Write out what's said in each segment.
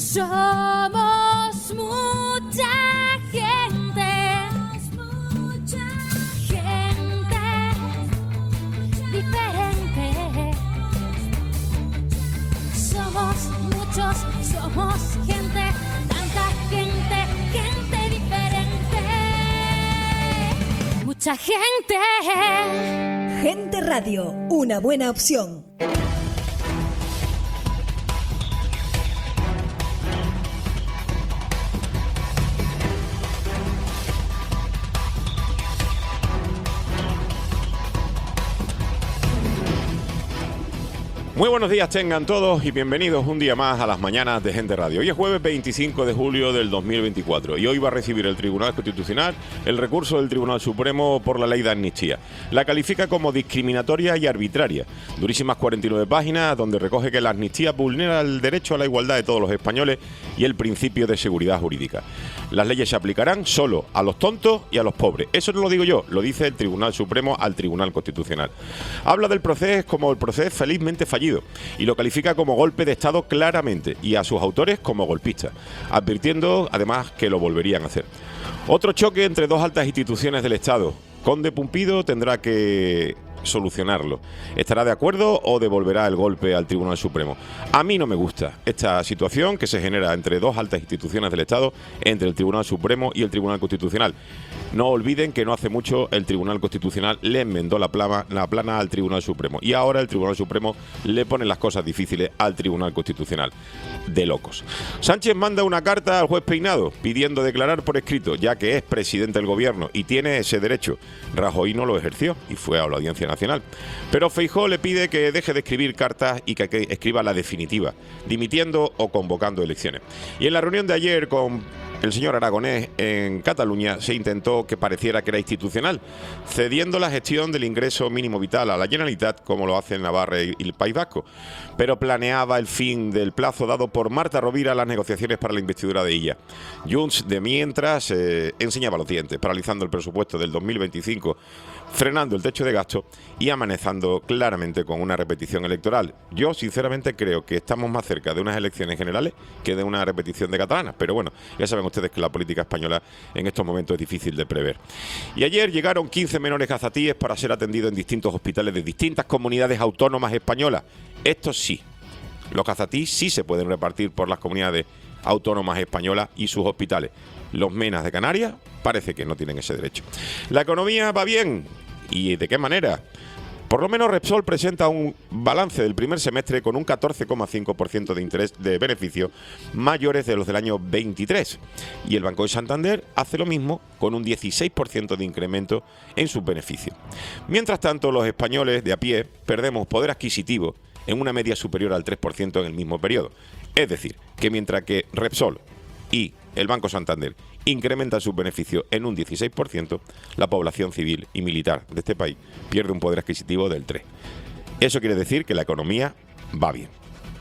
Somos mucha gente diferente. Somos muchos, somos gente, tanta gente, gente diferente. Mucha gente. Gente Radio, una buena opción. Muy buenos días tengan todos y bienvenidos un día más a las mañanas de Gente Radio. Hoy es jueves 25 de julio del 2024 y hoy va a recibir el Tribunal Constitucional el recurso del Tribunal Supremo por la ley de amnistía. La califica como discriminatoria y arbitraria. Durísimas 49 páginas donde recoge que la amnistía vulnera el derecho a la igualdad de todos los españoles y el principio de seguridad jurídica. Las leyes se aplicarán solo a los tontos y a los pobres. Eso no lo digo yo, lo dice el Tribunal Supremo al Tribunal Constitucional. Habla del proceso como el proceso felizmente fallido y lo califica como golpe de Estado claramente y a sus autores como golpistas, advirtiendo además que lo volverían a hacer. Otro choque entre dos altas instituciones del Estado. Conde Pumpido tendrá que solucionarlo. ¿Estará de acuerdo o devolverá el golpe al Tribunal Supremo? A mí no me gusta esta situación que se genera entre dos altas instituciones del Estado, entre el Tribunal Supremo y el Tribunal Constitucional. No olviden que no hace mucho el Tribunal Constitucional le enmendó la plana al Tribunal Supremo y ahora el Tribunal Supremo le pone las cosas difíciles al Tribunal Constitucional. De locos. Sánchez manda una carta al juez Peinado pidiendo declarar por escrito, ya que es presidente del gobierno y tiene ese derecho. Rajoy no lo ejerció y fue a la Audiencia Nacional. Pero Feijóo le pide que deje de escribir cartas y que escriba la definitiva, dimitiendo o convocando elecciones. Y en la reunión de ayer con el señor Aragonés en Cataluña se intentó que pareciera que era institucional, cediendo la gestión del ingreso mínimo vital a la Generalitat, como lo hacen Navarra y el País Vasco, pero planeaba el fin del plazo dado por Marta Rovira a las negociaciones para la investidura de Illa. Junts, de mientras, enseñaba los dientes, paralizando el presupuesto del 2025, frenando el techo de gasto y amenazando claramente con una repetición electoral. Yo, sinceramente, creo que estamos más cerca de unas elecciones generales que de una repetición de catalanas, pero bueno, ya saben ustedes que la política española en estos momentos es difícil de prever. Y ayer llegaron 15 menores gazatíes para ser atendidos en distintos hospitales de distintas comunidades autónomas españolas. Estos sí, los gazatíes sí se pueden repartir por las comunidades autónomas españolas y sus hospitales. Los menas de Canarias parece que no tienen ese derecho. La economía va bien. ¿Y de qué manera? Por lo menos Repsol presenta un balance del primer semestre con un 14,5% de interés de beneficios mayores de los del año 23. Y el Banco de Santander hace lo mismo con un 16% de incremento en sus beneficios. Mientras tanto, los españoles de a pie perdemos poder adquisitivo en una media superior al 3% en el mismo periodo. Es decir, que mientras que Repsol y el Banco Santander incrementa sus beneficios en un 16%, la población civil y militar de este país pierde un poder adquisitivo del 3%. Eso quiere decir que la economía va bien.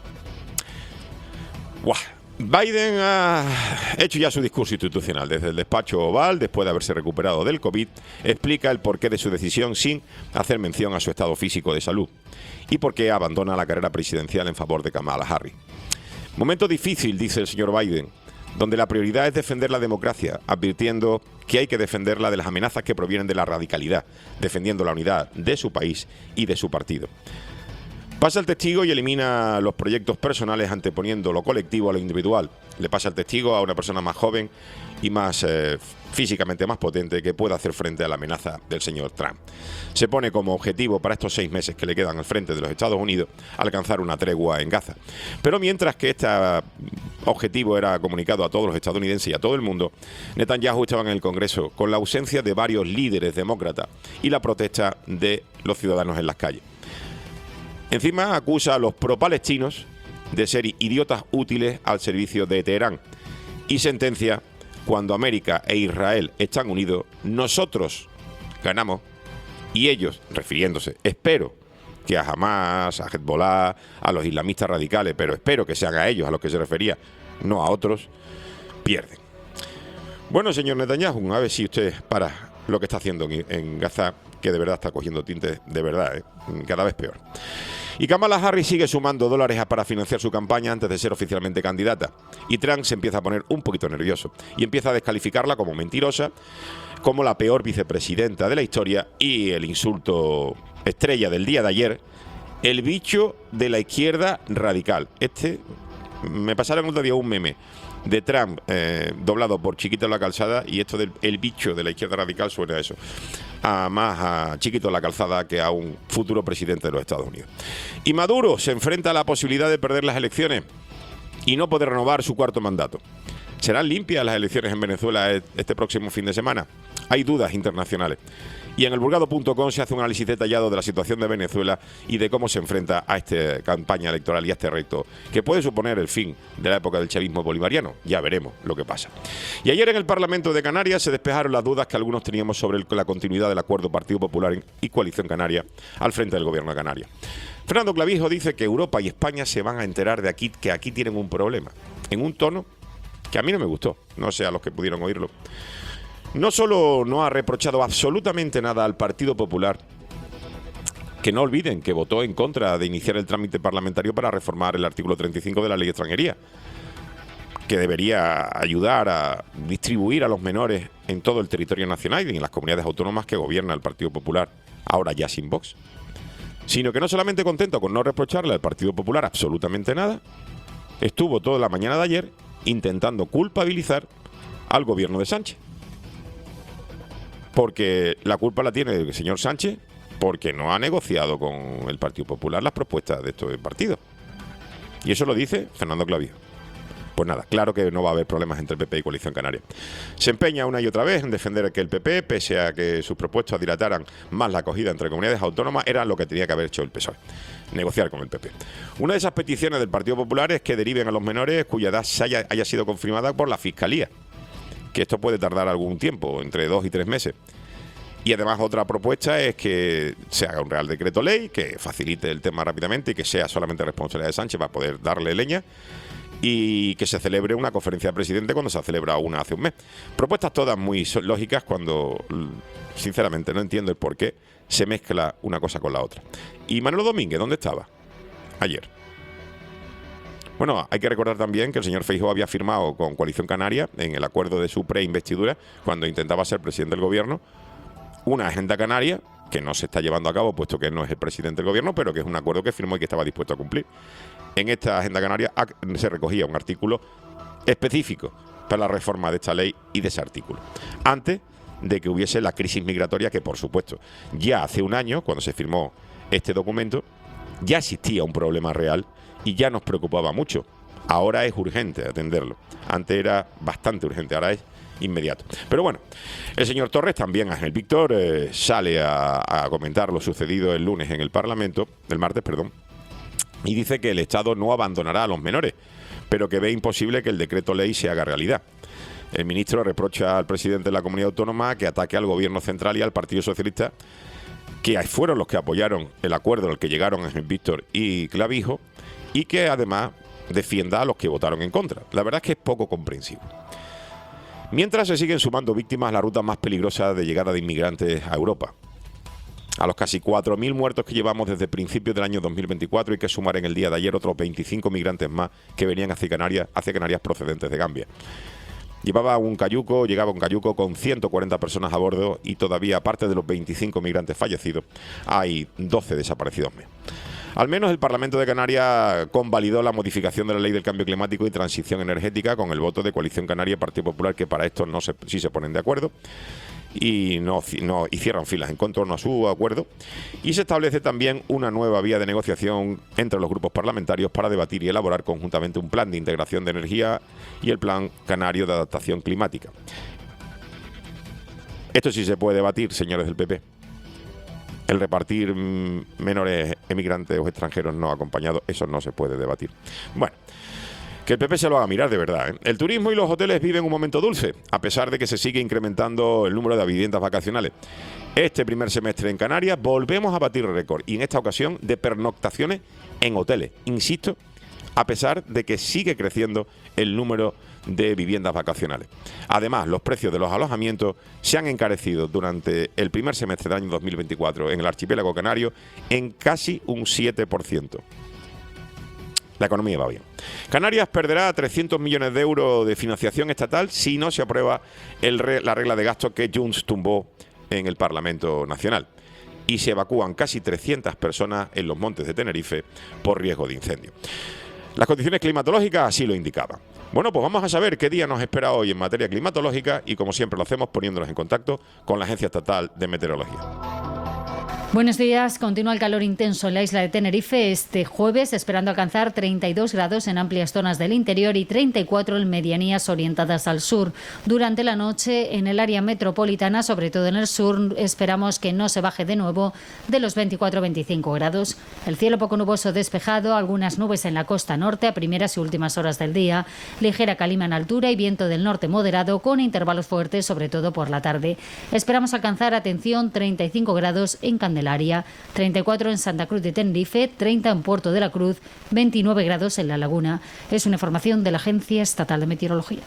¡Guau! Biden ha hecho ya su discurso institucional. Desde el despacho Oval, después de haberse recuperado del COVID, explica el porqué de su decisión sin hacer mención a su estado físico de salud y por qué abandona la carrera presidencial en favor de Kamala Harris. Momento difícil, dice el señor Biden, donde la prioridad es defender la democracia, advirtiendo que hay que defenderla de las amenazas que provienen de la radicalidad, defendiendo la unidad de su país y de su partido. Pasa el testigo y elimina los proyectos personales anteponiendo lo colectivo a lo individual. Le pasa el testigo a una persona más joven y más físicamente más potente que pueda hacer frente a la amenaza del señor Trump. Se pone como objetivo para estos 6 meses que le quedan al frente de los Estados Unidos alcanzar una tregua en Gaza. Pero mientras que este objetivo era comunicado a todos los estadounidenses y a todo el mundo, Netanyahu estaba en el Congreso con la ausencia de varios líderes demócratas y la protesta de los ciudadanos en las calles. Encima acusa a los pro-palestinos de ser idiotas útiles al servicio de Teherán y sentencia: cuando América e Israel están unidos, nosotros ganamos y ellos, refiriéndose, espero que a Hamas, a Hezbollah, a los islamistas radicales, pero espero que sean a ellos a los que se refería, no a otros, pierden. Bueno, señor Netanyahu, a ver si usted para lo que está haciendo en Gaza que de verdad está cogiendo tintes de verdad, cada vez peor. Y Kamala Harris sigue sumando dólares para financiar su campaña antes de ser oficialmente candidata. Y Trump se empieza a poner un poquito nervioso y empieza a descalificarla como mentirosa, como la peor vicepresidenta de la historia y el insulto estrella del día de ayer, el bicho de la izquierda radical. Me pasaron otro día un meme de Trump doblado por Chiquito en la Calzada, y esto del el bicho de la izquierda radical suena a eso, más a Chiquito en la Calzada que a un futuro presidente de los Estados Unidos. Y Maduro se enfrenta a la posibilidad de perder las elecciones y no poder renovar su cuarto mandato. ¿Serán limpias las elecciones en Venezuela este próximo fin de semana? Hay dudas internacionales. Y en elburgado.com se hace un análisis detallado de la situación de Venezuela y de cómo se enfrenta a esta campaña electoral y a este reto, que puede suponer el fin de la época del chavismo bolivariano. Ya veremos lo que pasa. Y ayer en el Parlamento de Canarias se despejaron las dudas que algunos teníamos sobre la continuidad del acuerdo Partido Popular y Coalición Canaria al frente del gobierno de Canarias. Fernando Clavijo dice que Europa y España se van a enterar de aquí, que aquí tienen un problema, en un tono que a mí no me gustó, no sé a los que pudieron oírlo. No solo no ha reprochado absolutamente nada al Partido Popular, que no olviden que votó en contra de iniciar el trámite parlamentario para reformar el artículo 35 de la Ley de Extranjería, que debería ayudar a distribuir a los menores en todo el territorio nacional y en las comunidades autónomas que gobierna el Partido Popular, ahora ya sin Vox. Sino que no solamente contento con no reprocharle al Partido Popular absolutamente nada, estuvo toda la mañana de ayer intentando culpabilizar al gobierno de Sánchez. Porque la culpa la tiene el señor Sánchez porque no ha negociado con el Partido Popular las propuestas de estos partidos. Y eso lo dice Fernando Clavijo. Pues nada, claro que no va a haber problemas entre el PP y Coalición Canaria. Se empeña una y otra vez en defender que el PP, pese a que sus propuestas dilataran más la acogida entre comunidades autónomas, era lo que tenía que haber hecho el PSOE, negociar con el PP. Una de esas peticiones del Partido Popular es que deriven a los menores cuya edad haya sido confirmada por la Fiscalía, que esto puede tardar algún tiempo, entre 2 y 3 meses. Y además otra propuesta es que se haga un Real Decreto Ley que facilite el tema rápidamente y que sea solamente responsabilidad de Sánchez para poder darle leña, y que se celebre una conferencia de presidente cuando se ha celebrado una hace un mes. Propuestas todas muy lógicas cuando, sinceramente, no entiendo el por qué se mezcla una cosa con la otra. ¿Y Manolo Domínguez dónde estaba? Ayer. Bueno, hay que recordar también que el señor Feijóo había firmado con Coalición Canaria, en el acuerdo de su preinvestidura, cuando intentaba ser presidente del gobierno, una agenda canaria que no se está llevando a cabo, puesto que no es el presidente del gobierno, pero que es un acuerdo que firmó y que estaba dispuesto a cumplir. En esta agenda canaria se recogía un artículo específico para la reforma de esta ley y de ese artículo, antes de que hubiese la crisis migratoria que, por supuesto, ya hace un año, cuando se firmó este documento, ya existía un problema real y ya nos preocupaba mucho. Ahora es urgente atenderlo. Antes era bastante urgente, ahora es inmediato. Pero bueno, el señor Torres, también Ángel Víctor, sale a comentar lo sucedido el lunes en el Parlamento, el martes, perdón, y dice que el Estado no abandonará a los menores, pero que ve imposible que el decreto ley se haga realidad. El ministro reprocha al presidente de la comunidad autónoma que ataque al gobierno central y al Partido Socialista, que fueron los que apoyaron el acuerdo al que llegaron Ángel Víctor y Clavijo, y que además defienda a los que votaron en contra. La verdad es que es poco comprensible. Mientras se siguen sumando víctimas a la ruta más peligrosa de llegada de inmigrantes a Europa. A los casi 4.000 muertos que llevamos desde principios del año 2024, hay que sumar en el día de ayer otros 25 migrantes más que venían hacia Canarias procedentes de Gambia. Llegaba un cayuco con 140 personas a bordo y todavía, aparte de los 25 migrantes fallecidos, hay 12 desaparecidos más. Al menos el Parlamento de Canarias convalidó la modificación de la Ley del Cambio Climático y Transición Energética con el voto de Coalición Canaria y Partido Popular, que para esto sí se ponen de acuerdo y cierran filas en torno a su acuerdo, y se establece también una nueva vía de negociación entre los grupos parlamentarios para debatir y elaborar conjuntamente un plan de integración de energía y el plan canario de adaptación climática. Esto sí se puede debatir, señores del PP. El repartir menores emigrantes o extranjeros no acompañados, eso no se puede debatir. Bueno, que el PP se lo haga mirar de verdad, ¿eh? El turismo y los hoteles viven un momento dulce, a pesar de que se sigue incrementando el número de viviendas vacacionales. Este primer semestre en Canarias volvemos a batir récord, y en esta ocasión de pernoctaciones en hoteles. Insisto, a pesar de que sigue creciendo el número de viviendas vacacionales. Además, los precios de los alojamientos se han encarecido durante el primer semestre del año 2024 en el archipiélago canario en casi un 7%. La economía va bien. Canarias perderá 300 millones de euros de financiación estatal si no se aprueba la regla de gasto que Junts tumbó en el Parlamento Nacional. Y se evacúan casi 300 personas en los montes de Tenerife por riesgo de incendio. Las condiciones climatológicas así lo indicaban. Bueno, pues vamos a saber qué día nos espera hoy en materia climatológica y, como siempre lo hacemos, poniéndonos en contacto con la Agencia Estatal de Meteorología. Buenos días. Continúa el calor intenso en la isla de Tenerife este jueves, esperando alcanzar 32 grados en amplias zonas del interior y 34 en medianías orientadas al sur. Durante la noche, en el área metropolitana, sobre todo en el sur, esperamos que no se baje de nuevo de los 24-25 grados. El cielo poco nuboso despejado, algunas nubes en la costa norte a primeras y últimas horas del día, ligera calima en altura y viento del norte moderado con intervalos fuertes, sobre todo por la tarde. Esperamos alcanzar, atención, 35 grados en Candelaria, 34 en Santa Cruz de Tenerife, 30 en Puerto de la Cruz, 29 grados en La Laguna. Es una información de la Agencia Estatal de Meteorología.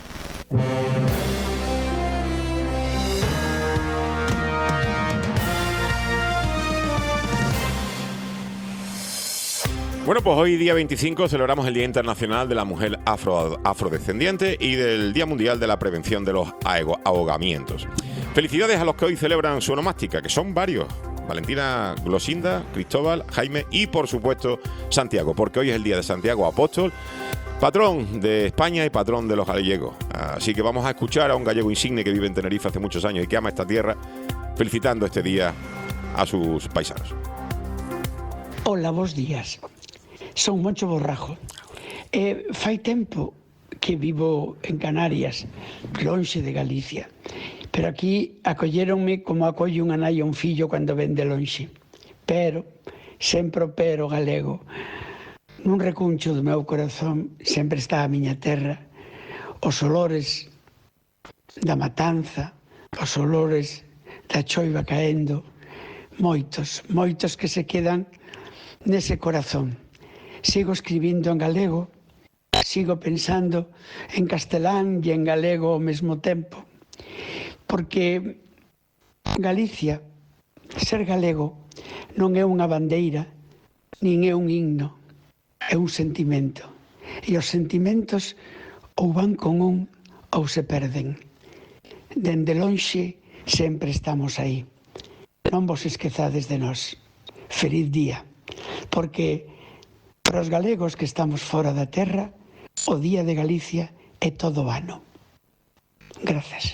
Bueno, pues hoy día 25 celebramos el Día Internacional de la Mujer Afrodescendiente y del Día Mundial de la Prevención de los Ahogamientos. Felicidades a los que hoy celebran su onomástica, que son varios. Valentina, Glosinda, Cristóbal, Jaime y, por supuesto, Santiago, porque hoy es el día de Santiago Apóstol, patrón de España y patrón de los gallegos. Así que vamos a escuchar a un gallego insigne que vive en Tenerife hace muchos años y que ama esta tierra, felicitando este día a sus paisanos. Hola, bons días. Son Moncho Borrajo. Fai tempo que vivo en Canarias, lonxe de Galicia. Pero aquí acolléronme como acolle unha nai a un fillo cando ven de lonxe. Pero, sempre o pero galego, nun recuncho do meu corazón sempre está a miña terra, os olores da matanza, os olores da choiva caendo, moitos que se quedan nese corazón. Sigo escribindo en galego, sigo pensando en castelán e en galego ao mesmo tempo. Porque Galicia, ser galego, non é unha bandeira, nin é un himno, é un sentimento. E os sentimentos ou van con un ou se perden. Dende lonxe sempre estamos aí. Non vos esquezades de nós. Feliz día. Porque para os galegos que estamos fora da terra, o Día de Galicia é todo o ano. Gracias.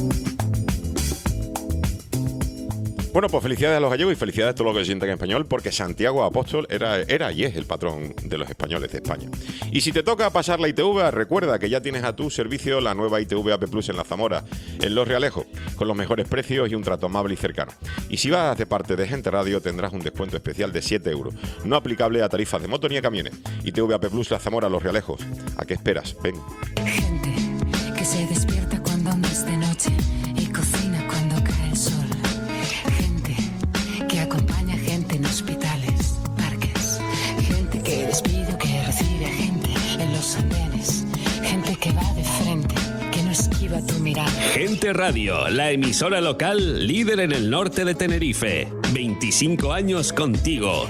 Bueno, pues felicidades a los gallegos y felicidades a todos los que se sientan en español, porque Santiago Apóstol era y es el patrón de los españoles de España. Y si te toca pasar la ITV, recuerda que ya tienes a tu servicio la nueva ITV AP Plus en La Zamora, en Los Realejos, con los mejores precios y un trato amable y cercano. Y si vas de parte de Gente Radio, tendrás un descuento especial de 7 euros, no aplicable a tarifas de moto ni a camiones. ITV AP Plus La Zamora, Los Realejos. ¿A qué esperas? Ven. Gente que se despierta cuando aún es de noche y cocina cuando cae el sol. Gente que acompaña gente en hospitales, parques. Gente que despide o que recibe a gente en los andenes. Gente que va de frente, que no esquiva tu mirada. Gente Radio, la emisora local líder en el norte de Tenerife. 25 años contigo.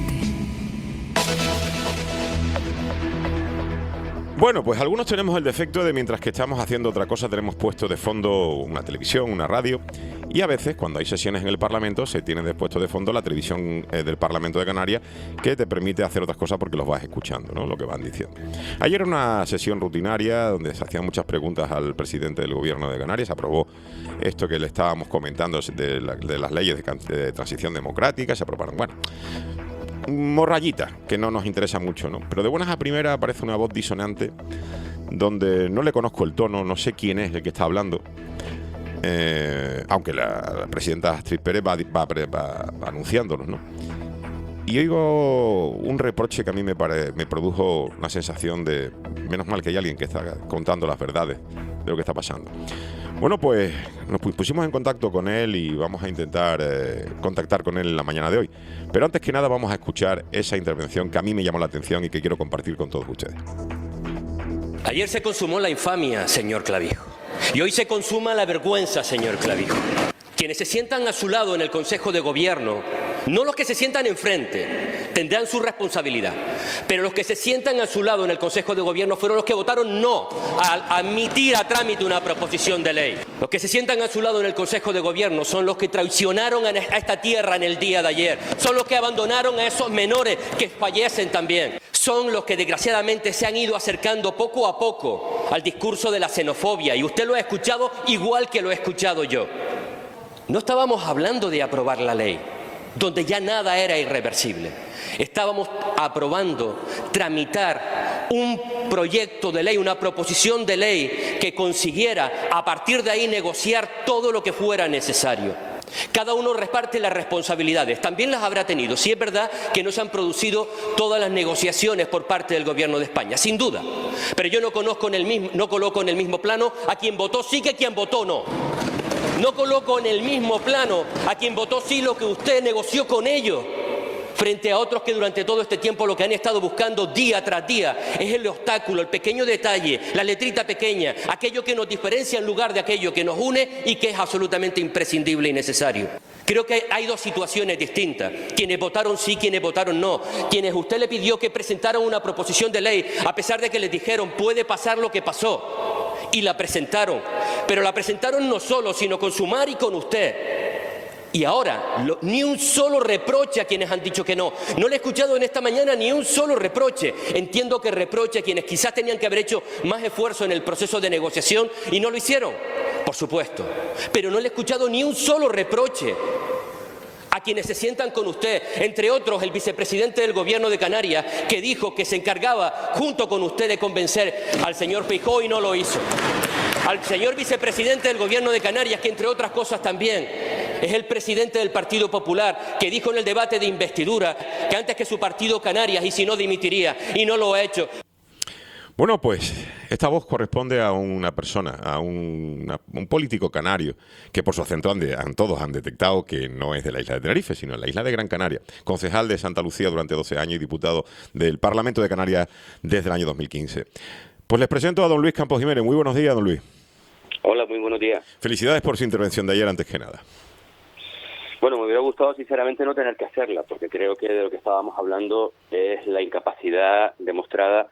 Bueno, pues algunos tenemos el defecto de mientras que estamos haciendo otra cosa tenemos puesto de fondo una televisión, una radio, y a veces cuando hay sesiones en el Parlamento se tiene puesto de fondo la televisión del Parlamento de Canarias, que te permite hacer otras cosas porque los vas escuchando, ¿no? Lo que van diciendo. Ayer era una sesión rutinaria donde se hacían muchas preguntas al presidente del Gobierno de Canarias. Se aprobó esto que le estábamos comentando de las leyes de transición democrática, se aprobaron, bueno, morrayitas que no nos interesa mucho, ¿no? Pero de buenas a primeras aparece una voz disonante donde no le conozco el tono, no sé quién es el que está hablando, aunque la presidenta Astrid Pérez va anunciándonos, ¿no? Y oigo un reproche que a mí me produjo una sensación de menos mal que hay alguien que está contando las verdades de lo que está pasando. Bueno, pues nos pusimos en contacto con él y vamos a intentar contactar con él en la mañana de hoy. Pero antes que nada vamos a escuchar esa intervención que a mí me llamó la atención y que quiero compartir con todos ustedes. Ayer se consumó la infamia, señor Clavijo, y hoy se consuma la vergüenza, señor Clavijo. Quienes se sientan a su lado en el Consejo de Gobierno, no los que se sientan enfrente, tendrán su responsabilidad, pero los que se sientan a su lado en el Consejo de Gobierno fueron los que votaron no a admitir a trámite una proposición de ley. Los que se sientan a su lado en el Consejo de Gobierno son los que traicionaron a esta tierra en el día de ayer, son los que abandonaron a esos menores que fallecen también. Son los que desgraciadamente se han ido acercando poco a poco al discurso de la xenofobia, y usted lo ha escuchado igual que lo he escuchado yo. No estábamos hablando de aprobar la ley, donde ya nada era irreversible. Estábamos aprobando, tramitar un proyecto de ley, una proposición de ley que consiguiera a partir de ahí negociar todo lo que fuera necesario. Cada uno reparte las responsabilidades, también las habrá tenido. Sí es verdad que no se han producido todas las negociaciones por parte del Gobierno de España, sin duda. Pero yo no coloco en el mismo plano a quien votó sí que a quien votó no. No coloco en el mismo plano a quien votó sí lo que usted negoció con ellos, frente a otros que durante todo este tiempo lo que han estado buscando día tras día es el obstáculo, el pequeño detalle, la letrita pequeña, aquello que nos diferencia en lugar de aquello que nos une y que es absolutamente imprescindible y necesario. Creo que hay dos situaciones distintas, quienes votaron sí, quienes votaron no, quienes usted le pidió que presentaran una proposición de ley, a pesar de que les dijeron puede pasar lo que pasó, y la presentaron, pero la presentaron no solo, sino con Sumar y con usted. Y ahora, ni un solo reproche a quienes han dicho que no. No le he escuchado en esta mañana ni un solo reproche. Entiendo que reproche a quienes quizás tenían que haber hecho más esfuerzo en el proceso de negociación y no lo hicieron, por supuesto. Pero no le he escuchado ni un solo reproche a quienes se sientan con usted, entre otros el vicepresidente del Gobierno de Canarias, que dijo que se encargaba junto con usted de convencer al señor Feijóo y no lo hizo. Al señor vicepresidente del Gobierno de Canarias, que entre otras cosas también es el presidente del Partido Popular, que dijo en el debate de investidura que antes que su partido Canarias y si no dimitiría, y no lo ha hecho. Bueno, pues esta voz corresponde a una persona, a un político canario, que por su acento todos han detectado que no es de la isla de Tenerife, sino de la isla de Gran Canaria. Concejal de Santa Lucía durante 12 años y diputado del Parlamento de Canarias desde el año 2015. Pues les presento a don Luis Campos Jiménez. Muy buenos días, don Luis. Hola, muy buenos días. Felicidades por su intervención de ayer, antes que nada. Bueno, me hubiera gustado sinceramente no tener que hacerla, porque creo que de lo que estábamos hablando es la incapacidad demostrada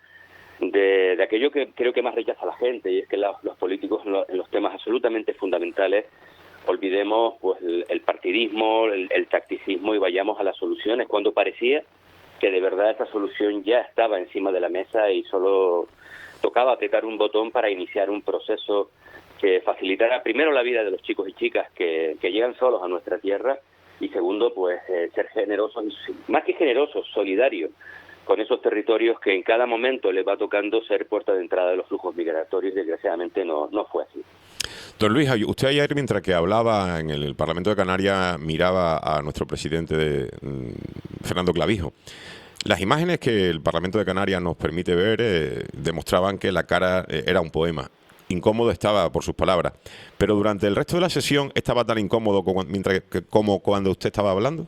de aquello que creo que más rechaza la gente, y es que los políticos en los temas absolutamente fundamentales olvidemos pues el partidismo, el tacticismo y vayamos a las soluciones, cuando parecía que de verdad esta solución ya estaba encima de la mesa y solo tocaba apretar un botón para iniciar un proceso que facilitara primero la vida de los chicos y chicas que llegan solos a nuestra tierra, y segundo, pues ser generosos, más que generosos, solidarios con esos territorios que en cada momento les va tocando ser puerta de entrada de los flujos migratorios. Desgraciadamente no fue así. Don Luis, usted ayer, mientras que hablaba en el Parlamento de Canarias, miraba a nuestro presidente Fernando Clavijo. Las imágenes que el Parlamento de Canarias nos permite ver demostraban que la cara era un poema. Incómodo estaba por sus palabras, pero durante el resto de la sesión estaba tan incómodo como cuando usted estaba hablando.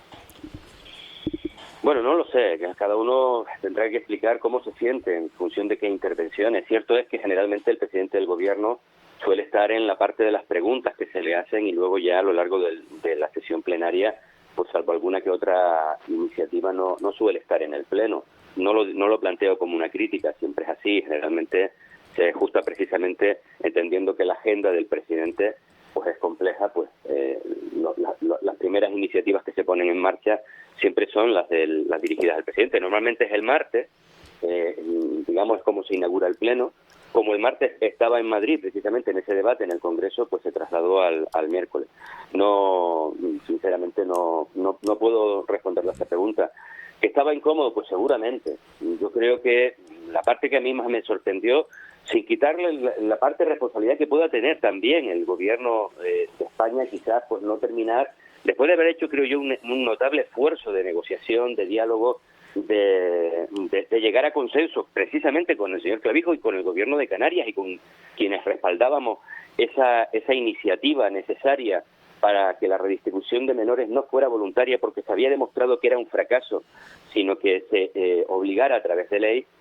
Bueno, no lo sé, cada uno tendrá que explicar cómo se siente en función de qué intervenciones. Cierto es que generalmente el presidente del gobierno suele estar en la parte de las preguntas que se le hacen, y luego ya a lo largo de la sesión plenaria, pues salvo alguna que otra iniciativa, no suele estar en el pleno. No lo planteo como una crítica, siempre es así. Generalmente se ajusta precisamente entendiendo que la agenda del presidente pues es compleja, pues las primeras iniciativas que se ponen en marcha siempre son las dirigidas al presidente. Normalmente es el martes, digamos, es como se inaugura el pleno. Como el martes estaba en Madrid precisamente en ese debate en el Congreso, pues se trasladó al miércoles. No, sinceramente no puedo responderle a esa pregunta. ¿Que estaba incómodo? Pues seguramente. Yo creo que la parte que a mí más me sorprendió, sin quitarle la parte de responsabilidad que pueda tener también el gobierno de España, quizás pues no terminar, después de haber hecho, creo yo, un notable esfuerzo de negociación, de diálogo, de llegar a consenso precisamente con el señor Clavijo y con el gobierno de Canarias y con quienes respaldábamos esa iniciativa necesaria para que la redistribución de menores no fuera voluntaria, porque se había demostrado que era un fracaso, sino que se obligara a través de ley.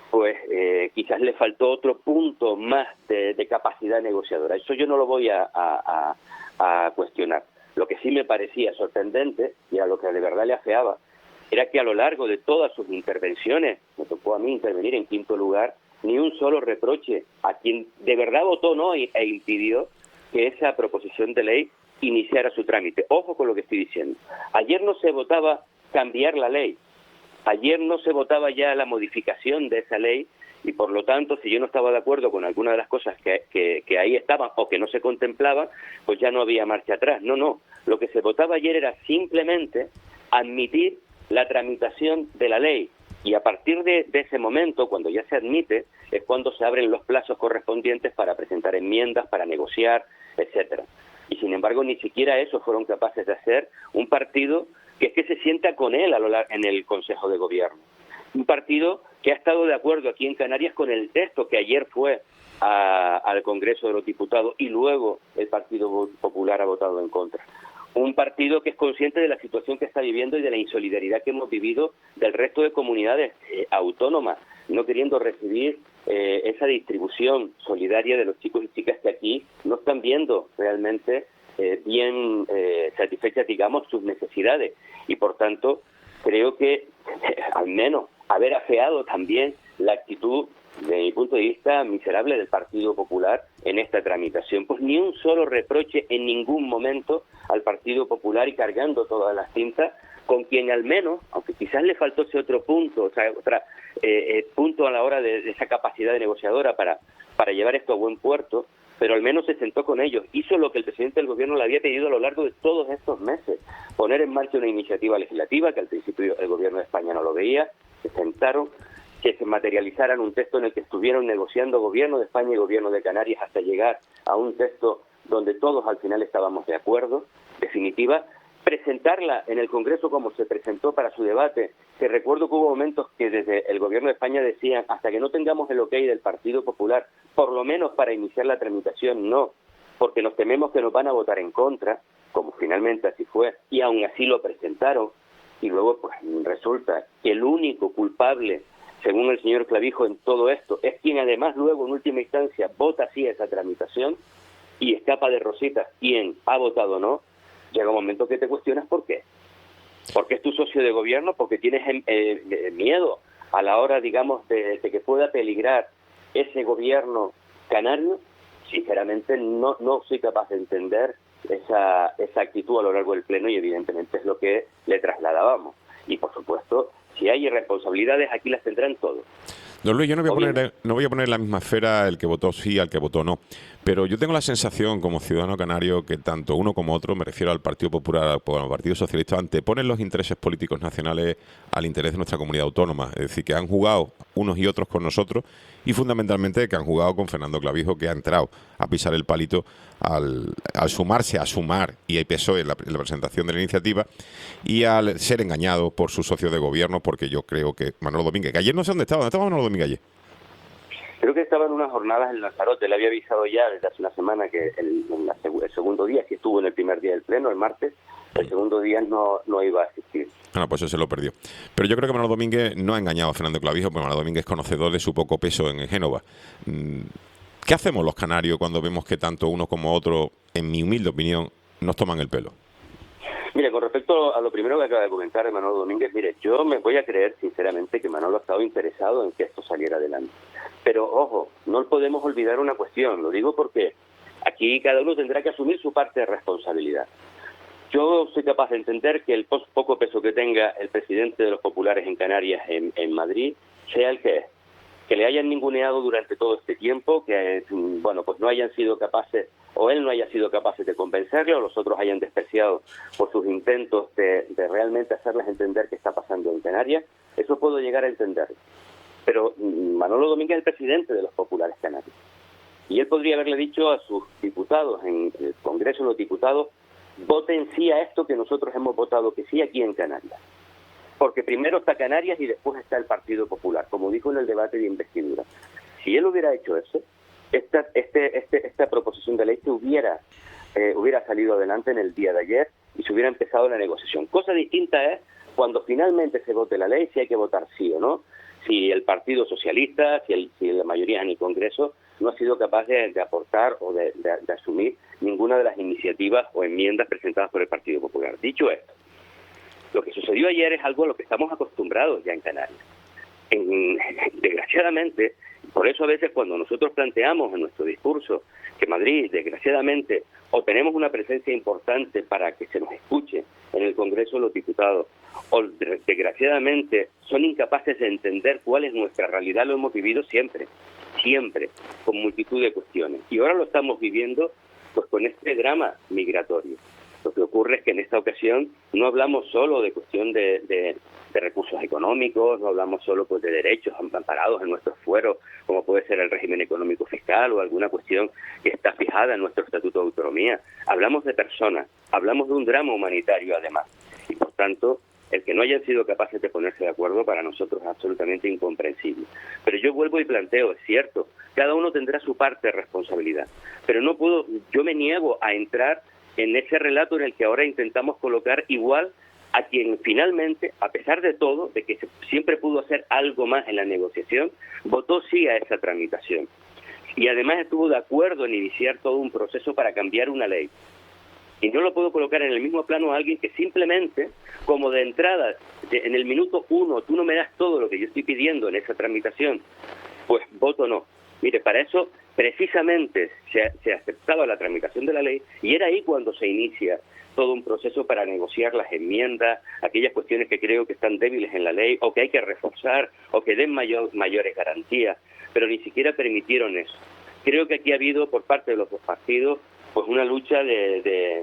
pues quizás le faltó otro punto más de capacidad negociadora. Eso yo no lo voy a cuestionar. Lo que sí me parecía sorprendente, y a lo que de verdad le afeaba, era que a lo largo de todas sus intervenciones, me tocó a mí intervenir en quinto lugar, ni un solo reproche a quien de verdad votó no e impidió que esa proposición de ley iniciara su trámite. Ojo con lo que estoy diciendo. Ayer no se votaba cambiar la ley, ayer no se votaba ya la modificación de esa ley, y por lo tanto, si yo no estaba de acuerdo con alguna de las cosas que ahí estaban o que no se contemplaban, pues ya no había marcha atrás. No. Lo que se votaba ayer era simplemente admitir la tramitación de la ley. Y a partir de ese momento, cuando ya se admite, es cuando se abren los plazos correspondientes para presentar enmiendas, para negociar, etcétera. Y sin embargo, ni siquiera eso fueron capaces de hacer un partido que es que se sienta con él en el Consejo de Gobierno. Un partido que ha estado de acuerdo aquí en Canarias con el texto que ayer fue al Congreso de los Diputados y luego el Partido Popular ha votado en contra. Un partido que es consciente de la situación que está viviendo y de la insolidaridad que hemos vivido del resto de comunidades autónomas, no queriendo recibir esa distribución solidaria de los chicos y chicas que aquí no están viendo realmente bien satisfechas, digamos, sus necesidades. Y por tanto, creo que al menos haber afeado también la actitud, de mi punto de vista, miserable del Partido Popular en esta tramitación. Pues ni un solo reproche en ningún momento al Partido Popular y cargando todas las tintas, con quien al menos, aunque quizás le faltó ese otro punto, o sea, punto a la hora de esa capacidad de negociadora para llevar esto a buen puerto, pero al menos se sentó con ellos. Hizo lo que el presidente del Gobierno le había pedido a lo largo de todos estos meses, poner en marcha una iniciativa legislativa que al principio el Gobierno de España no lo veía, se sentaron, que se materializara en un texto en el que estuvieron negociando Gobierno de España y Gobierno de Canarias hasta llegar a un texto donde todos al final estábamos de acuerdo, definitiva, presentarla en el Congreso como se presentó para su debate, que recuerdo que hubo momentos que desde el Gobierno de España decían, hasta que no tengamos el ok del Partido Popular, por lo menos para iniciar la tramitación, no, porque nos tememos que nos van a votar en contra, como finalmente así fue, y aún así lo presentaron, y luego pues resulta que el único culpable, según el señor Clavijo, en todo esto, es quien además luego en última instancia vota sí a esa tramitación y escapa de rositas quien ha votado no. Llega un momento que te cuestionas por qué. Porque es tu socio de gobierno, porque tienes miedo a la hora, digamos, de que pueda peligrar ese gobierno canario. Sinceramente no soy capaz de entender esa actitud a lo largo del Pleno y evidentemente es lo que le trasladábamos. Y por supuesto, si hay irresponsabilidades, aquí las tendrán todos. Don Luis, yo no voy a poner en la misma esfera el que votó sí al que votó no, pero yo tengo la sensación como ciudadano canario que tanto uno como otro, me refiero al Partido Popular o al Partido Socialista, anteponen los intereses políticos nacionales al interés de nuestra comunidad autónoma. Es decir, que han jugado unos y otros con nosotros y fundamentalmente que han jugado con Fernando Clavijo, que ha entrado a pisar el palito al sumarse a Sumar y a PSOE en la presentación de la iniciativa y al ser engañado por su socio de gobierno, porque yo creo que Manolo Domínguez, que ayer no sé dónde estaba Manolo Domínguez ayer. Creo que estaba en unas jornadas en Lanzarote, le había avisado ya desde hace una semana que el segundo día, que estuvo en el primer día del Pleno, el martes, el segundo día no iba a asistir. Bueno, pues eso se lo perdió. Pero yo creo que Manolo Domínguez no ha engañado a Fernando Clavijo, porque Manolo Domínguez es conocedor de su poco peso en Génova. ¿Qué hacemos los canarios cuando vemos que tanto uno como otro, en mi humilde opinión, nos toman el pelo? Mire, con respecto a lo primero que acaba de comentar Manolo Domínguez, mire, yo me voy a creer sinceramente que Manolo ha estado interesado en que esto saliera adelante. Pero, ojo, no podemos olvidar una cuestión, lo digo porque aquí cada uno tendrá que asumir su parte de responsabilidad. Yo soy capaz de entender que el poco peso que tenga el presidente de los populares en Canarias, en Madrid, sea el que es. Que le hayan ninguneado durante todo este tiempo, que bueno, pues no hayan sido capaces, o él no haya sido capaz de convencerle, o los otros hayan despreciado por sus intentos de realmente hacerles entender qué está pasando en Canarias, eso puedo llegar a entenderlo. Pero Manolo Domínguez es el presidente de los populares canarios. Y él podría haberle dicho a sus diputados, en el Congreso de los Diputados, voten sí a esto que nosotros hemos votado que sí aquí en Canarias. Porque primero está Canarias y después está el Partido Popular, como dijo en el debate de investidura. Si él hubiera hecho eso, esta proposición de ley hubiera salido adelante en el día de ayer y se hubiera empezado la negociación. Cosa distinta es cuando finalmente se vote la ley, si hay que votar sí o no. si el Partido Socialista, si la mayoría en el Congreso no ha sido capaz de aportar o de asumir ninguna de las iniciativas o enmiendas presentadas por el Partido Popular. Dicho esto, lo que sucedió ayer es algo a lo que estamos acostumbrados ya en Canarias. Desgraciadamente, por eso a veces cuando nosotros planteamos en nuestro discurso que Madrid, desgraciadamente, o tenemos una presencia importante para que se nos escuche en el Congreso de los Diputados, o desgraciadamente son incapaces de entender cuál es nuestra realidad, lo hemos vivido siempre, con multitud de cuestiones. Y ahora lo estamos viviendo pues con este drama migratorio. Lo que ocurre es que en esta ocasión no hablamos solo de cuestión de recursos económicos, no hablamos solo pues de derechos amparados en nuestros fueros, como puede ser el régimen económico fiscal o alguna cuestión que está fijada en nuestro Estatuto de Autonomía. Hablamos de personas, hablamos de un drama humanitario además. Y por tanto, el que no hayan sido capaces de ponerse de acuerdo para nosotros es absolutamente incomprensible. Pero yo vuelvo y planteo, es cierto, cada uno tendrá su parte de responsabilidad, pero no puedo, yo me niego a entrar en ese relato en el que ahora intentamos colocar igual a quien finalmente, a pesar de todo, de que siempre pudo hacer algo más en la negociación, votó sí a esa tramitación. Y además estuvo de acuerdo en iniciar todo un proceso para cambiar una ley. Y no lo puedo colocar en el mismo plano a alguien que simplemente, como de entrada, en el minuto 1, tú no me das todo lo que yo estoy pidiendo en esa tramitación, pues voto no. Mire, para eso precisamente se aceptaba la tramitación de la ley y era ahí cuando se inicia todo un proceso para negociar las enmiendas, aquellas cuestiones que creo que están débiles en la ley o que hay que reforzar o que den mayores garantías, pero ni siquiera permitieron eso. Creo que aquí ha habido por parte de los dos partidos pues una lucha de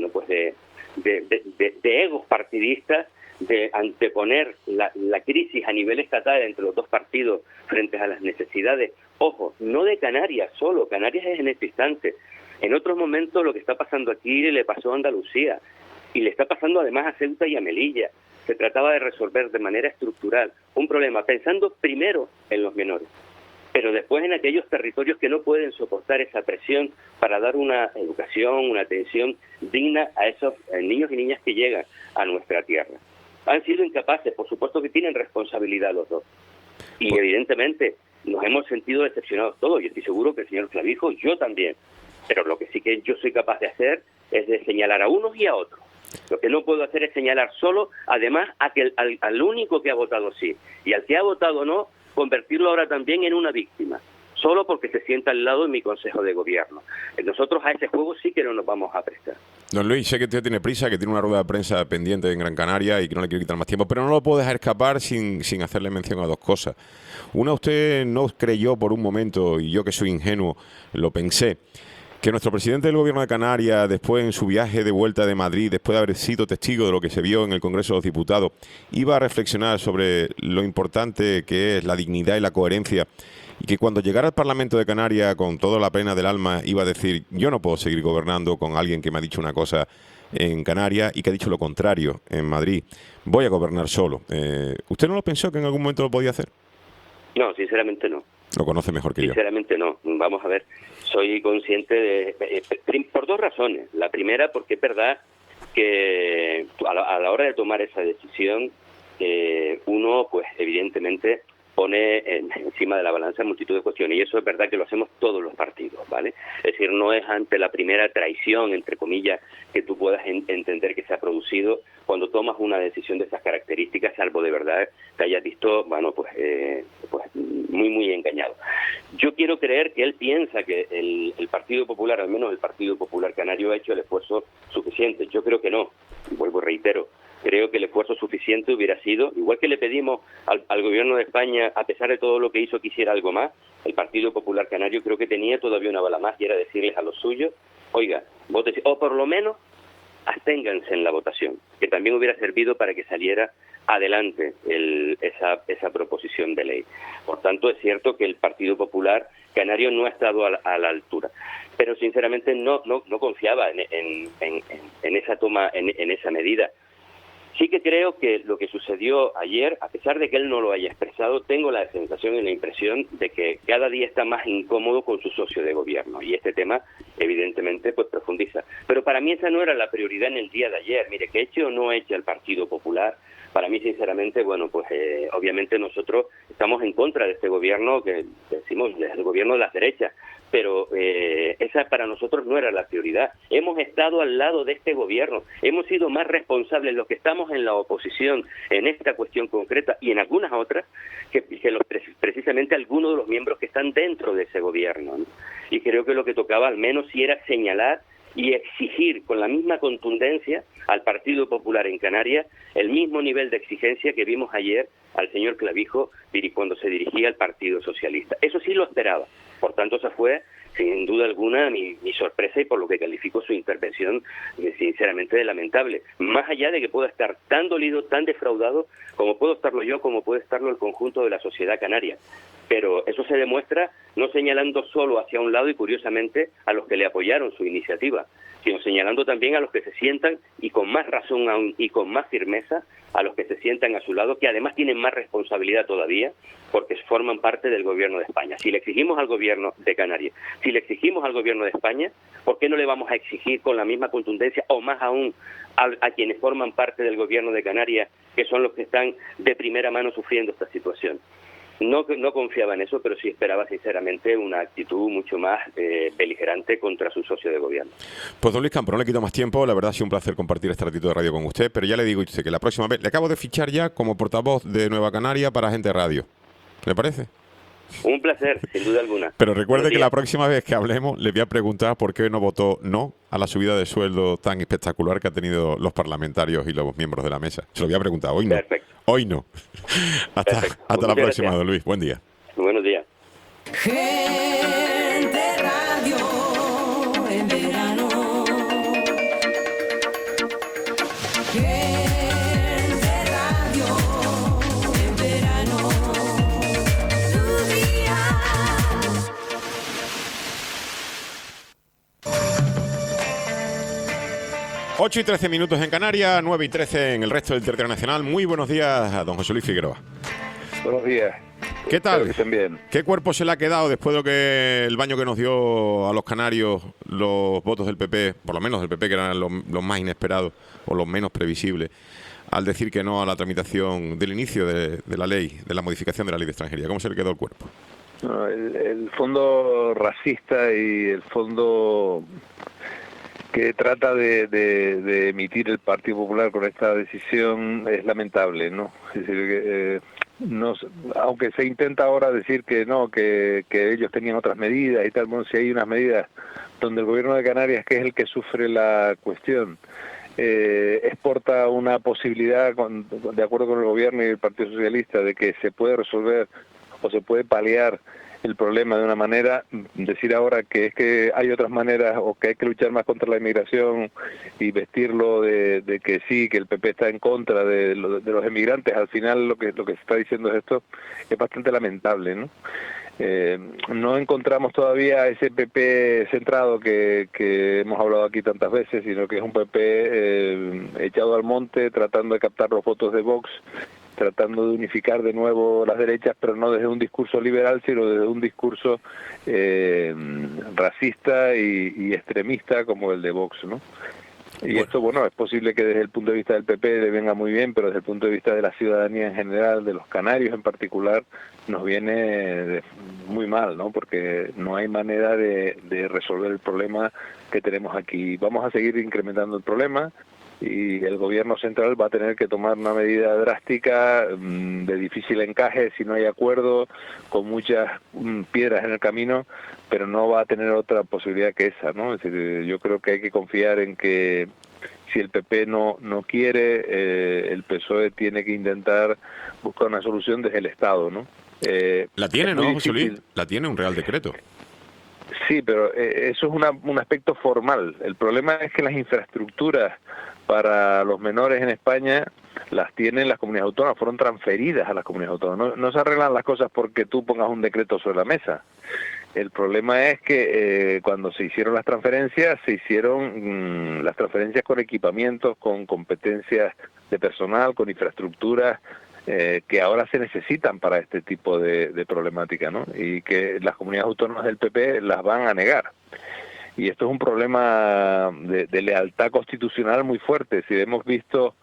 egos partidistas, de anteponer la crisis a nivel estatal entre los dos partidos frente a las necesidades, ojo, no de Canarias solo, Canarias es en este instante. En otros momentos lo que está pasando aquí le pasó a Andalucía y le está pasando además a Ceuta y a Melilla. Se trataba de resolver de manera estructural un problema, pensando primero en los menores, pero después en aquellos territorios que no pueden soportar esa presión para dar una educación, una atención digna a esos niños y niñas que llegan a nuestra tierra. Han sido incapaces, por supuesto que tienen responsabilidad los dos. Y evidentemente nos hemos sentido decepcionados todos, y estoy seguro que el señor Clavijo, yo también. Pero lo que sí que yo soy capaz de hacer es de señalar a unos y a otros. Lo que no puedo hacer es señalar solo, además, al único que ha votado sí. Y al que ha votado no, convertirlo ahora también en una víctima, solo porque se sienta al lado de mi Consejo de Gobierno. Nosotros a ese juego sí que no nos vamos a prestar. Don Luis, sé que usted tiene prisa, que tiene una rueda de prensa pendiente en Gran Canaria y que no le quiero quitar más tiempo, pero no lo puedo dejar escapar sin hacerle mención a dos cosas. Una, usted no creyó por un momento, y yo que soy ingenuo lo pensé, que nuestro presidente del Gobierno de Canarias, después en su viaje de vuelta de Madrid, después de haber sido testigo de lo que se vio en el Congreso de los Diputados, iba a reflexionar sobre lo importante que es la dignidad y la coherencia, y que cuando llegara al Parlamento de Canarias, con toda la pena del alma, iba a decir: yo no puedo seguir gobernando con alguien que me ha dicho una cosa en Canarias y que ha dicho lo contrario en Madrid. Voy a gobernar solo. ¿Usted no lo pensó que en algún momento lo podía hacer? No, sinceramente no. Lo conoce mejor que yo. Sinceramente no. Vamos a ver, soy consciente por dos razones. La primera, porque es verdad que a la hora de tomar esa decisión, uno, pues evidentemente pone encima de la balanza multitud de cuestiones, y eso es verdad que lo hacemos todos los partidos, ¿vale? Es decir, no es ante la primera traición, entre comillas, que tú puedas entender que se ha producido cuando tomas una decisión de esas características, salvo de verdad te hayas visto, bueno, pues muy engañado. Yo quiero creer que él piensa que el Partido Popular, al menos el Partido Popular Canario, ha hecho el esfuerzo suficiente. Yo creo que no, vuelvo y reitero. Creo que el esfuerzo suficiente hubiera sido, igual que le pedimos al Gobierno de España, a pesar de todo lo que hizo, que hiciera algo más, el Partido Popular Canario creo que tenía todavía una bala más, y era decirles a los suyos: oiga, voten, o por lo menos absténganse en la votación, que también hubiera servido para que saliera adelante esa proposición de ley. Por tanto, es cierto que el Partido Popular Canario no ha estado a la altura, pero sinceramente no confiaba en esa toma, en esa medida. Sí que creo que lo que sucedió ayer, a pesar de que él no lo haya expresado, tengo la sensación y la impresión de que cada día está más incómodo con su socio de gobierno, y este tema evidentemente pues profundiza. Pero para mí esa no era la prioridad en el día de ayer. Mire, que eche o no eche al Partido Popular, Para mí, sinceramente, bueno, pues obviamente nosotros estamos en contra de este gobierno, que decimos el gobierno de las derechas, pero esa para nosotros no era la prioridad. Hemos estado al lado de este gobierno, hemos sido más responsables los que estamos en la oposición en esta cuestión concreta y en algunas otras que precisamente algunos de los miembros que están dentro de ese gobierno, ¿no? Y creo que lo que tocaba al menos sí era señalar y exigir con la misma contundencia al Partido Popular en Canarias el mismo nivel de exigencia que vimos ayer al señor Clavijo cuando se dirigía al Partido Socialista. Eso sí lo esperaba. Por tanto, esa fue, sin duda alguna, mi sorpresa y por lo que califico su intervención, sinceramente, de lamentable. Más allá de que pueda estar tan dolido, tan defraudado, como puedo estarlo yo, como puede estarlo el conjunto de la sociedad canaria. Pero eso se demuestra no señalando solo hacia un lado y, curiosamente, a los que le apoyaron su iniciativa, sino señalando también a los que se sientan, y con más razón aún y con más firmeza, a los que se sientan a su lado, que además tienen más responsabilidad todavía, porque forman parte del gobierno de España. Si le exigimos al gobierno de Canarias, si le exigimos al gobierno de España, ¿por qué no le vamos a exigir con la misma contundencia, o más aún, a quienes forman parte del gobierno de Canarias, que son los que están de primera mano sufriendo esta situación? No confiaba en eso, pero sí esperaba sinceramente una actitud mucho más beligerante contra su socio de gobierno. Pues don Luis Campos, no le quito más tiempo, la verdad ha sido un placer compartir este ratito de radio con usted, pero ya le digo usted que la próxima vez, le acabo de fichar ya como portavoz de Nueva Canaria para Gente Radio. ¿Le parece? Un placer, sin duda alguna. Pero recuerde que la próxima vez que hablemos le voy a preguntar por qué no votó no a la subida de sueldo tan espectacular que han tenido los parlamentarios y los miembros de la mesa. Se lo voy a preguntar, hoy no. Perfecto. Hoy no. Hasta la próxima, don Luis. Buen día. Buenos días. Gente Radio en verano. Gente Radio en verano. Tu día. 8 y 13 minutos en Canarias, 9 y 13 en el resto del territorio nacional. Muy buenos días a don José Luis Figueroa. Buenos días. ¿Qué tal? Espero que estén bien. ¿Qué cuerpo se le ha quedado después de lo que el baño que nos dio a los canarios los votos del PP, por lo menos del PP, que eran los más inesperados o los menos previsibles, al decir que no a la tramitación del inicio de la ley, de la modificación de la ley de extranjería? ¿Cómo se le quedó el cuerpo? No, el fondo racista y el fondo que trata de emitir el Partido Popular con esta decisión es lamentable, ¿no? Es decir, que aunque se intenta ahora decir que no, que ellos tenían otras medidas y tal, bueno, si hay unas medidas donde el gobierno de Canarias, que es el que sufre la cuestión, exporta una posibilidad, de acuerdo con el gobierno y el Partido Socialista, de que se puede resolver o se puede paliar el problema de una manera, decir ahora que es que hay otras maneras o que hay que luchar más contra la inmigración y vestirlo de que sí, que el PP está en contra de los emigrantes, al final lo que se está diciendo es esto, es bastante lamentable, ¿no? No encontramos todavía ese PP centrado que hemos hablado aquí tantas veces, sino que es un PP echado al monte, tratando de captar los votos de Vox, tratando de unificar de nuevo las derechas, pero no desde un discurso liberal, sino desde un discurso racista y extremista como el de Vox, ¿no? Y esto, bueno, es posible que desde el punto de vista del PP le venga muy bien, pero desde el punto de vista de la ciudadanía en general, de los canarios en particular, nos viene muy mal, ¿no? Porque no hay manera de resolver el problema que tenemos aquí. Vamos a seguir incrementando el problema, y el gobierno central va a tener que tomar una medida drástica, de difícil encaje si no hay acuerdo, con muchas piedras en el camino, pero no va a tener otra posibilidad que esa, ¿no? Es decir, yo creo que hay que confiar en que si el PP no quiere, el PSOE tiene que intentar buscar una solución desde el Estado, ¿no? La tiene, ¿no, José Luis? La tiene un Real Decreto. Sí, pero eso es un aspecto formal. El problema es que las infraestructuras para los menores en España las tienen las comunidades autónomas, fueron transferidas a las comunidades autónomas. No se arreglan las cosas porque tú pongas un decreto sobre la mesa. El problema es que cuando se hicieron las transferencias, se hicieron las transferencias con equipamientos, con competencias de personal, con infraestructuras que ahora se necesitan para este tipo de problemática, ¿no? Y que las comunidades autónomas del PP las van a negar. Y esto es un problema de lealtad constitucional muy fuerte. Si hemos visto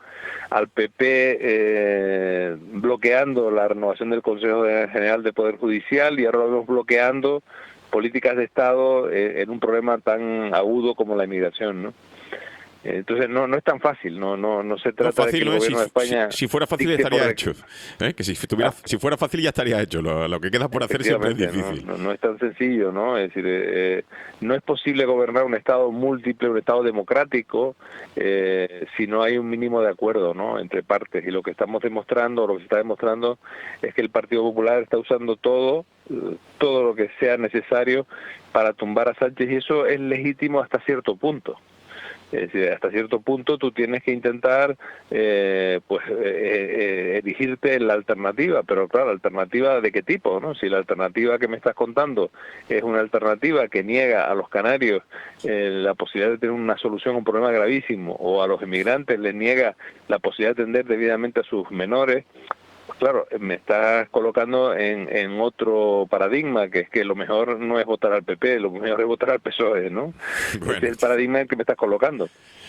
al PP bloqueando la renovación del Consejo General de Poder Judicial, y ahora vemos bloqueando políticas de Estado en un problema tan agudo como la inmigración, ¿no? Entonces no es tan fácil, no se trata de que el gobierno de España... Si fuera fácil estaría hecho. Que si fuera fácil ya estaría hecho. Lo que queda por hacer siempre es difícil. No es tan sencillo, ¿no? Es decir, no es posible gobernar un Estado múltiple, un Estado democrático, si no hay un mínimo de acuerdo, ¿no?, entre partes. Y lo que estamos demostrando, lo que se está demostrando, es que el Partido Popular está usando todo lo que sea necesario para tumbar a Sánchez, y eso es legítimo hasta cierto punto. Es decir, hasta cierto punto tú tienes que intentar erigirte en la alternativa, pero claro, ¿la alternativa de qué tipo, no? Si la alternativa que me estás contando es una alternativa que niega a los canarios la posibilidad de tener una solución a un problema gravísimo, o a los inmigrantes les niega la posibilidad de atender debidamente a sus menores, claro, me estás colocando en otro paradigma, que es que lo mejor no es votar al PP, lo mejor es votar al PSOE, ¿no? Bueno. Ese es el paradigma en que me estás colocando.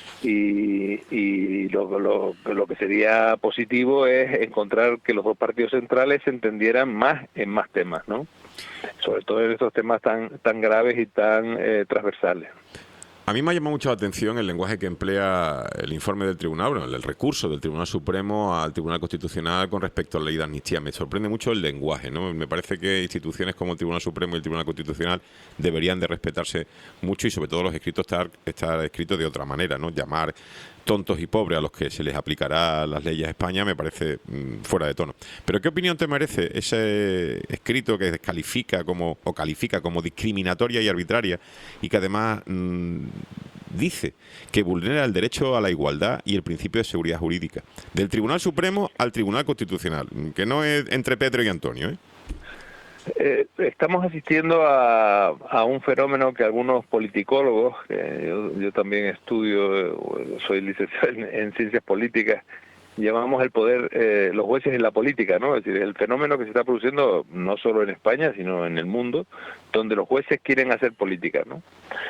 Y lo que sería positivo es encontrar que los dos partidos centrales se entendieran más en más temas, ¿no? Sobre todo en estos temas tan graves y tan transversales. A mí me ha llamado mucho la atención el lenguaje que emplea el informe del Tribunal, bueno, el recurso del Tribunal Supremo al Tribunal Constitucional con respecto a la ley de amnistía. Me sorprende mucho el lenguaje, ¿no? Me parece que instituciones como el Tribunal Supremo y el Tribunal Constitucional deberían de respetarse mucho, y sobre todo los escritos estar escritos de otra manera, ¿no? Llamar tontos y pobres a los que se les aplicará las leyes a España me parece fuera de tono. Pero ¿qué opinión te merece ese escrito que califica como discriminatoria y arbitraria, y que además dice que vulnera el derecho a la igualdad y el principio de seguridad jurídica, del Tribunal Supremo al Tribunal Constitucional, que no es entre Pedro y Antonio, ¿eh? Estamos asistiendo a un fenómeno que algunos politicólogos, yo también estudio, soy licenciado en ciencias políticas, llamamos el poder, los jueces en la política, ¿no? Es decir, el fenómeno que se está produciendo no solo en España, sino en el mundo, donde los jueces quieren hacer política, ¿no?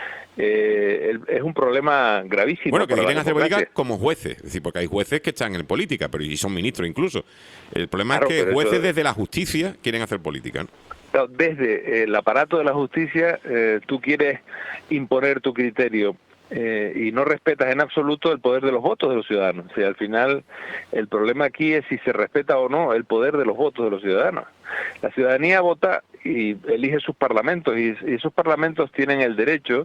Es un problema gravísimo. Bueno, que quieren hacer política como jueces, es decir, porque hay jueces que están en política, pero y son ministros incluso. El problema es que jueces desde la justicia quieren hacer política, ¿no? Desde el aparato de la justicia, tú quieres imponer tu criterio y no respetas en absoluto el poder de los votos de los ciudadanos. O sea, al final el problema aquí es si se respeta o no el poder de los votos de los ciudadanos. La ciudadanía vota y elige sus parlamentos, y esos parlamentos tienen el derecho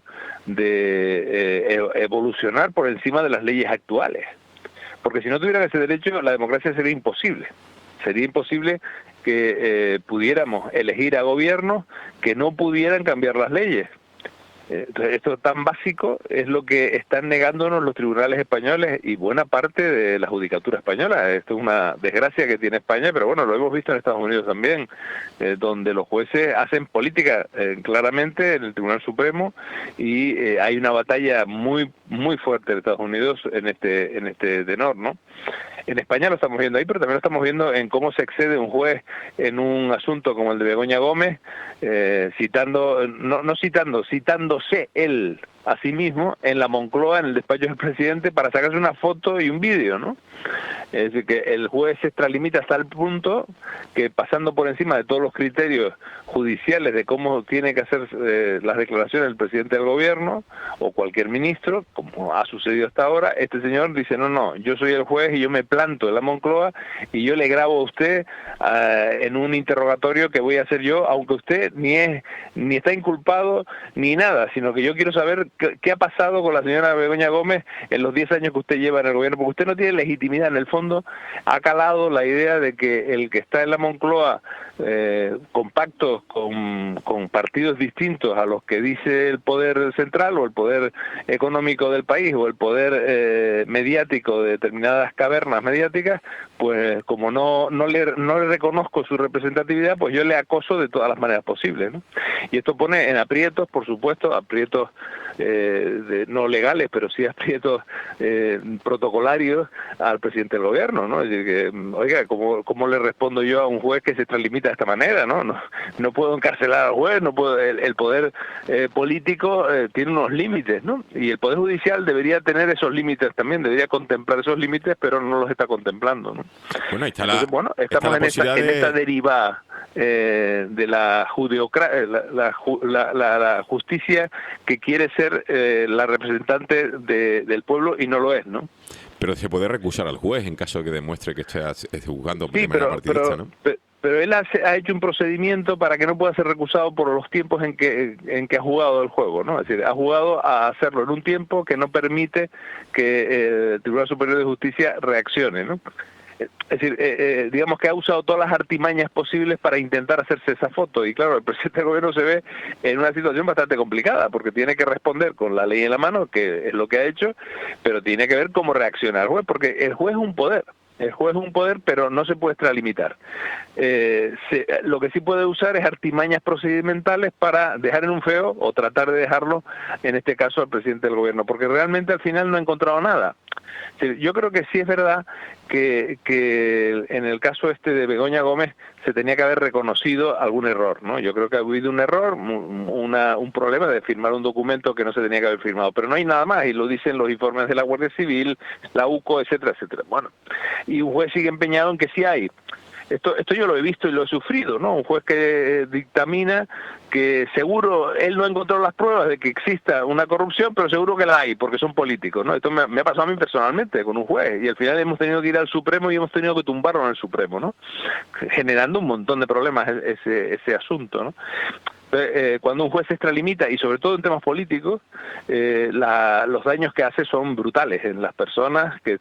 de evolucionar por encima de las leyes actuales. Porque si no tuvieran ese derecho, la democracia sería imposible. Sería imposible que pudiéramos elegir a gobiernos que no pudieran cambiar las leyes. Entonces, esto tan básico es lo que están negándonos los tribunales españoles y buena parte de la judicatura española. Esto es una desgracia que tiene España, pero bueno, lo hemos visto en Estados Unidos también, donde los jueces hacen política claramente en el Tribunal Supremo, y hay una batalla muy fuerte en Estados Unidos en este tenor, ¿no? En España lo estamos viendo ahí, pero también lo estamos viendo en cómo se excede un juez en un asunto como el de Begoña Gómez, citándose él a sí mismo en la Moncloa, en el despacho del presidente, para sacarse una foto y un vídeo, ¿no? Es decir, que el juez se extralimita hasta el punto que, pasando por encima de todos los criterios judiciales de cómo tiene que hacer las declaraciones del presidente del gobierno o cualquier ministro, como ha sucedido hasta ahora, este señor dice, no, yo soy el juez y yo me planto en la Moncloa y yo le grabo a usted en un interrogatorio que voy a hacer yo, aunque usted ni está inculpado ni nada, sino que yo quiero saber qué ha pasado con la señora Begoña Gómez en los 10 años que usted lleva en el gobierno, porque usted no tiene legitimidad. En el fondo ha calado la idea de que el que está en la Moncloa con pactos con partidos distintos a los que dice el poder central o el poder económico del país o el poder mediático de determinadas cavernas mediáticas, pues como no le reconozco su representatividad, pues yo le acoso de todas las maneras posibles, ¿no? Y esto pone en aprietos, por supuesto, aprietos no legales, pero sí aprietos protocolarios al presidente del gobierno, ¿no? Es decir, que, oiga, ¿cómo le respondo yo a un juez que se extralimita de esta manera, ¿no? No puedo encarcelar al juez, no puedo, el poder político tiene unos límites, ¿no? Y el poder judicial debería tener esos límites también, debería contemplar esos límites, pero no los está contemplando, ¿no? Bueno, ahí está. Entonces, bueno, estamos en esta deriva de la la justicia que quiere ser la representante del pueblo y no lo es, ¿no? Pero se puede recusar al juez en caso de que demuestre que esté juzgando de manera partidista, ¿no? Pero él ha hecho un procedimiento para que no pueda ser recusado por los tiempos en que ha jugado el juego, ¿no? Es decir, ha jugado a hacerlo en un tiempo que no permite que el Tribunal Superior de Justicia reaccione, ¿no? Es decir, digamos que ha usado todas las artimañas posibles para intentar hacerse esa foto, y claro, el presidente del gobierno se ve en una situación bastante complicada, porque tiene que responder con la ley en la mano, que es lo que ha hecho, pero tiene que ver cómo reacciona el juez, porque el juez es un poder. El juez es un poder, pero no se puede extralimitar. Lo que sí puede usar es artimañas procedimentales para dejar en un feo, o tratar de dejarlo, en este caso, al presidente del gobierno, porque realmente al final no ha encontrado nada. Yo creo que sí es verdad que en el caso de Begoña Gómez se tenía que haber reconocido algún error, ¿no? Yo creo que ha habido un error, un problema de firmar un documento que no se tenía que haber firmado, pero no hay nada más, y lo dicen los informes de la Guardia Civil, la UCO, etcétera, etcétera. Bueno, y un juez sigue empeñado en que sí hay. Esto yo lo he visto y lo he sufrido, ¿no? Un juez que dictamina que seguro él no ha encontrado las pruebas de que exista una corrupción, pero seguro que la hay, porque son políticos, ¿no? Esto me ha pasado a mí personalmente con un juez, y al final hemos tenido que ir al Supremo y hemos tenido que tumbarlo en el Supremo, ¿no? Generando un montón de problemas ese asunto, ¿no? Cuando un juez se extralimita, y sobre todo en temas políticos, los daños que hace son brutales en las personas que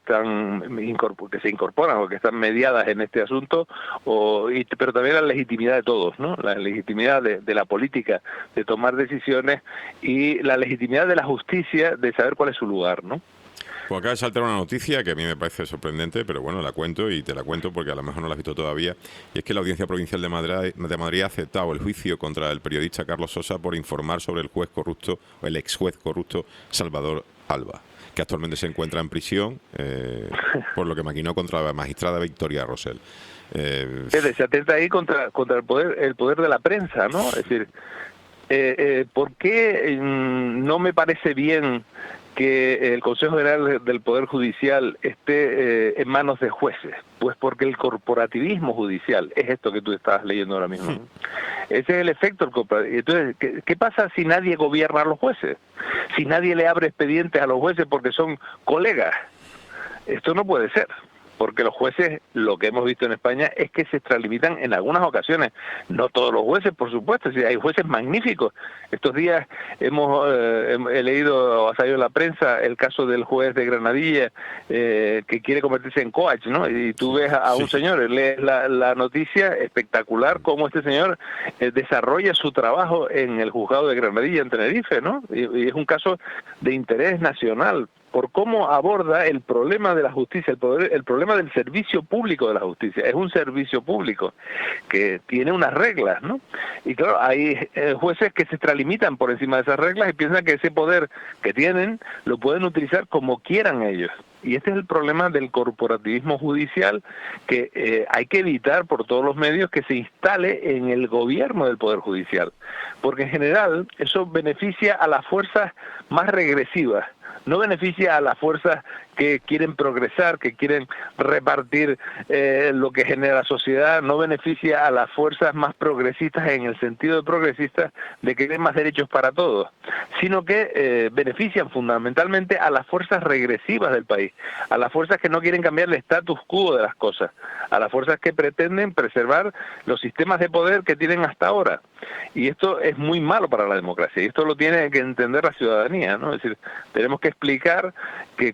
se incorporan o que están mediadas en este asunto, pero también la legitimidad de todos, ¿no? La legitimidad de la política de tomar decisiones, y la legitimidad de la justicia de saber cuál es su lugar, ¿no? Pues acaba de saltar una noticia que a mí me parece sorprendente, pero bueno, la cuento, y te la cuento porque a lo mejor no la has visto todavía, y es que la Audiencia Provincial de Madrid ha aceptado el juicio contra el periodista Carlos Sosa por informar sobre el juez corrupto, o el ex juez corrupto Salvador Alba, que actualmente se encuentra en prisión por lo que maquinó contra la magistrada Victoria Rosell. Se atenta ahí contra el poder de la prensa, ¿no? Es decir, ¿por qué no me parece bien que el Consejo General del Poder Judicial esté en manos de jueces? Pues porque el corporativismo judicial es esto que tú estás leyendo ahora mismo, ¿no? Ese es el efecto del corporativismo. Entonces, ¿qué pasa si nadie gobierna a los jueces? Si nadie le abre expedientes a los jueces porque son colegas. Esto no puede ser, porque los jueces, lo que hemos visto en España es que se extralimitan en algunas ocasiones. No todos los jueces, por supuesto, si hay jueces magníficos. Estos días he leído, ha salido en la prensa, el caso del juez de Granadilla que quiere convertirse en coach, ¿no? Y tú ves a un señor, lees la noticia, espectacular cómo este señor desarrolla su trabajo en el juzgado de Granadilla, en Tenerife, ¿no? Y es un caso de interés nacional, por cómo aborda el problema de la justicia, el problema del servicio público de la justicia. Es un servicio público que tiene unas reglas, ¿no? Y claro, hay jueces que se extralimitan por encima de esas reglas y piensan que ese poder que tienen lo pueden utilizar como quieran ellos. Y este es el problema del corporativismo judicial, que hay que evitar por todos los medios que se instale en el gobierno del Poder Judicial, porque en general eso beneficia a las fuerzas más regresivas, no beneficia a las fuerzas que quieren progresar, que quieren repartir lo que genera la sociedad, no beneficia a las fuerzas más progresistas en el sentido de progresistas de que den más derechos para todos, sino que benefician fundamentalmente a las fuerzas regresivas del país, a las fuerzas que no quieren cambiar el status quo de las cosas, a las fuerzas que pretenden preservar los sistemas de poder que tienen hasta ahora. Y esto es muy malo para la democracia, y esto lo tiene que entender la ciudadanía, ¿no? Es decir, tenemos que explicar que cuando se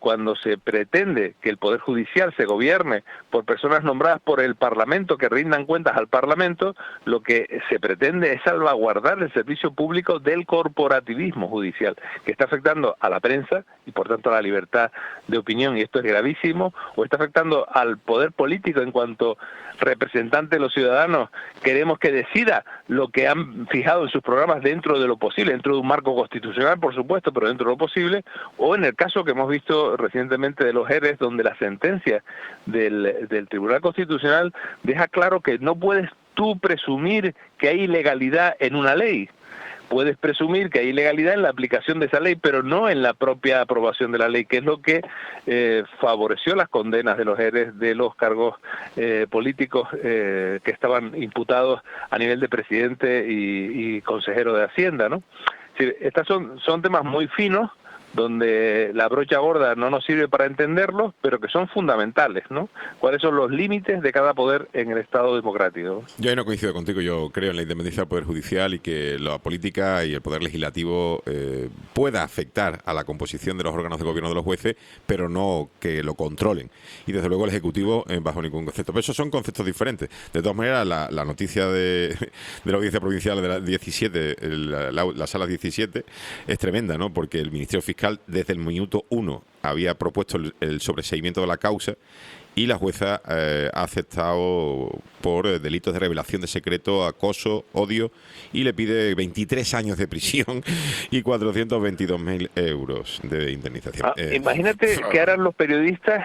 se pretende que el Poder Judicial se gobierne por personas nombradas por el Parlamento que rindan cuentas al Parlamento, lo que se pretende es salvaguardar el servicio público del corporativismo judicial, que está afectando a la prensa y por tanto a la libertad de opinión, y esto es gravísimo, o está afectando al poder político en cuanto representante de los ciudadanos queremos que decida lo que han fijado en sus programas dentro de lo posible, dentro de un marco constitucional, por supuesto, pero dentro de lo posible, o en el caso que hemos visto recientemente de los ERES, donde la sentencia del Tribunal Constitucional deja claro que no puedes tú presumir que hay ilegalidad en una ley. Puedes presumir que hay ilegalidad en la aplicación de esa ley, pero no en la propia aprobación de la ley, que es lo que favoreció las condenas de los ERES de los cargos políticos que estaban imputados a nivel de presidente y consejero de Hacienda, ¿no? Sí, estas son temas muy finos, donde la brocha gorda no nos sirve para entenderlos, pero que son fundamentales, ¿no? ¿Cuáles son los límites de cada poder en el Estado democrático? Yo ahí no coincido contigo, yo creo en la independencia del Poder Judicial y que la política y el Poder Legislativo pueda afectar a la composición de los órganos de gobierno de los jueces, pero no que lo controlen. Y desde luego el Ejecutivo bajo ningún concepto. Pero esos son conceptos diferentes. De todas maneras, la noticia de la Audiencia Provincial de la 17, la Sala 17, es tremenda, ¿no? Porque el Ministerio Fiscal desde el minuto 1 había propuesto el sobreseimiento de la causa y la jueza ha aceptado por delitos de revelación de secreto, acoso, odio, y le pide 23 años de prisión y 422.000 euros de indemnización. Imagínate qué harán los periodistas,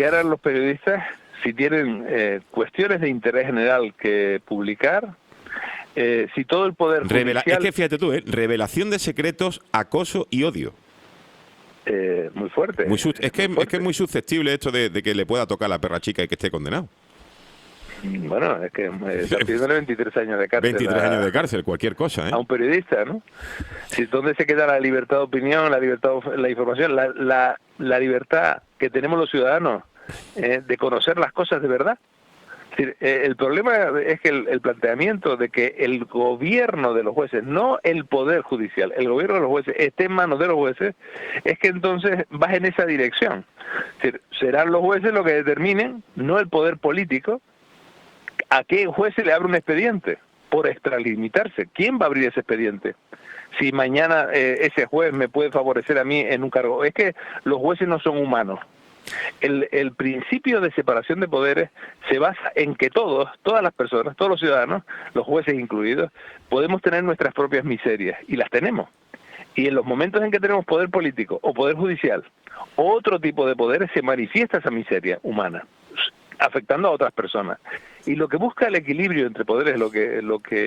si tienen cuestiones de interés general que publicar. Si todo el poder judicial... Es que fíjate tú, revelación de secretos, acoso y odio. Muy fuerte. Es que es muy susceptible esto de que le pueda tocar a la perra chica y que esté condenado. Bueno, es que está pidiéndole 23 años de cárcel. 23 años de cárcel, cualquier cosa, ¿eh? A un periodista, ¿no? Si, ¿dónde se queda la libertad de opinión, la libertad de la información, la libertad que tenemos los ciudadanos de conocer las cosas de verdad? Es decir, el problema es que el planteamiento de que el gobierno de los jueces, no el Poder Judicial, el gobierno de los jueces esté en manos de los jueces, es que entonces vas en esa dirección. Es decir, serán los jueces los que determinen, no el poder político, a qué juez se le abre un expediente por extralimitarse. ¿Quién va a abrir ese expediente? Si mañana ese juez me puede favorecer a mí en un cargo. Es que los jueces no son humanos. El principio de separación de poderes se basa en que todas las personas, todos los ciudadanos, los jueces incluidos, podemos tener nuestras propias miserias, y las tenemos. Y en los momentos en que tenemos poder político o poder judicial, o otro tipo de poderes, se manifiesta esa miseria humana, afectando a otras personas. Y lo que busca el equilibrio entre poderes, lo que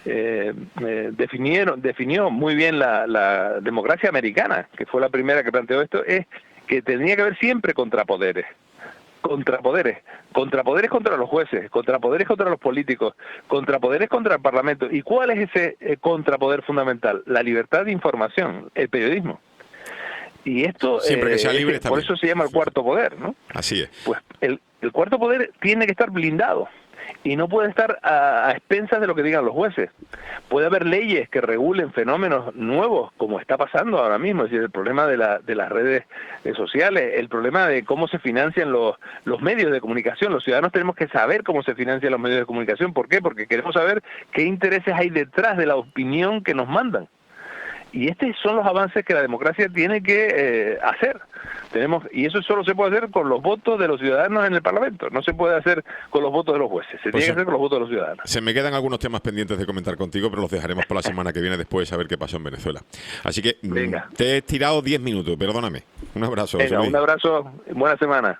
definió muy bien la democracia americana, que fue la primera que planteó esto, es que tenía que haber siempre contrapoderes contra los jueces, contrapoderes contra los políticos, contrapoderes contra el Parlamento. ¿Y cuál es ese contrapoder fundamental? La libertad de información, el periodismo. Y esto, siempre que sea libre, está por bien. eso se llama el cuarto poder, ¿no? Así es. Pues el cuarto poder tiene que estar blindado y no puede estar a expensas de lo que digan los jueces. Puede haber leyes que regulen fenómenos nuevos, como está pasando ahora mismo, es decir, el problema de las redes sociales, el problema de cómo se financian los medios de comunicación. Los ciudadanos tenemos que saber cómo se financian los medios de comunicación. ¿Por qué? Porque queremos saber qué intereses hay detrás de la opinión que nos mandan. Y estos son los avances que la democracia tiene que hacer. Y eso solo se puede hacer con los votos de los ciudadanos en el Parlamento. No se puede hacer con los votos de los jueces. Se tiene que hacer con los votos de los ciudadanos. Se me quedan algunos temas pendientes de comentar contigo, pero los dejaremos para la semana que viene después a ver qué pasó en Venezuela. Así que Venga. Te he tirado 10 minutos, perdóname. Un abrazo. Venga, un abrazo. Buena semana.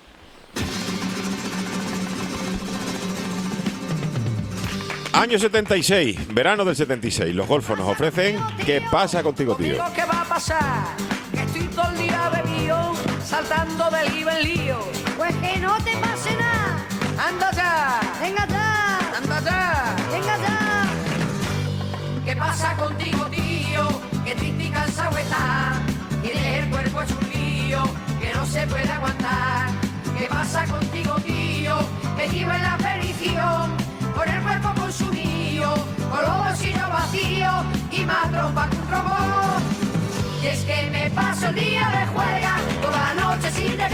Año 76, verano del 76. Los golfos nos ofrecen ¿Qué pasa contigo, tío? ¿Qué va a pasar? Que estoy todo el día bebido, saltando de lío en lío. Pues que no te pase nada. ¡Anda ya! Venga ya. ¡Anda ya! Venga ya. ¿Qué pasa contigo, tío? Que triste y cansado estás. Tienes el cuerpo hecho un lío que no se puede aguantar. ¿Qué pasa contigo, tío? Que vive la perdición. Con el cuerpo consumido, con los bolsillos vacíos y más trompa que un robot. Y es que me paso el día de juega, toda la noche sin descansar.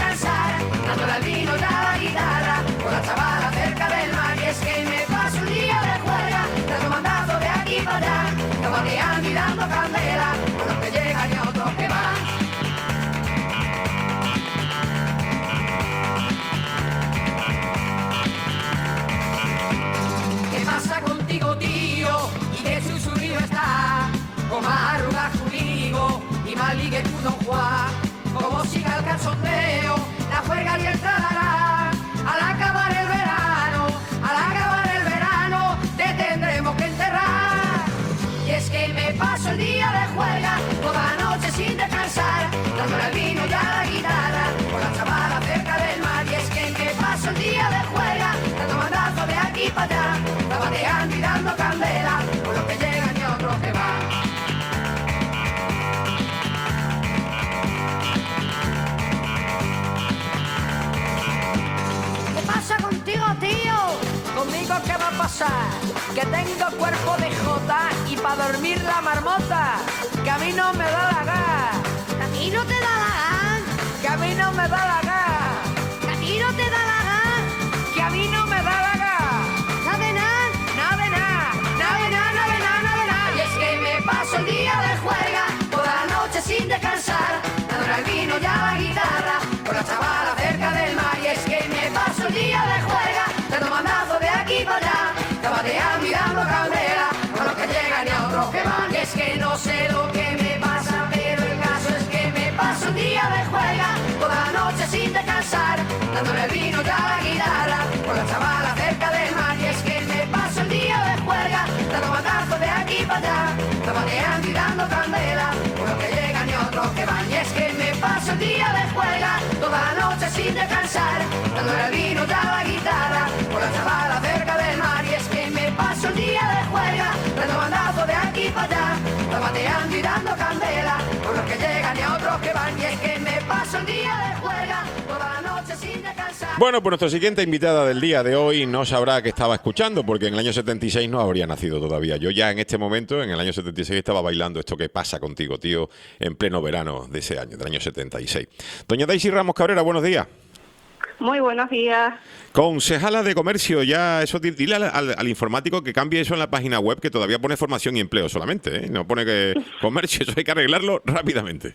cosas, que tengo cuerpo de jota y para dormir la marmota, que a mí no me da la gana. ¿A ti no te da la gana? Que a mí no me da la gana. ¿Que a ti no te da la gana? Que a mí no me da la gana. Nada de nada. Nada de nada, nada de nada, nada de nada, nada de nada. Y es que me paso el día de juerga, toda la noche sin descansar, dándole al vino y a la guitarra, con la chavala cerca del mar. Y es que me paso el día de juerga, dando mandazo de aquí para allá, tabateando y dando candela, a los que llegan y a otros que van. Y es que no sé lo que me pasa, pero el caso es que me paso el día de juerga, toda la noche sin descansar, dándole el vino y a la guitarra, con la chavala cerca del mar. Y es que me paso el día de juerga, dando mandazo de aquí para allá, tabateando y dando candela, a los que llegan y a otros que van. Y es que me paso el día de juerga, toda la noche sin descansar, dándole el vino y a la guitarra, con la chavala cerca del mar. Y es que me paso el día de juerga, dando mandazo de aquí para allá, tabateando y dando candela, con los que llegan y a otros que van. Y es que me paso el día de juerga, toda la noche sin descansar. Bueno, pues nuestra siguiente invitada del día de hoy no sabrá que estaba escuchando, porque en el año 76 no habría nacido todavía. Yo ya en este momento, en el año 76, estaba bailando esto que pasa contigo, tío, en pleno verano de ese año, del año 76. Doña Daisy Ramos Cabrera, buenos días. Muy buenos días. Concejala de Comercio, ya eso, dile al informático que cambie eso en la página web, que todavía pone formación y empleo solamente, ¿eh? No pone que comercio, eso hay que arreglarlo rápidamente.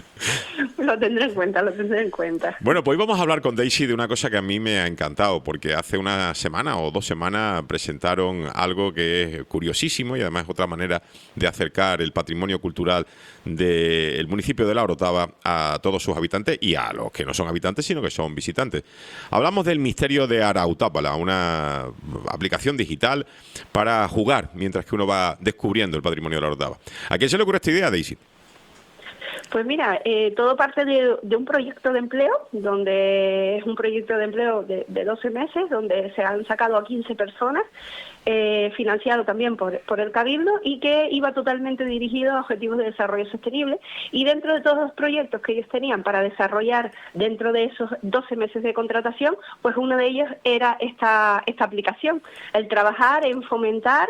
Lo tendré en cuenta, lo tendré en cuenta. Bueno, pues hoy vamos a hablar con Daisy de una cosa que a mí me ha encantado, porque hace una semana o 2 semanas presentaron algo que es curiosísimo y además es otra manera de acercar el patrimonio cultural del municipio de La Orotava a todos sus habitantes y a los que no son habitantes, sino que son visitantes. Hablamos del Misterio de Arautápala, una aplicación digital para jugar mientras que uno va descubriendo el patrimonio de La Orotava. ¿A quién se le ocurre esta idea, Daisy? Pues mira, todo parte de un proyecto de empleo, donde es un proyecto de empleo de 12 meses, donde se han sacado a 15 personas, financiado también por el Cabildo, y que iba totalmente dirigido a objetivos de desarrollo sostenible. Y dentro de todos los proyectos que ellos tenían para desarrollar dentro de esos 12 meses de contratación, pues uno de ellos era esta aplicación, el trabajar en fomentar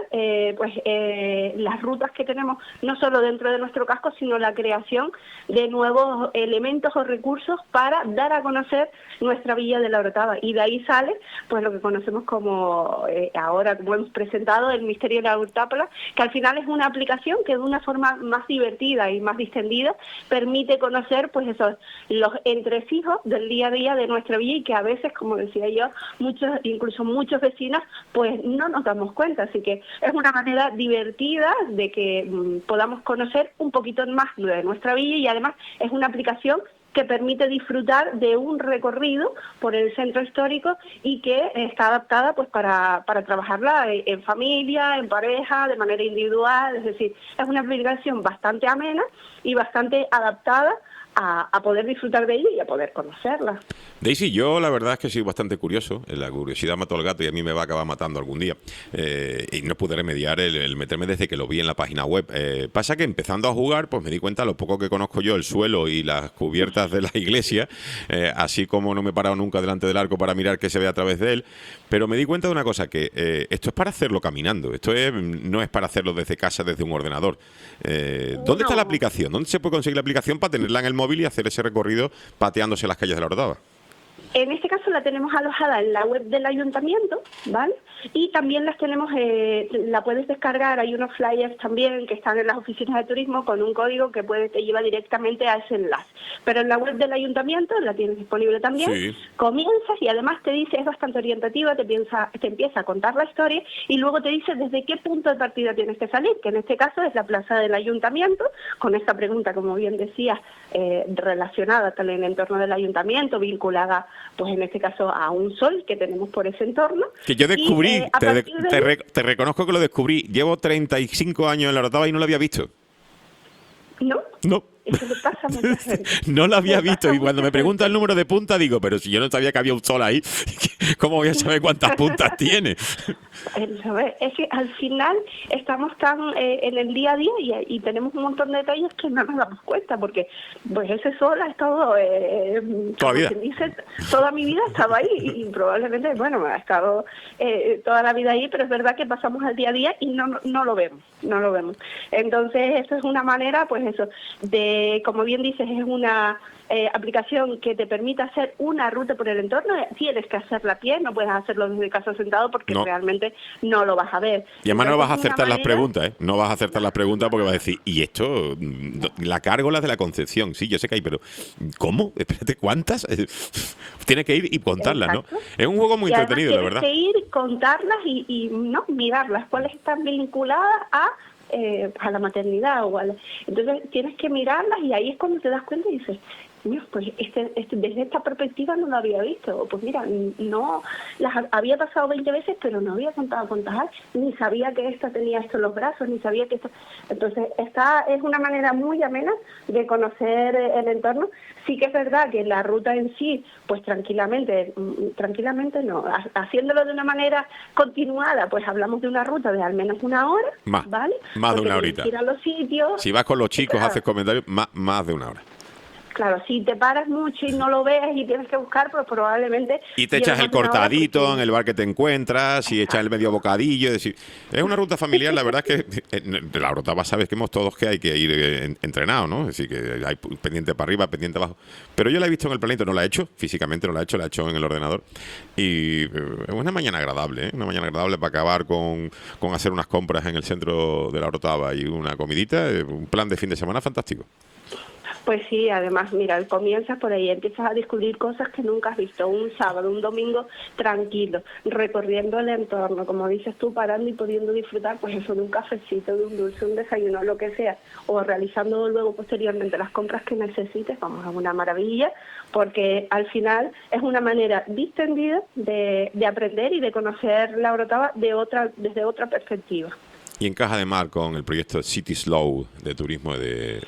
las rutas que tenemos, no solo dentro de nuestro casco, sino la creación de nuevos elementos o recursos para dar a conocer nuestra villa de La Orotava. Y de ahí sale pues lo que conocemos como ahora, como hemos presentado, el Misterio de La Orotava, que al final es una aplicación que de una forma más divertida y más distendida permite conocer pues los entresijos del día a día de nuestra villa, y que a veces, como decía yo, incluso muchos vecinos pues no nos damos cuenta. Así que es una manera divertida de que podamos conocer un poquito más de nuestra villa, y además es una aplicación que permite disfrutar de un recorrido por el centro histórico y que está adaptada pues para trabajarla en familia, en pareja, de manera individual. Es decir, es una aplicación bastante amena y bastante adaptada a poder disfrutar de ella y a poder conocerla. Daisy, yo la verdad es que soy bastante curioso. La curiosidad mató al gato y a mí me va a acabar matando algún día. Y no pude remediar el meterme desde que lo vi en la página web. Pasa que empezando a jugar, pues me di cuenta lo poco que conozco yo el suelo y las cubiertas de la iglesia, así como no me he parado nunca delante del arco para mirar qué se ve a través de él. Pero me di cuenta de una cosa, que esto es para hacerlo caminando. No es para hacerlo desde casa, desde un ordenador. ¿Dónde está la aplicación? ¿Dónde se puede conseguir la aplicación para tenerla en el móvil y hacer ese recorrido pateándose las calles de La Orotava? En este caso la tenemos alojada en la web del ayuntamiento, ¿vale? Y también las tenemos, la puedes descargar, hay unos flyers también que están en las oficinas de turismo con un código que te lleva directamente a ese enlace. Pero en la web del ayuntamiento la tienes disponible también. Sí. Comienzas y además te dice, es bastante orientativa, te empieza a contar la historia y luego te dice desde qué punto de partida tienes que salir, que en este caso es la plaza del ayuntamiento, con esta pregunta, como bien decías, relacionada con el entorno del ayuntamiento, vinculada pues en este caso a un sol que tenemos por ese entorno. Que yo descubrí, te reconozco que lo descubrí, llevo 35 años en La Orotava y no lo había visto. ¿No? No. Eso le pasa a mucha gente. No lo había visto y cuando me pregunta el número de puntas digo, pero si yo no sabía que había un sol ahí, ¿cómo voy a saber cuántas puntas tiene? Es que al final estamos tan en el día a día y tenemos un montón de detalles que no nos damos cuenta, porque pues ese sol ha estado, toda vida. Dice, toda mi vida estaba ahí y probablemente, bueno, ha estado toda la vida ahí, pero es verdad que pasamos al día a día y no lo vemos. Entonces, esto es una manera, pues eso, de, como bien dices, es una aplicación que te permite hacer una ruta por el entorno. Tienes que hacerla a pie, no puedes hacerlo desde casa sentado porque realmente no lo vas a ver. Y además no vas a acertar las preguntas, ¿eh? No vas a acertar las preguntas porque vas a decir, ¿y esto? La Gárgolas de la Concepción, sí, yo sé que hay, pero ¿cómo? Espérate, ¿cuántas? Tienes que ir y contarlas, ¿no? Es un juego muy entretenido, la verdad. Tienes que ir, contarlas y no mirarlas, cuáles están vinculadas a la maternidad entonces tienes que mirarlas y ahí es cuando te das cuenta y dices, mira, pues desde esta perspectiva no lo había visto, pues mira, no las había pasado 20 veces pero no había contado cuántas hay, ni sabía que esta tenía esto en los brazos, ni sabía que esto. Entonces esta es una manera muy amena de conocer el entorno. Sí que es verdad que la ruta en sí, pues tranquilamente no, haciéndolo de una manera continuada, pues hablamos de una ruta de al menos una hora, ¿vale? Más de una horita. Ir a los sitios. Si vas con los chicos, haces comentarios, más de una hora. Claro, si te paras mucho y no lo ves y tienes que buscar, pues probablemente... Y te echas el cortadito en el bar que te encuentras y echas el medio bocadillo. Es una ruta familiar, la verdad es que de la Orotava sabes que hemos todos que hay que ir entrenados, ¿no? Es decir, que hay pendiente para arriba, pendiente abajo. Pero yo la he visto en el planito, no la he hecho, físicamente no la he hecho, la he hecho en el ordenador. Y es una mañana agradable, ¿eh? Una mañana agradable para acabar con hacer unas compras en el centro de la Orotava y una comidita, un plan de fin de semana fantástico. Pues sí, además, mira, comienzas por ahí, empiezas a descubrir cosas que nunca has visto, un sábado, un domingo tranquilo, recorriendo el entorno, como dices tú, parando y pudiendo disfrutar, pues eso, de un cafecito, de un dulce, un desayuno, lo que sea, o realizando luego posteriormente las compras que necesites, vamos, a una maravilla, porque al final es una manera distendida de aprender y de conocer la Orotava desde otra perspectiva. Y encaja además con el proyecto City Slow de turismo de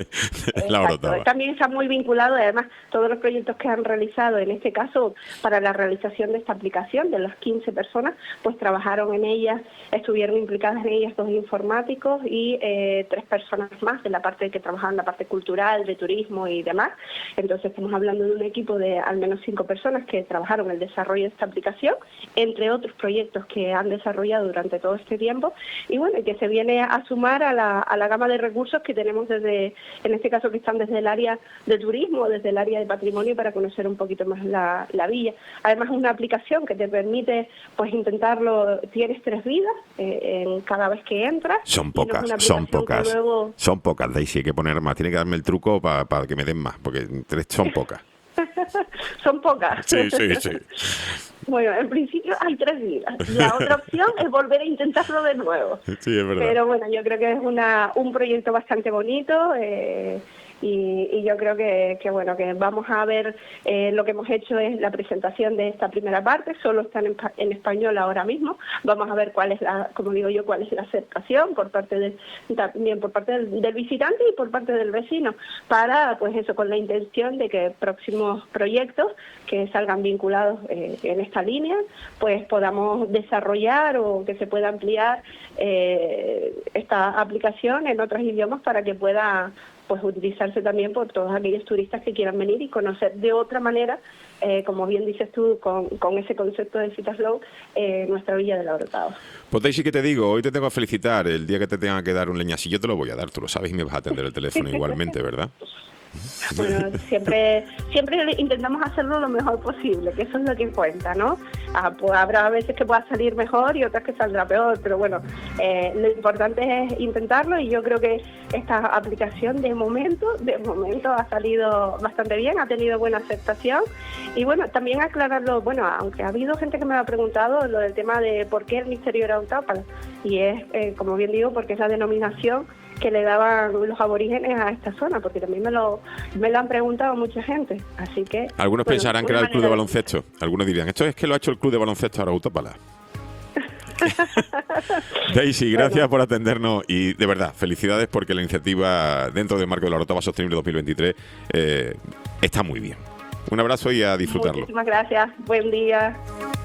la Orotava. También está muy vinculado, además, todos los proyectos que han realizado, en este caso, para la realización de esta aplicación, de las 15 personas, pues trabajaron en ellas, estuvieron implicadas en ellas 2 informáticos y 3 personas más de la parte que trabajaban en la parte cultural, de turismo y demás. Entonces estamos hablando de un equipo de al menos 5 personas que trabajaron en el desarrollo de esta aplicación, entre otros proyectos que han desarrollado durante todo este tiempo. Y bueno, que se viene a sumar a la gama de recursos que tenemos en este caso que están desde el área de turismo, desde el área de patrimonio, para conocer un poquito más la villa. Además, es una aplicación que te permite pues intentarlo, tienes 3 vidas en cada vez que entras. Son pocas, Daisy, hay que poner más, tiene que darme el truco para que me den más, porque 3 son pocas. Son pocas. Sí. Bueno, en principio hay 3 vidas. La otra opción es volver a intentarlo de nuevo. Sí, es verdad. Pero bueno, yo creo que es un proyecto bastante bonito. Y yo creo que bueno, que vamos a ver, lo que hemos hecho es la presentación de esta primera parte, solo está en español ahora mismo. Vamos a ver cuál es como digo yo, cuál es la aceptación también por parte del visitante y por parte del vecino, para pues eso, con la intención de que próximos proyectos que salgan vinculados en esta línea, pues podamos desarrollar o que se pueda ampliar esta aplicación en otros idiomas para que pueda pues utilizarse también por todos aquellos turistas que quieran venir y conocer de otra manera, como bien dices tú, con ese concepto de City Slow, nuestra villa de la Orotava. Pues Daisy, ¿qué te digo? Hoy te tengo que felicitar. El día que te tenga que dar un leñacillo yo te lo voy a dar, tú lo sabes, y me vas a atender el teléfono igualmente, ¿verdad? Bueno, siempre intentamos hacerlo lo mejor posible, que eso es lo que cuenta, ¿no? Pues habrá veces que pueda salir mejor y otras que saldrá peor, pero bueno, lo importante es intentarlo, y yo creo que esta aplicación de momento ha salido bastante bien, ha tenido buena aceptación. Y bueno, también aclararlo, bueno, aunque ha habido gente que me ha preguntado lo del tema de por qué el misterio era Orotava, y es, como bien digo, porque es la denominación que le daban los aborígenes a esta zona, porque también me lo han preguntado mucha gente, así que... Algunos pensarán que era el club de baloncesto, algunos dirían, esto es que lo ha hecho el club de baloncesto Arautopala. Daisy, gracias por atendernos y de verdad, felicidades porque la iniciativa dentro del marco de la Rotava Sostenible 2023 está muy bien. Un abrazo y a disfrutarlo. Muchísimas gracias. Buen día.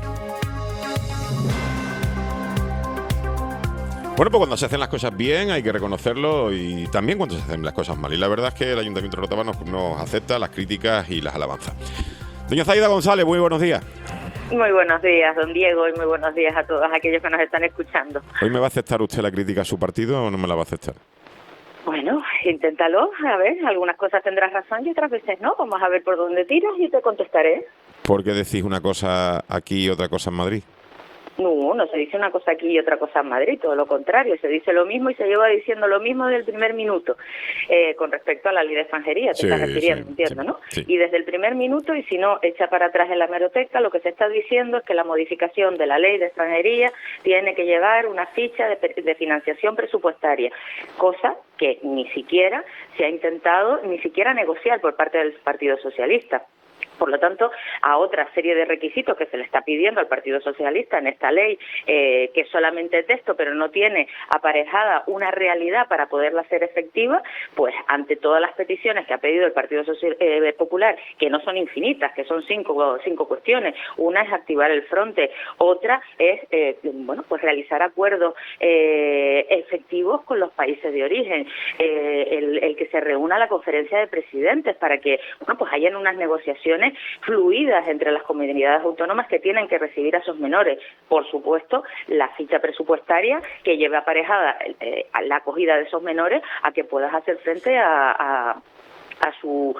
Bueno, pues cuando se hacen las cosas bien hay que reconocerlo y también cuando se hacen las cosas mal. Y la verdad es que el Ayuntamiento de Rotava nos acepta las críticas y las alabanzas. Doña Zaida González, muy buenos días. Muy buenos días, don Diego, y muy buenos días a todos aquellos que nos están escuchando. ¿Hoy me va a aceptar usted la crítica a su partido o no me la va a aceptar? Bueno, inténtalo, a ver, algunas cosas tendrás razón y otras veces no. Vamos a ver por dónde tiras y te contestaré. ¿Por qué decís una cosa aquí y otra cosa en Madrid? No se dice una cosa aquí y otra cosa en Madrid, todo lo contrario, se dice lo mismo y se lleva diciendo lo mismo desde el primer minuto, con respecto a la ley de extranjería, te estás refiriendo, entiendo, ¿no? Sí. Y desde el primer minuto, y si no, echa para atrás en la hemeroteca, lo que se está diciendo es que la modificación de la ley de extranjería tiene que llevar una ficha de financiación presupuestaria, cosa que ni siquiera se ha intentado, ni siquiera negociar por parte del Partido Socialista. Por lo tanto, a otra serie de requisitos que se le está pidiendo al Partido Socialista en esta ley, que es solamente texto, pero no tiene aparejada una realidad para poderla hacer efectiva, pues ante todas las peticiones que ha pedido el Partido Popular, que no son infinitas, que son cinco cuestiones. Una es activar el fronte, otra es pues realizar acuerdos efectivos con los países de origen, el que se reúna la conferencia de presidentes para que pues hayan unas negociaciones fluidas entre las comunidades autónomas que tienen que recibir a esos menores. Por supuesto, la ficha presupuestaria que lleve aparejada la acogida de esos menores a que puedas hacer frente a su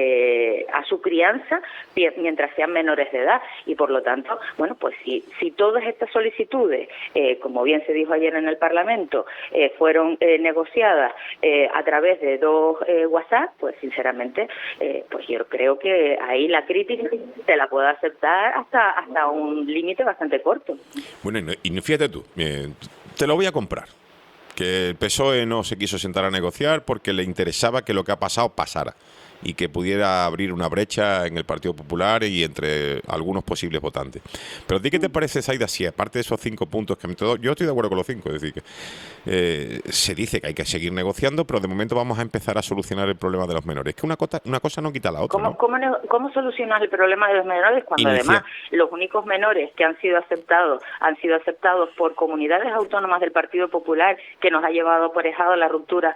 crianza mientras sean menores de edad. Y por lo tanto, pues si todas estas solicitudes, como bien se dijo ayer en el Parlamento, fueron negociadas a través de 2 WhatsApp, pues sinceramente, pues yo creo que ahí la crítica se la puedo aceptar hasta un límite bastante corto. Bueno, y fíjate tú, te lo voy a comprar. Que el PSOE no se quiso sentar a negociar porque le interesaba que lo que ha pasado pasara y que pudiera abrir una brecha en el Partido Popular y entre algunos posibles votantes. Pero ¿a ti qué te parece, Zaida, si aparte de esos 5 puntos que yo estoy de acuerdo con los 5, es decir, que se dice que hay que seguir negociando, pero de momento vamos a empezar a solucionar el problema de los menores? Es que una cosa no quita la otra, ¿no? ¿Cómo solucionas el problema de los menores cuando además los únicos menores que han sido aceptados por comunidades autónomas del Partido Popular, que nos ha llevado aparejado la ruptura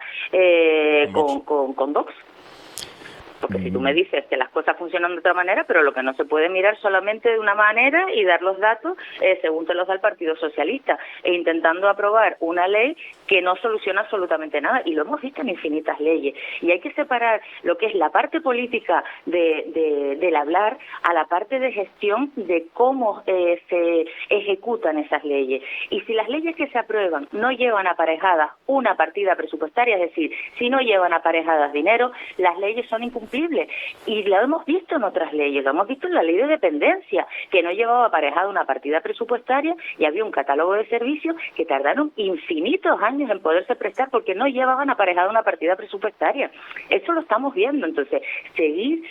con Vox? Porque si tú me dices que las cosas funcionan de otra manera, pero lo que no se puede mirar solamente de una manera y dar los datos según te los da el Partido Socialista, e intentando aprobar una ley que no soluciona absolutamente nada, y lo hemos visto en infinitas leyes. Y hay que separar lo que es la parte política del hablar a la parte de gestión de cómo se ejecutan esas leyes. Y si las leyes que se aprueban no llevan aparejadas una partida presupuestaria, es decir, si no llevan aparejadas dinero, las leyes son incumplibles. Y lo hemos visto en otras leyes, lo hemos visto en la ley de dependencia, que no llevaba aparejada una partida presupuestaria y había un catálogo de servicios que tardaron infinitos años en poderse prestar porque no llevaban aparejada una partida presupuestaria. Eso lo estamos viendo. Entonces, seguir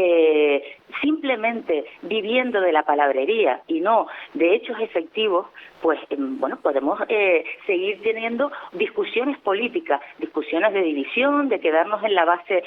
simplemente viviendo de la palabrería y no de hechos efectivos, pues podemos seguir teniendo discusiones políticas, discusiones de división, de quedarnos en la base,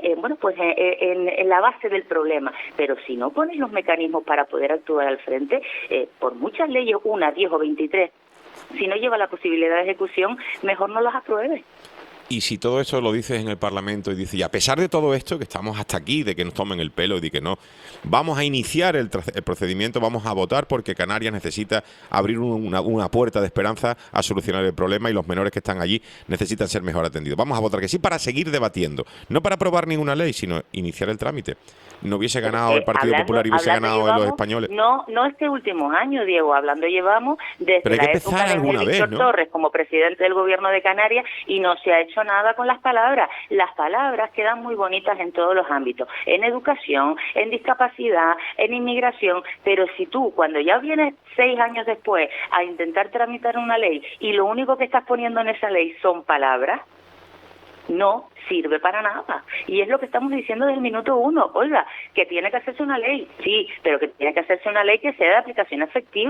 en la base del problema. Pero si no pones los mecanismos para poder actuar al frente, por muchas leyes, 1, 10 o 23, si no lleva la posibilidad de ejecución, mejor no las apruebes. Y si todo eso lo dices en el Parlamento y dices, y a pesar de todo esto, que estamos hasta aquí, de que nos tomen el pelo y de que no, vamos a iniciar el procedimiento, vamos a votar porque Canarias necesita abrir una puerta de esperanza a solucionar el problema y los menores que están allí necesitan ser mejor atendidos. Vamos a votar que sí para seguir debatiendo, no para aprobar ninguna ley, sino iniciar el trámite. No hubiese ganado el Partido Popular y hubiese ganado los españoles. No este último año, Diego, llevamos desde la época de Víctor Torres como presidente del Gobierno de Canarias y no se ha hecho nada con las palabras. Las palabras quedan muy bonitas en todos los ámbitos, en educación, en discapacidad, en inmigración, pero si tú, cuando ya vienes 6 años después a intentar tramitar una ley y lo único que estás poniendo en esa ley son palabras, no sirve para nada. Y es lo que estamos diciendo desde el minuto 1. Oiga, que tiene que hacerse una ley, sí, pero que tiene que hacerse una ley que sea de aplicación efectiva.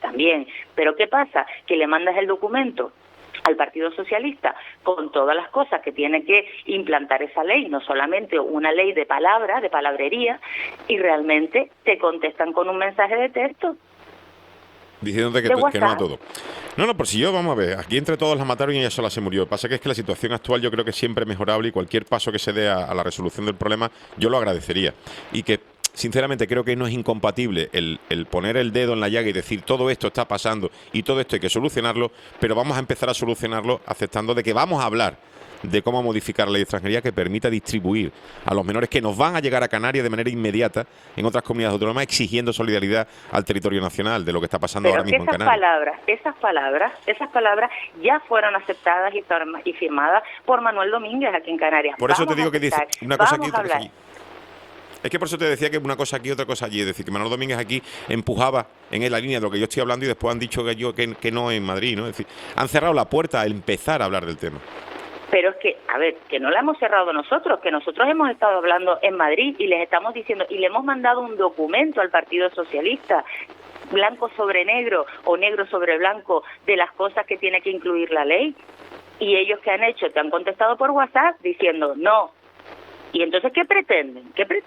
también. Pero ¿qué pasa? Que le mandas el documento al Partido Socialista con todas las cosas que tiene que implantar esa ley, no solamente una ley de palabra, de palabrería, y realmente te contestan con un mensaje de texto. Diciéndote que no a todo. No, por si yo, vamos a ver, aquí entre todos la mataron y ella sola se murió. Pasa que es que la situación actual yo creo que siempre es mejorable y cualquier paso que se dé a la resolución del problema yo lo agradecería. Y que sinceramente creo que no es incompatible el poner el dedo en la llaga y decir todo esto está pasando y todo esto hay que solucionarlo, pero vamos a empezar a solucionarlo aceptando de que vamos a hablar de cómo modificar la ley de extranjería que permita distribuir a los menores que nos van a llegar a Canarias de manera inmediata en otras comunidades autónomas, exigiendo solidaridad al territorio nacional de lo que está pasando ahora mismo en Canarias. Esas palabras ya fueron aceptadas y firmadas por Manuel Domínguez aquí en Canarias. Por eso te digo que dice una cosa aquí y otra cosa allí. Es que por eso te decía que una cosa aquí, otra cosa allí. Es decir, que Manuel Domínguez aquí empujaba en la línea de lo que yo estoy hablando y después han dicho que no en Madrid, ¿no? Es decir, han cerrado la puerta a empezar a hablar del tema. Pero es que, a ver, que no la hemos cerrado nosotros, que nosotros hemos estado hablando en Madrid y les estamos diciendo, y le hemos mandado un documento al Partido Socialista, blanco sobre negro o negro sobre blanco, de las cosas que tiene que incluir la ley. Y ellos, ¿qué han hecho? Te han contestado por WhatsApp diciendo no. Y entonces, ¿qué pretenden?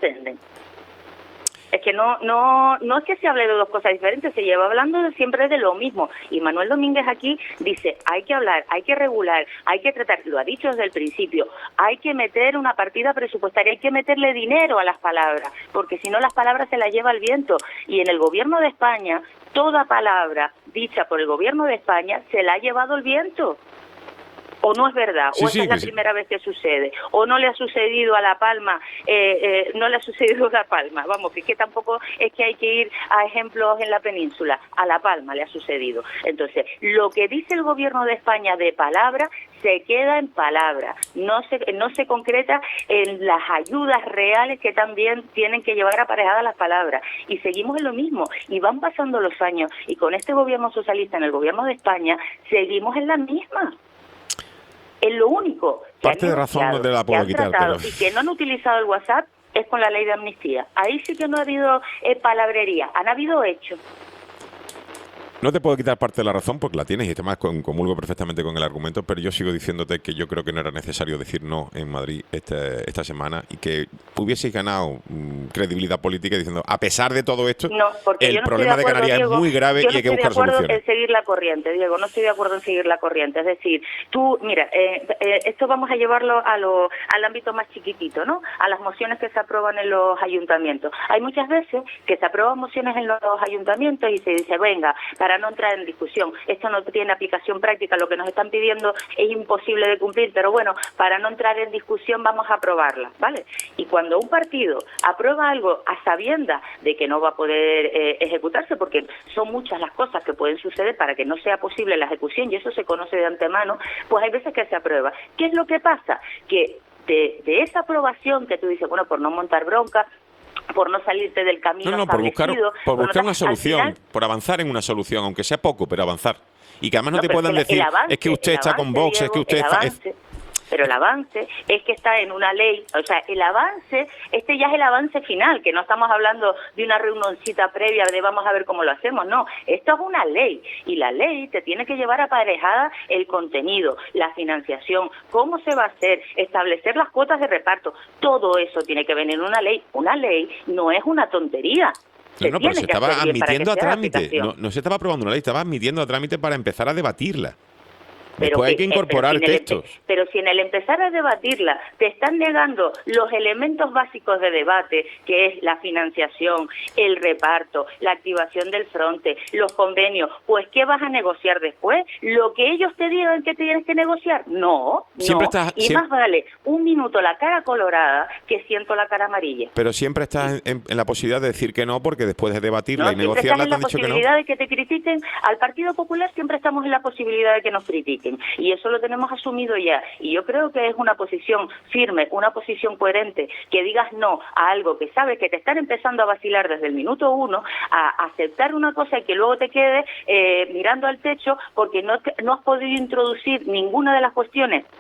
Es que no es que se hable de dos cosas diferentes, se lleva hablando siempre de lo mismo. Y Manuel Domínguez aquí dice, hay que hablar, hay que regular, hay que tratar, lo ha dicho desde el principio, hay que meter una partida presupuestaria, hay que meterle dinero a las palabras, porque si no las palabras se las lleva el viento. Y en el gobierno de España, toda palabra dicha por el gobierno de España se la ha llevado el viento. O no es verdad, o esta es la primera vez que sucede, o no le ha sucedido a La Palma, vamos, que tampoco es que hay que ir a ejemplos en la península, a La Palma le ha sucedido. Entonces, lo que dice el gobierno de España de palabra, se queda en palabra, no se concreta en las ayudas reales que también tienen que llevar aparejadas las palabras, y seguimos en lo mismo, y van pasando los años, y con este gobierno socialista en el gobierno de España, seguimos en la misma. Es lo único que parte de razón no te la puedo quitar, pero... y que no han utilizado el WhatsApp es con la ley de amnistía. Ahí sí que no ha habido palabrería, han habido hechos. No te puedo quitar parte de la razón porque la tienes y además comulgo perfectamente con el argumento, pero yo sigo diciéndote que yo creo que no era necesario decir no en Madrid esta semana y que hubieseis ganado credibilidad política diciendo, a pesar de todo esto, el problema de Canarias es muy grave y hay que buscar soluciones. Yo no estoy de acuerdo en seguir la corriente, Diego, no estoy de acuerdo en seguir la corriente. Es decir, tú, mira, esto vamos a llevarlo al ámbito más chiquitito, ¿no? A las mociones que se aprueban en los ayuntamientos. Hay muchas veces que se aprueban mociones en los ayuntamientos y se dice, venga, para no entrar en discusión, esto no tiene aplicación práctica, lo que nos están pidiendo es imposible de cumplir, pero bueno, para no entrar en discusión vamos a aprobarla, ¿vale? Y cuando un partido aprueba algo a sabiendas de que no va a poder ejecutarse, porque son muchas las cosas que pueden suceder para que no sea posible la ejecución, y eso se conoce de antemano, pues hay veces que se aprueba. ¿Qué es lo que pasa? Que de esa aprobación que tú dices, bueno, por no montar bronca, por no salirte del camino establecido, por buscar una solución, final, por avanzar en una solución, aunque sea poco, pero avanzar. Y que además no te puedan decir, es que usted está con Vox, Diego, es que usted está... Pero el avance es que está en una ley, o sea, el avance, este ya es el avance final, que no estamos hablando de una reunioncita previa de vamos a ver cómo lo hacemos, no, esto es una ley, y la ley te tiene que llevar aparejada el contenido, la financiación, cómo se va a hacer, establecer las cuotas de reparto, todo eso tiene que venir en una ley no es una tontería. No, pero se estaba admitiendo a trámite, no se estaba aprobando una ley, estaba admitiendo a trámite para empezar a debatirla. Después hay que incorporar textos. Pero si en el empezar a debatirla te están negando los elementos básicos de debate, que es la financiación, el reparto, la activación del fronte, los convenios, pues ¿qué vas a negociar después? ¿Lo que ellos te digan que tienes que negociar? No. Más vale un minuto la cara colorada que siento la cara amarilla. Pero siempre estás en la posibilidad de decir que no, porque después de debatirla y negociarla te han dicho que no. Siempre estás en la posibilidad de que te critiquen. Al Partido Popular siempre estamos en la posibilidad de que nos critiquen. Y eso lo tenemos asumido ya, y yo creo que es una posición firme, una posición coherente, que digas no a algo que sabes que te están empezando a vacilar desde el minuto uno, a aceptar una cosa y que luego te quedes mirando al techo porque no has podido introducir ninguna de las cuestiones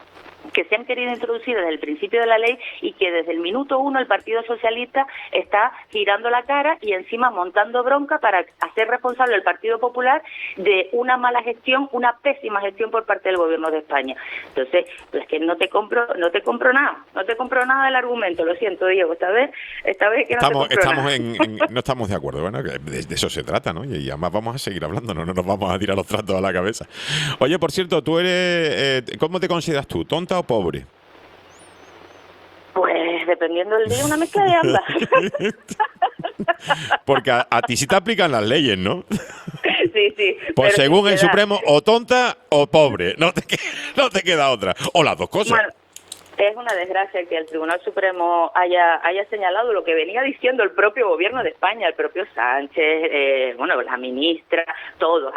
que se han querido introducir desde el principio de la ley y que desde el minuto 1 el Partido Socialista está girando la cara y encima montando bronca para hacer responsable al Partido Popular de una mala gestión, una pésima gestión por parte del Gobierno de España. Entonces, pues que no te compro nada del argumento, lo siento, Diego, esta vez que no no estamos de acuerdo, bueno, que de eso se trata, ¿no? Y además vamos a seguir hablando, no nos vamos a tirar los tratos a la cabeza. Oye, por cierto, tú eres, ¿cómo te consideras tú? ¿Tonta o pobre? Pues dependiendo del día, una mezcla de ambas. Porque a ti sí te aplican las leyes, ¿no? Sí. Pues según el Supremo, o tonta o pobre, no te queda otra. O las dos cosas. Bueno, es una desgracia que el Tribunal Supremo haya señalado lo que venía diciendo el propio Gobierno de España, el propio Sánchez, la ministra, todos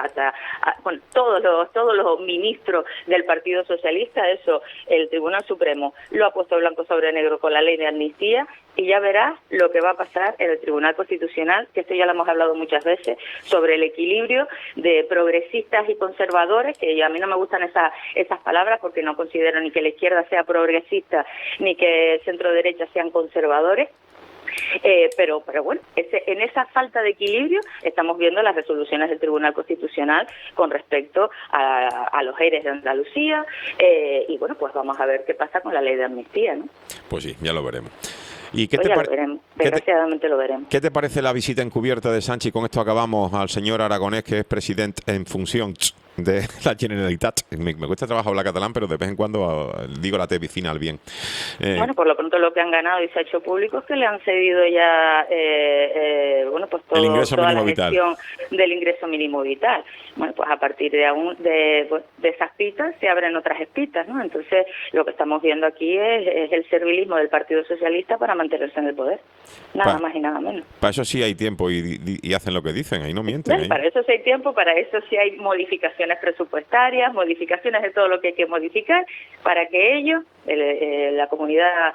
los ministros del Partido Socialista. Eso el Tribunal Supremo lo ha puesto blanco sobre negro con la ley de amnistía, y ya verás lo que va a pasar en el Tribunal Constitucional, que esto ya lo hemos hablado muchas veces, sobre el equilibrio de progresistas y conservadores, que a mí no me gustan esas palabras porque no considero ni que la izquierda sea progresista ni que el centro derecha sean conservadores. Pero bueno, en esa falta de equilibrio estamos viendo las resoluciones del Tribunal Constitucional con respecto a los ERES de Andalucía, y bueno, pues vamos a ver qué pasa con la ley de amnistía, ¿no? Pues sí, ya lo veremos. ¿Y desgraciadamente lo veremos. ¿Qué te parece la visita encubierta de Sánchez? Y con esto acabamos, al señor Aragonés, que es presidente en función de la Generalitat. Me cuesta trabajo hablar catalán, pero de vez en cuando digo la T vicinal bien. Bueno, por lo pronto lo que han ganado y se ha hecho público es que le han cedido ya pues toda la gestión del ingreso mínimo vital. Bueno, pues a partir de esas pistas se abren otras pistas, ¿no? Entonces lo que estamos viendo aquí es el servilismo del Partido Socialista para mantenerse en el poder. Nada más y nada menos. Para eso sí hay tiempo y hacen lo que dicen, ahí no mienten. Bueno, para eso sí hay tiempo, para eso sí hay modificaciones presupuestarias, modificaciones de todo lo que hay que modificar, para que ellos, la comunidad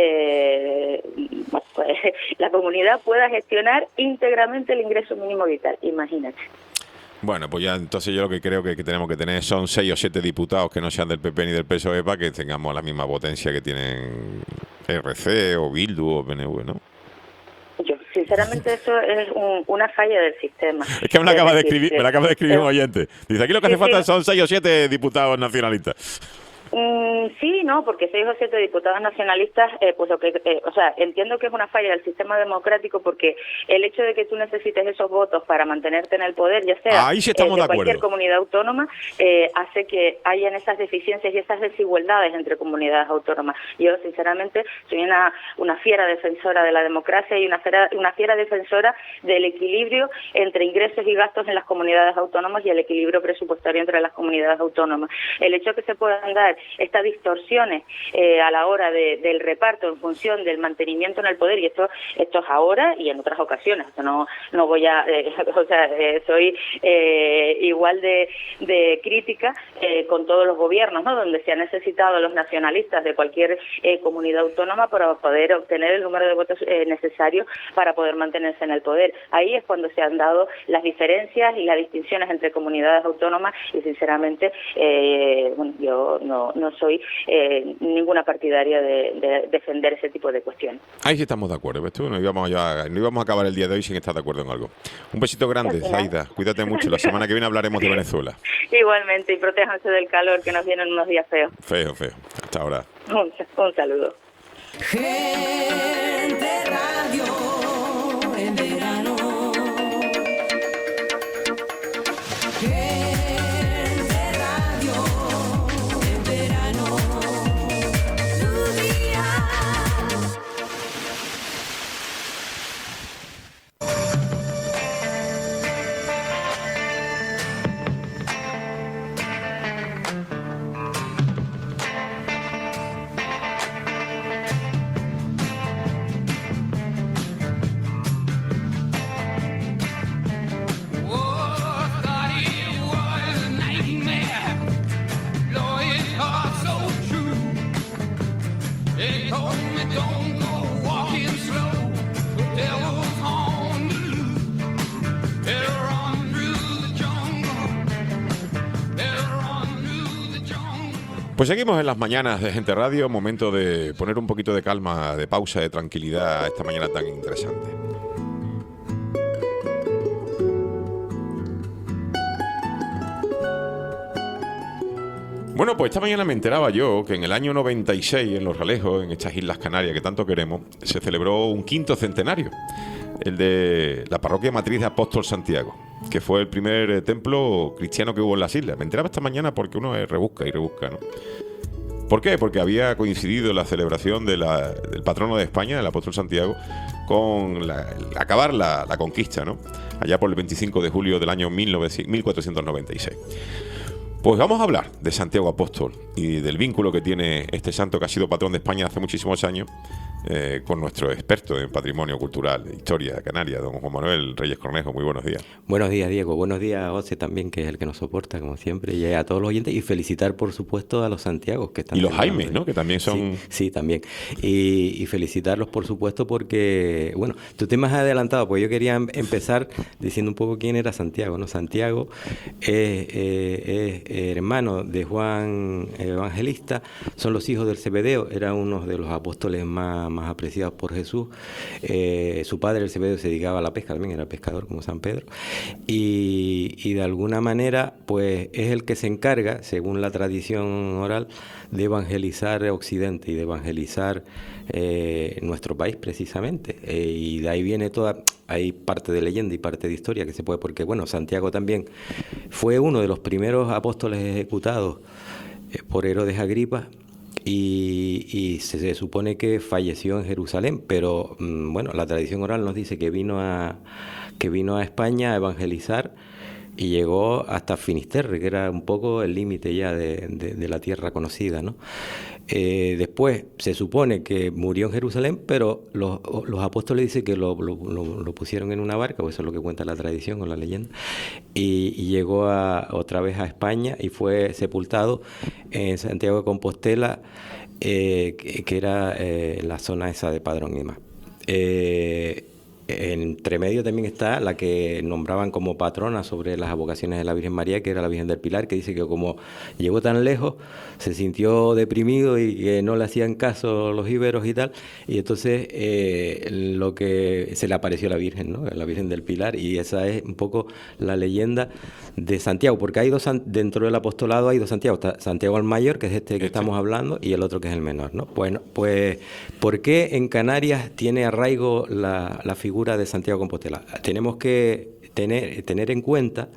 pueda gestionar íntegramente el ingreso mínimo vital. Imagínate. Bueno, pues ya entonces yo lo que creo que tenemos que tener son 6 o 7 diputados que no sean del PP ni del PSOE para que tengamos la misma potencia que tienen RC o Bildu o PNV, ¿no? Yo, sinceramente, eso es una falla del sistema. Es que me lo acaba de escribir un oyente. Dice, aquí lo que hace falta son 6 o 7 diputados nacionalistas. Sí, no, porque 6 o 7 diputados nacionalistas, pues entiendo que es una falla del sistema democrático, porque el hecho de que tú necesites esos votos para mantenerte en el poder, ya sea ahí sí estamos de cualquier comunidad autónoma, hace que hayan esas deficiencias y esas desigualdades entre comunidades autónomas. Yo, sinceramente, soy una fiera defensora de la democracia y una fiera defensora del equilibrio entre ingresos y gastos en las comunidades autónomas y el equilibrio presupuestario entre las comunidades autónomas. El hecho de que se puedan dar estas distorsiones a la hora del reparto en función del mantenimiento en el poder, y esto es ahora y en otras ocasiones. Esto no voy a soy igual de crítica con todos los gobiernos, ¿no?, donde se ha necesitado a los nacionalistas de cualquier comunidad autónoma para poder obtener el número de votos necesario para poder mantenerse en el poder. Ahí es cuando se han dado las diferencias y las distinciones entre comunidades autónomas, y sinceramente yo no soy ninguna partidaria de defender ese tipo de cuestiones. Ahí sí estamos de acuerdo, ¿ves tú? No íbamos a acabar el día de hoy sin estar de acuerdo en algo. Un besito grande, Zaida. Cuídate mucho. La semana que viene hablaremos de Venezuela. Igualmente, y protéjanse del calor, que nos vienen unos días feos. Feo. Hasta ahora. Un saludo. Gente Radio en verano. Pues seguimos en las mañanas de Gente Radio, momento de poner un poquito de calma, de pausa, de tranquilidad a esta mañana tan interesante. Bueno, pues esta mañana me enteraba yo que en el año 96, en Los Realejos, en estas Islas Canarias que tanto queremos, se celebró un 5º centenario, el de la parroquia matriz de Apóstol Santiago, que fue el primer templo cristiano que hubo en las islas. Me enteraba esta mañana porque uno rebusca y rebusca, ¿no? ¿Por qué? Porque había coincidido la celebración del patrono de España, el Apóstol Santiago, con acabar la conquista, ¿no? Allá por el 25 de julio del año 1496. Pues vamos a hablar de Santiago Apóstol y del vínculo que tiene este santo que ha sido patrón de España hace muchísimos años con nuestro experto en patrimonio cultural, historia canaria, don Juan Manuel Reyes Cornejo. Muy buenos días. Buenos días, Diego. Buenos días a José también, que es el que nos soporta, como siempre, y a todos los oyentes. Y felicitar, por supuesto, a los Santiagos que están... Y los Jaimes, ¿no? Que también son... Sí, también. Y felicitarlos, por supuesto, porque, bueno, tú te me has adelantado, pues yo quería empezar diciendo un poco quién era Santiago, ¿no? Santiago es hermano de Juan Evangelista, son los hijos del Zebedeo, era uno de los apóstoles más apreciados por Jesús. Su padre, el Zebedeo, se dedicaba a la pesca, también era pescador como San Pedro, y de alguna manera pues es el que se encarga, según la tradición oral, de evangelizar Occidente y de evangelizar nuestro país precisamente, y de ahí viene hay parte de leyenda y parte de historia que se puede, porque bueno, Santiago también fue uno de los primeros apóstoles ejecutados por Herodes Agripa, y se supone que falleció en Jerusalén, pero bueno, la tradición oral nos dice que vino a España a evangelizar y llegó hasta Finisterre, que era un poco el límite ya de la tierra conocida, ¿no? Después se supone que murió en Jerusalén, pero los apóstoles dicen que lo pusieron en una barca, pues eso es lo que cuenta la tradición o la leyenda, y llegó otra vez a España y fue sepultado en Santiago de Compostela, que era la zona esa de Padrón y demás. Entre medio también está la que nombraban como patrona sobre las advocaciones de la Virgen María, que era la Virgen del Pilar, que dice que como llegó tan lejos, se sintió deprimido y que no le hacían caso los íberos y tal, y entonces lo que se le apareció a la Virgen, ¿no? La Virgen del Pilar, y esa es un poco la leyenda de Santiago, porque hay dentro del apostolado hay dos Santiago, está Santiago el Mayor, que es este que estamos hablando, y el otro que es el menor, ¿no? Bueno, pues ¿por qué en Canarias tiene arraigo la figura de Santiago de Compostela? Tenemos que tener en cuenta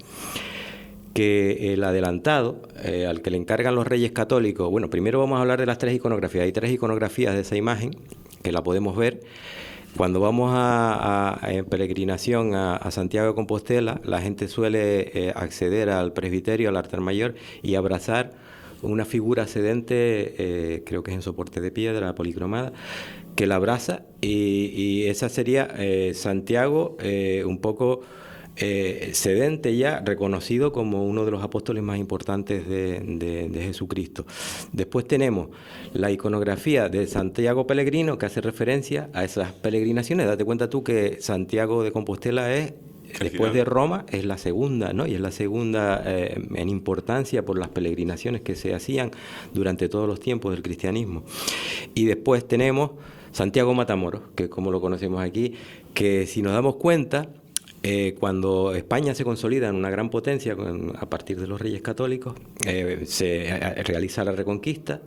que el adelantado, al que le encargan los Reyes Católicos, bueno, primero vamos a hablar de las 3 iconografías. Hay 3 iconografías de esa imagen, que la podemos ver. Cuando vamos en peregrinación a Santiago de Compostela, la gente suele acceder al presbiterio, al altar mayor, y abrazar una figura sedente, creo que es en soporte de piedra, policromada, que la abraza, y esa sería Santiago, un poco sedente ya, reconocido como uno de los apóstoles más importantes de Jesucristo. Después tenemos la iconografía de Santiago Peregrino, que hace referencia a esas peregrinaciones. Date cuenta tú que Santiago de Compostela es, después de Roma, es la segunda, ¿no? Y es la segunda en importancia por las peregrinaciones que se hacían durante todos los tiempos del cristianismo. Y después tenemos Santiago Matamoros, que como lo conocemos aquí, que si nos damos cuenta, cuando España se consolida en una gran potencia a partir de los Reyes Católicos, se realiza la Reconquista,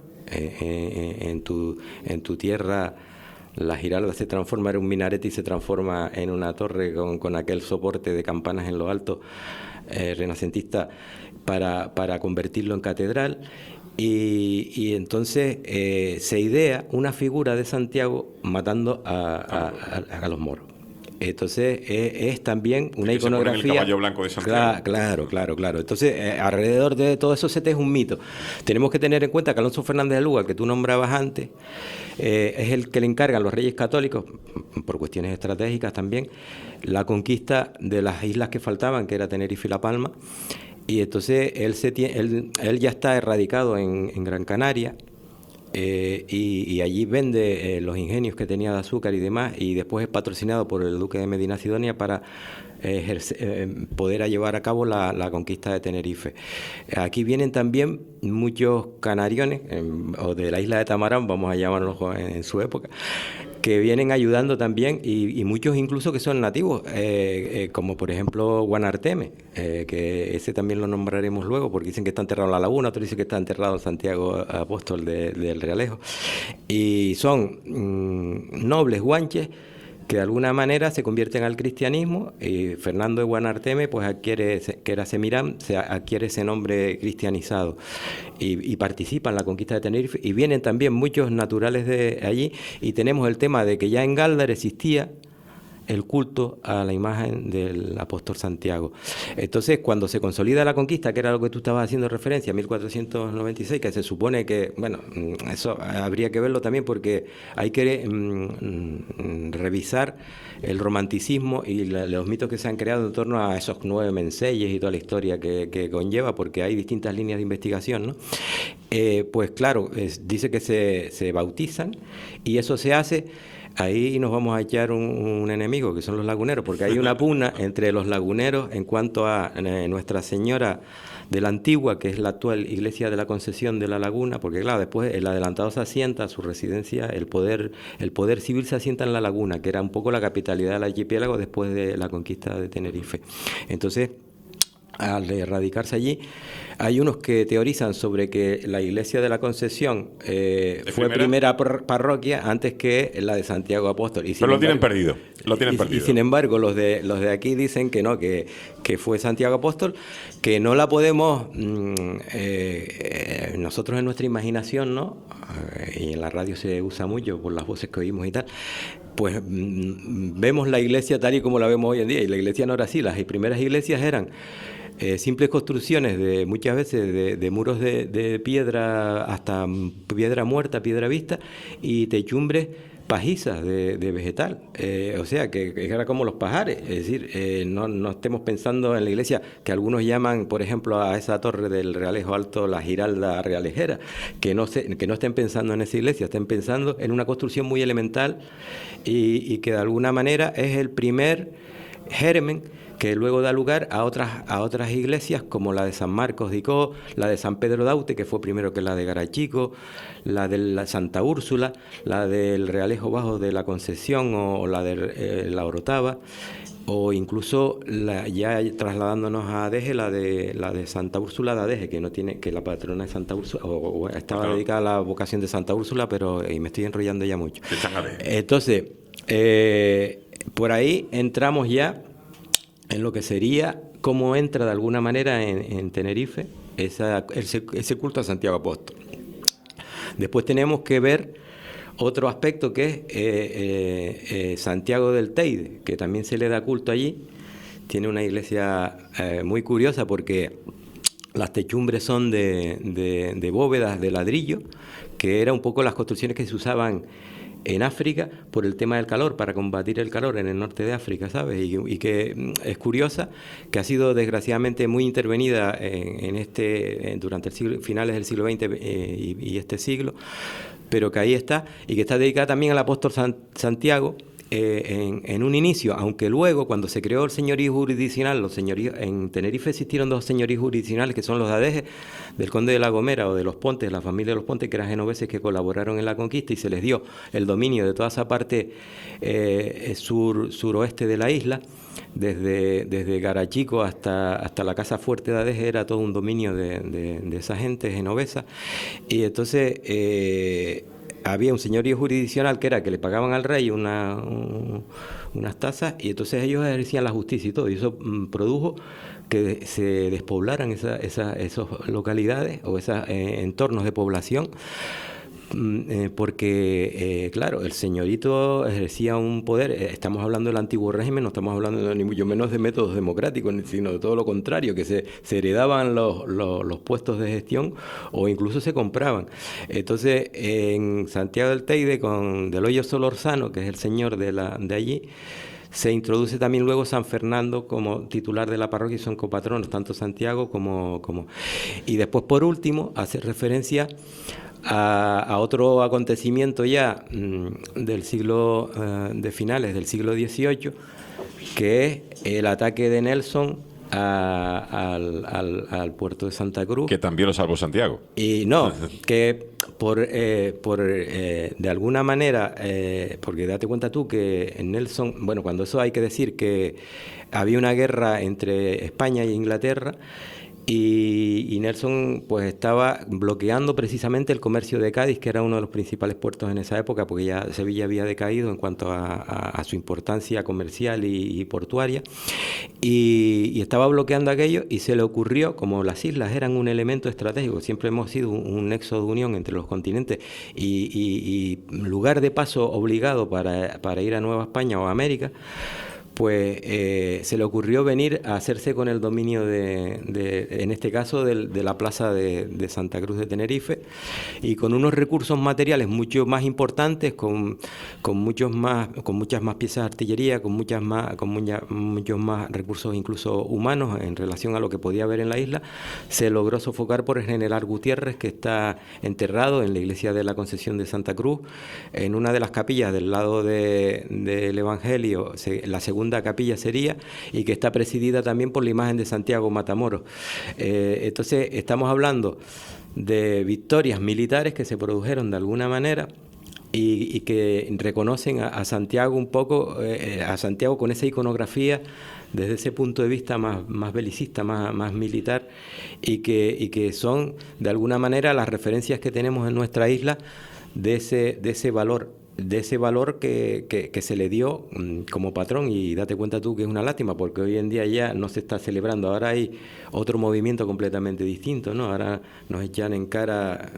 en tu tierra la Giralda se transforma en un minarete y se transforma en una torre con aquel soporte de campanas en lo alto, renacentista, para convertirlo en catedral. Y entonces se idea una figura de Santiago matando a los moros. Entonces es también una iconografía. El caballo blanco de Santiago. Claro. Entonces alrededor de todo eso es un mito. Tenemos que tener en cuenta que Alonso Fernández de Lugo, que tú nombrabas antes, es el que le encargan los Reyes Católicos, por cuestiones estratégicas también, la conquista de las islas que faltaban, que era Tenerife y La Palma. Y entonces él ya está erradicado en Gran Canaria, y allí vende los ingenios que tenía de azúcar y demás, y después es patrocinado por el duque de Medina Sidonia para poder llevar a cabo la conquista de Tenerife. Aquí vienen también muchos canariones, o de la isla de Tamarán, vamos a llamarlos en su época, que vienen ayudando también, y muchos incluso que son nativos, como por ejemplo Guanarteme, que ese también lo nombraremos luego, porque dicen que está enterrado en la laguna, otros dicen que está enterrado en Santiago Apóstol del Realejo, y son nobles guanches que de alguna manera se convierten al cristianismo, y Fernando de Guanarteme pues adquiere, que era Semirán, adquiere ese nombre cristianizado y participa en la conquista de Tenerife, y vienen también muchos naturales de allí, y tenemos el tema de que ya en Gáldar existía el culto a la imagen del apóstol Santiago. Entonces, cuando se consolida la conquista, que era lo que tú estabas haciendo referencia, 1496, que se supone que, bueno, eso habría que verlo también porque hay que revisar el romanticismo y los mitos que se han creado en torno a esos 9 menseyes y toda la historia que conlleva, porque hay distintas líneas de investigación, ¿no? Pues claro, dice que se bautizan, y eso se hace. Ahí nos vamos a echar un enemigo, que son los laguneros, porque hay una pugna entre los laguneros en cuanto a Nuestra Señora de la Antigua, que es la actual iglesia de la Concesión de la Laguna, porque claro, después el adelantado se asienta, su residencia, el poder civil se asienta en la Laguna, que era un poco la capitalidad del archipiélago después de la conquista de Tenerife. Entonces, al radicarse allí, hay unos que teorizan sobre que la iglesia de la Concesión fue primera parroquia antes que la de Santiago Apóstol. Pero lo tienen perdido. Y sin embargo, los de aquí dicen que no, que fue Santiago Apóstol, que no la podemos, nosotros en nuestra imaginación, ¿no? Y en la radio se usa mucho por las voces que oímos y tal, pues vemos la iglesia tal y como la vemos hoy en día, y la iglesia no era así. Las primeras iglesias eran simples construcciones muchas veces de muros de piedra, hasta piedra muerta, piedra vista, y techumbres pajizas de vegetal, o sea que era como los pajares, es decir, no estemos pensando en la iglesia que algunos llaman, por ejemplo, a esa torre del Realejo Alto la Giralda Realejera, que no estén pensando en esa iglesia, estén pensando en una construcción muy elemental y que de alguna manera es el primer germen que luego da lugar a otras iglesias como la de San Marcos de Icó, la de San Pedro Daute, que fue primero que la de Garachico, la de la Santa Úrsula, la del Realejo Bajo de la Concesión o la de la Orotava, o incluso ya trasladándonos a Adeje, la de Santa Úrsula de Adeje, que la patrona de Santa Úrsula, o estaba dedicada a la vocación de Santa Úrsula, pero me estoy enrollando ya mucho. Entonces, por ahí entramos ya en lo que sería cómo entra de alguna manera en Tenerife ese culto a Santiago Apóstol. Después tenemos que ver otro aspecto que es Santiago del Teide, que también se le da culto allí. Tiene una iglesia muy curiosa porque las techumbres son de bóvedas de ladrillo, que eran un poco las construcciones que se usaban en África por el tema del calor, para combatir el calor en el norte de África, ¿sabes? Y que es curiosa, que ha sido desgraciadamente muy intervenida durante el finales del siglo XX y este siglo, pero que ahí está, y que está dedicada también al apóstol Santiago, en un inicio, aunque luego cuando se creó el señorío jurisdiccional, en Tenerife existieron 2 señoríos jurisdiccionales, que son los de Adeje, del conde de La Gomera o de los Pontes, la familia de los Pontes, que eran genoveses que colaboraron en la conquista, y se les dio el dominio de toda esa parte suroeste de la isla, desde Garachico hasta la Casa Fuerte de Adeje, era todo un dominio de esa gente genovesa. Y entonces había un señorío jurisdiccional que era que le pagaban al rey unas tasas, y entonces ellos ejercían la justicia y todo, y eso produjo que se despoblaran esas localidades o esos entornos de población, porque, claro, el señorito ejercía un poder. Estamos hablando del antiguo régimen, no estamos hablando ni mucho menos de métodos democráticos, sino de todo lo contrario, que se heredaban los puestos de gestión o incluso se compraban. Entonces, en Santiago del Teide, del Hoyo Solorzano, que es el señor de allí, se introduce también luego San Fernando como titular de la parroquia, y son copatronos, tanto Santiago como... Y después, por último, hace referencia a otro acontecimiento ya del siglo, de finales del siglo XVIII, que es el ataque de Nelson al puerto de Santa Cruz. Que también lo salvó Santiago. Y no, que de alguna manera, porque date cuenta tú que en Nelson, bueno, cuando eso hay que decir que había una guerra entre España e Inglaterra, y Nelson pues estaba bloqueando precisamente el comercio de Cádiz, que era uno de los principales puertos en esa época, porque ya Sevilla había decaído en cuanto a su importancia comercial y portuaria, y estaba bloqueando aquello, y se le ocurrió, como las islas eran un elemento estratégico, siempre hemos sido un nexo de unión entre los continentes y lugar de paso obligado para ir a Nueva España o a América, pues se le ocurrió venir a hacerse con el dominio en este caso, de la plaza de Santa Cruz de Tenerife, y con unos recursos materiales mucho más importantes, con muchas más piezas de artillería, con muchos más recursos incluso humanos en relación a lo que podía haber en la isla. Se logró sofocar por el general Gutiérrez, que está enterrado en la iglesia de la Concepción de Santa Cruz, en una de las capillas del lado del Evangelio, la segunda capilla sería, y que está presidida también por la imagen de Santiago Matamoros. Entonces estamos hablando de victorias militares que se produjeron de alguna manera y que reconocen a Santiago un poco, a Santiago con esa iconografía desde ese punto de vista más belicista, más militar, y que son de alguna manera las referencias que tenemos en nuestra isla de ese valor que se le dio como patrón. Y date cuenta tú que es una lástima, porque hoy en día ya no se está celebrando, ahora hay otro movimiento completamente distinto, ¿no? Ahora nos echan en cara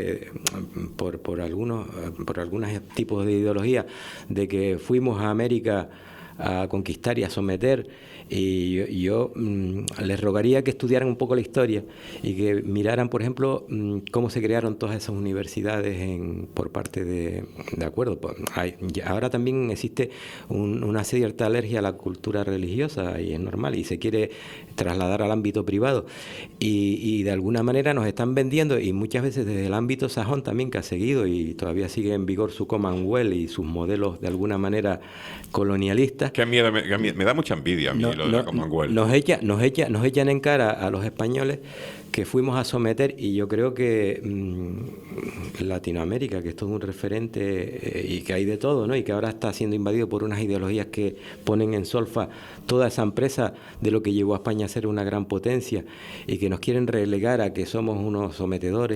por algunos tipos de ideología de que fuimos a América a conquistar y a someter, y yo les rogaría que estudiaran un poco la historia y que miraran, por ejemplo, cómo se crearon todas esas universidades por parte de acuerdo. Ahora también existe una cierta alergia a la cultura religiosa, y es normal, y se quiere trasladar al ámbito privado, y de alguna manera nos están vendiendo, y muchas veces desde el ámbito sajón también, que ha seguido y todavía sigue en vigor su Commonwealth y sus modelos de alguna manera colonialistas. Qué miedo, me da mucha envidia a mí lo de la Commonwealth. Nos echan en cara a los españoles que fuimos a someter, y yo creo que Latinoamérica, que es todo un referente y que hay de todo, ¿no? Y que ahora está siendo invadido por unas ideologías que ponen en solfa toda esa empresa de lo que llevó a España a ser una gran potencia, y que nos quieren relegar a que somos unos sometedores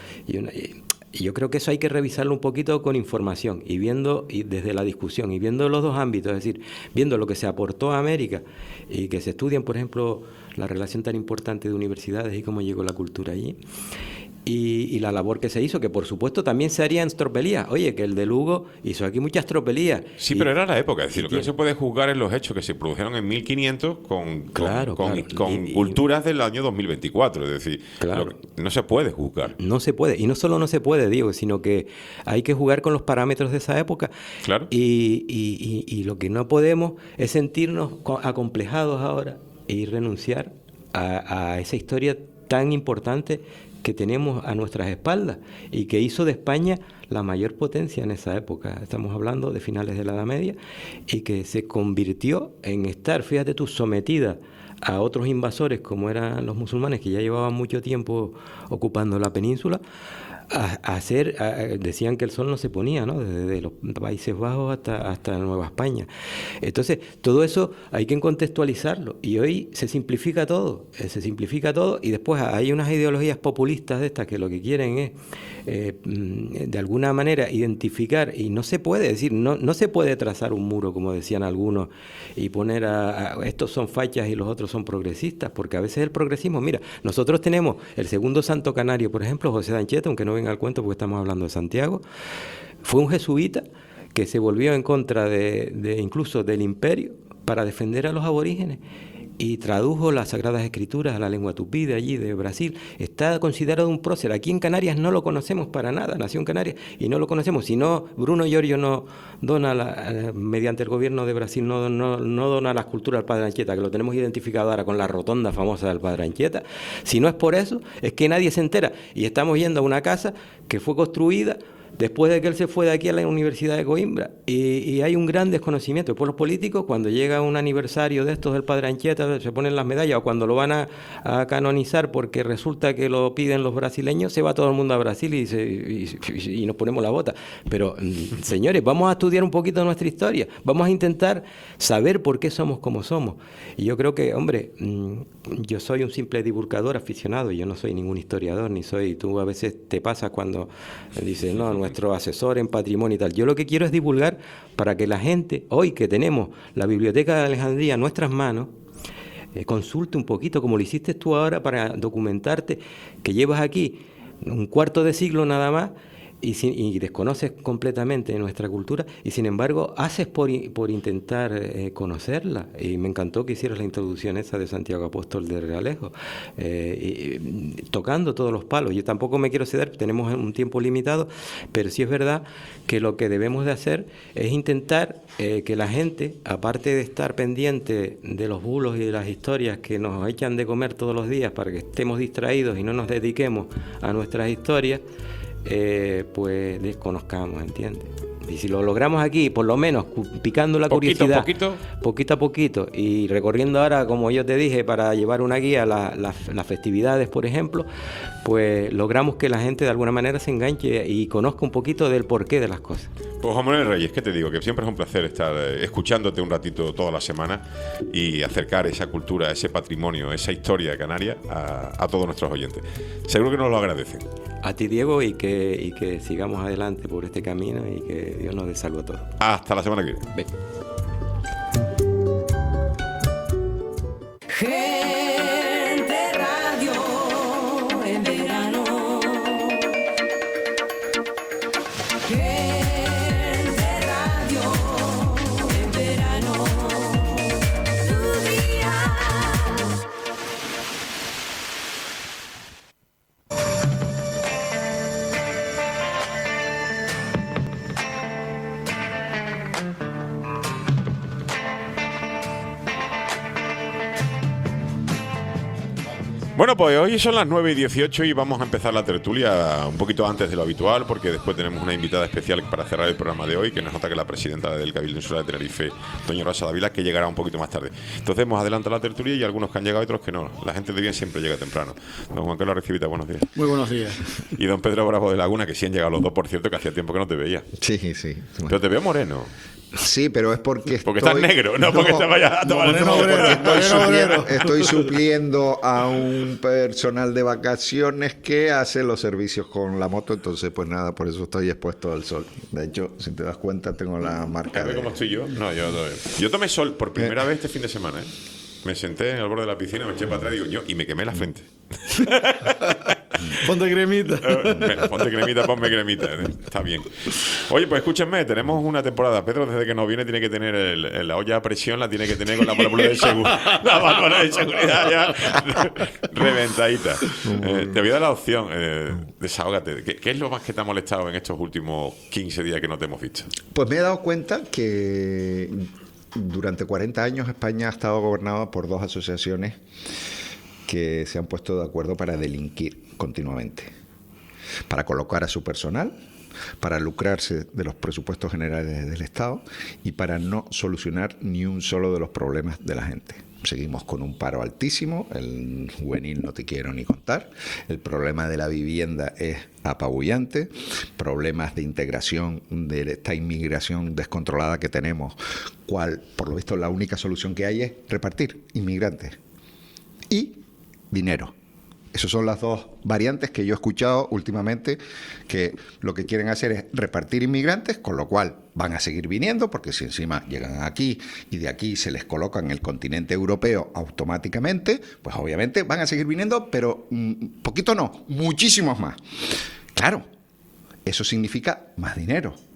y yo creo que eso hay que revisarlo un poquito con información y desde la discusión, y viendo los dos ámbitos, es decir, viendo lo que se aportó a América, y que se estudien, por ejemplo, la relación tan importante de universidades y cómo llegó la cultura allí, y la labor que se hizo, que por supuesto también se haría en tropelías. Oye, que el de Lugo hizo aquí muchas tropelías. Sí, pero era la época, es decir, lo que no se puede juzgar en los hechos que se produjeron en 1500 con culturas del año 2024, es decir, no se puede juzgar. No se puede, y no solo no se puede, digo, sino que hay que jugar con los parámetros de esa época. Claro. Y lo que no podemos es sentirnos acomplejados ahora y renunciar a esa historia tan importante que tenemos a nuestras espaldas, y que hizo de España la mayor potencia en esa época. Estamos hablando de finales de la Edad Media, y que se convirtió en estar, fíjate tú, sometida a otros invasores como eran los musulmanes, que ya llevaban mucho tiempo ocupando la península, decían que el sol no se ponía, ¿no? Desde los Países Bajos hasta Nueva España. Entonces, todo eso hay que contextualizarlo, y hoy se simplifica todo, y después hay unas ideologías populistas de estas que lo que quieren es de alguna manera identificar, y no se puede decir, no se puede trazar un muro, como decían algunos, y poner estos son fachas y los otros son progresistas, porque a veces el progresismo, mira, nosotros tenemos el segundo santo canario, por ejemplo, José de Anchieta, aunque no venga al cuento porque estamos hablando de Santiago, fue un jesuita que se volvió en contra incluso del imperio para defender a los aborígenes, y tradujo las Sagradas Escrituras a la lengua tupí de allí, de Brasil. Está considerado un prócer. Aquí en Canarias no lo conocemos para nada, nació en Canarias y no lo conocemos. Si no, Bruno Iorio no dona, mediante el gobierno de Brasil, no dona la escultura al Padre Anchieta, que lo tenemos identificado ahora con la rotonda famosa del Padre Anchieta. Si no es por eso, es que nadie se entera. Y estamos yendo a una casa que fue construida después de que él se fue de aquí a la Universidad de Coimbra, y hay un gran desconocimiento. Después los políticos, cuando llega un aniversario de estos del Padre Anchieta, se ponen las medallas, o cuando lo van a canonizar porque resulta que lo piden los brasileños, se va todo el mundo a Brasil y nos ponemos la bota. Pero, señores, vamos a estudiar un poquito nuestra historia, vamos a intentar saber por qué somos como somos. Y yo creo que, hombre, yo soy un simple divulgador aficionado, yo no soy ningún historiador, ni soy... Tú a veces te pasa cuando dices, no, nuestro asesor en patrimonio y tal. Yo lo que quiero es divulgar para que la gente, hoy que tenemos la Biblioteca de Alejandría en nuestras manos, consulte un poquito, como lo hiciste tú ahora para documentarte, que llevas aquí un cuarto de siglo nada más y desconoces completamente nuestra cultura, y sin embargo haces por intentar conocerla. Y me encantó que hicieras la introducción esa de Santiago Apóstol de Realejo, tocando todos los palos. Yo tampoco me quiero ceder, tenemos un tiempo limitado, pero sí es verdad que lo que debemos de hacer es intentar que la gente, aparte de estar pendiente de los bulos y de las historias que nos echan de comer todos los días para que estemos distraídos y no nos dediquemos a nuestras historias, pues desconozcamos, ¿entiendes? Y si lo logramos aquí, por lo menos picando la curiosidad, poquito a poquito, y recorriendo ahora, como yo te dije, para llevar una guía a las festividades, por ejemplo, pues logramos que la gente de alguna manera se enganche y conozca un poquito del porqué de las cosas. Pues Juan Manuel Reyes, ¿qué te digo? Que siempre es un placer estar escuchándote un ratito toda la semana y acercar esa cultura, ese patrimonio, esa historia de Canarias a todos nuestros oyentes. Seguro que nos lo agradecen. A ti, Diego, y que sigamos adelante por este camino y que Dios nos dé salud a todos. Hasta la semana que viene. Ven. Gente Radio en verano. Gente Radio en verano. Tu día. Bueno, pues hoy son las 9:18 y vamos a empezar la tertulia un poquito antes de lo habitual, porque después tenemos una invitada especial para cerrar el programa de hoy, que nos nota que la presidenta del Cabildo Insular de Tenerife, doña Rosa Dávila, que llegará un poquito más tarde. Entonces hemos adelantado la tertulia y algunos que han llegado y otros que no. La gente de bien siempre llega temprano. Don Juan Carlos Recibita, buenos días. Muy buenos días. Y don Pedro Bravo de Laguna, que sí han llegado los dos, por cierto, que hacía tiempo que no te veía. Sí, sí. Pero te veo moreno. Sí, pero es porque estás negro, no porque te vayas a tomar el sol. Estoy supliendo a un personal de vacaciones que hace los servicios con la moto, entonces pues nada, por eso estoy expuesto al sol. De hecho, si te das cuenta, tengo la marca de... ¿Cómo estoy yo? No, yo tomé sol por primera vez este fin de semana, ¿eh? Me senté en el borde de la piscina, me eché para atrás y me quemé la frente. Ponte cremita. Ponte cremita, ponme cremita. Está bien. Oye, pues escúchenme, tenemos una temporada. Pedro, desde que nos viene, tiene que tener la olla a presión, la tiene que tener con la válvula de seguridad. La válvula de seguridad ya reventadita. Te voy a dar la opción. Desahógate. ¿Qué es lo más que te ha molestado en estos últimos 15 días que no te hemos visto? Pues me he dado cuenta que durante 40 años España ha estado gobernada por dos asociaciones que se han puesto de acuerdo para delinquir continuamente, para colocar a su personal, para lucrarse de los presupuestos generales del Estado y para no solucionar ni un solo de los problemas de la gente. Seguimos con un paro altísimo, el juvenil no te quiero ni contar, el problema de la vivienda es apabullante, problemas de integración, de esta inmigración descontrolada que tenemos, cual, por lo visto, la única solución que hay es repartir inmigrantes y dinero. Esas son las dos variantes que yo he escuchado últimamente, que lo que quieren hacer es repartir inmigrantes, con lo cual van a seguir viniendo, porque si encima llegan aquí y de aquí se les coloca en el continente europeo automáticamente, pues obviamente van a seguir viniendo, pero poquito no, muchísimos más. Claro, eso significa más dinero.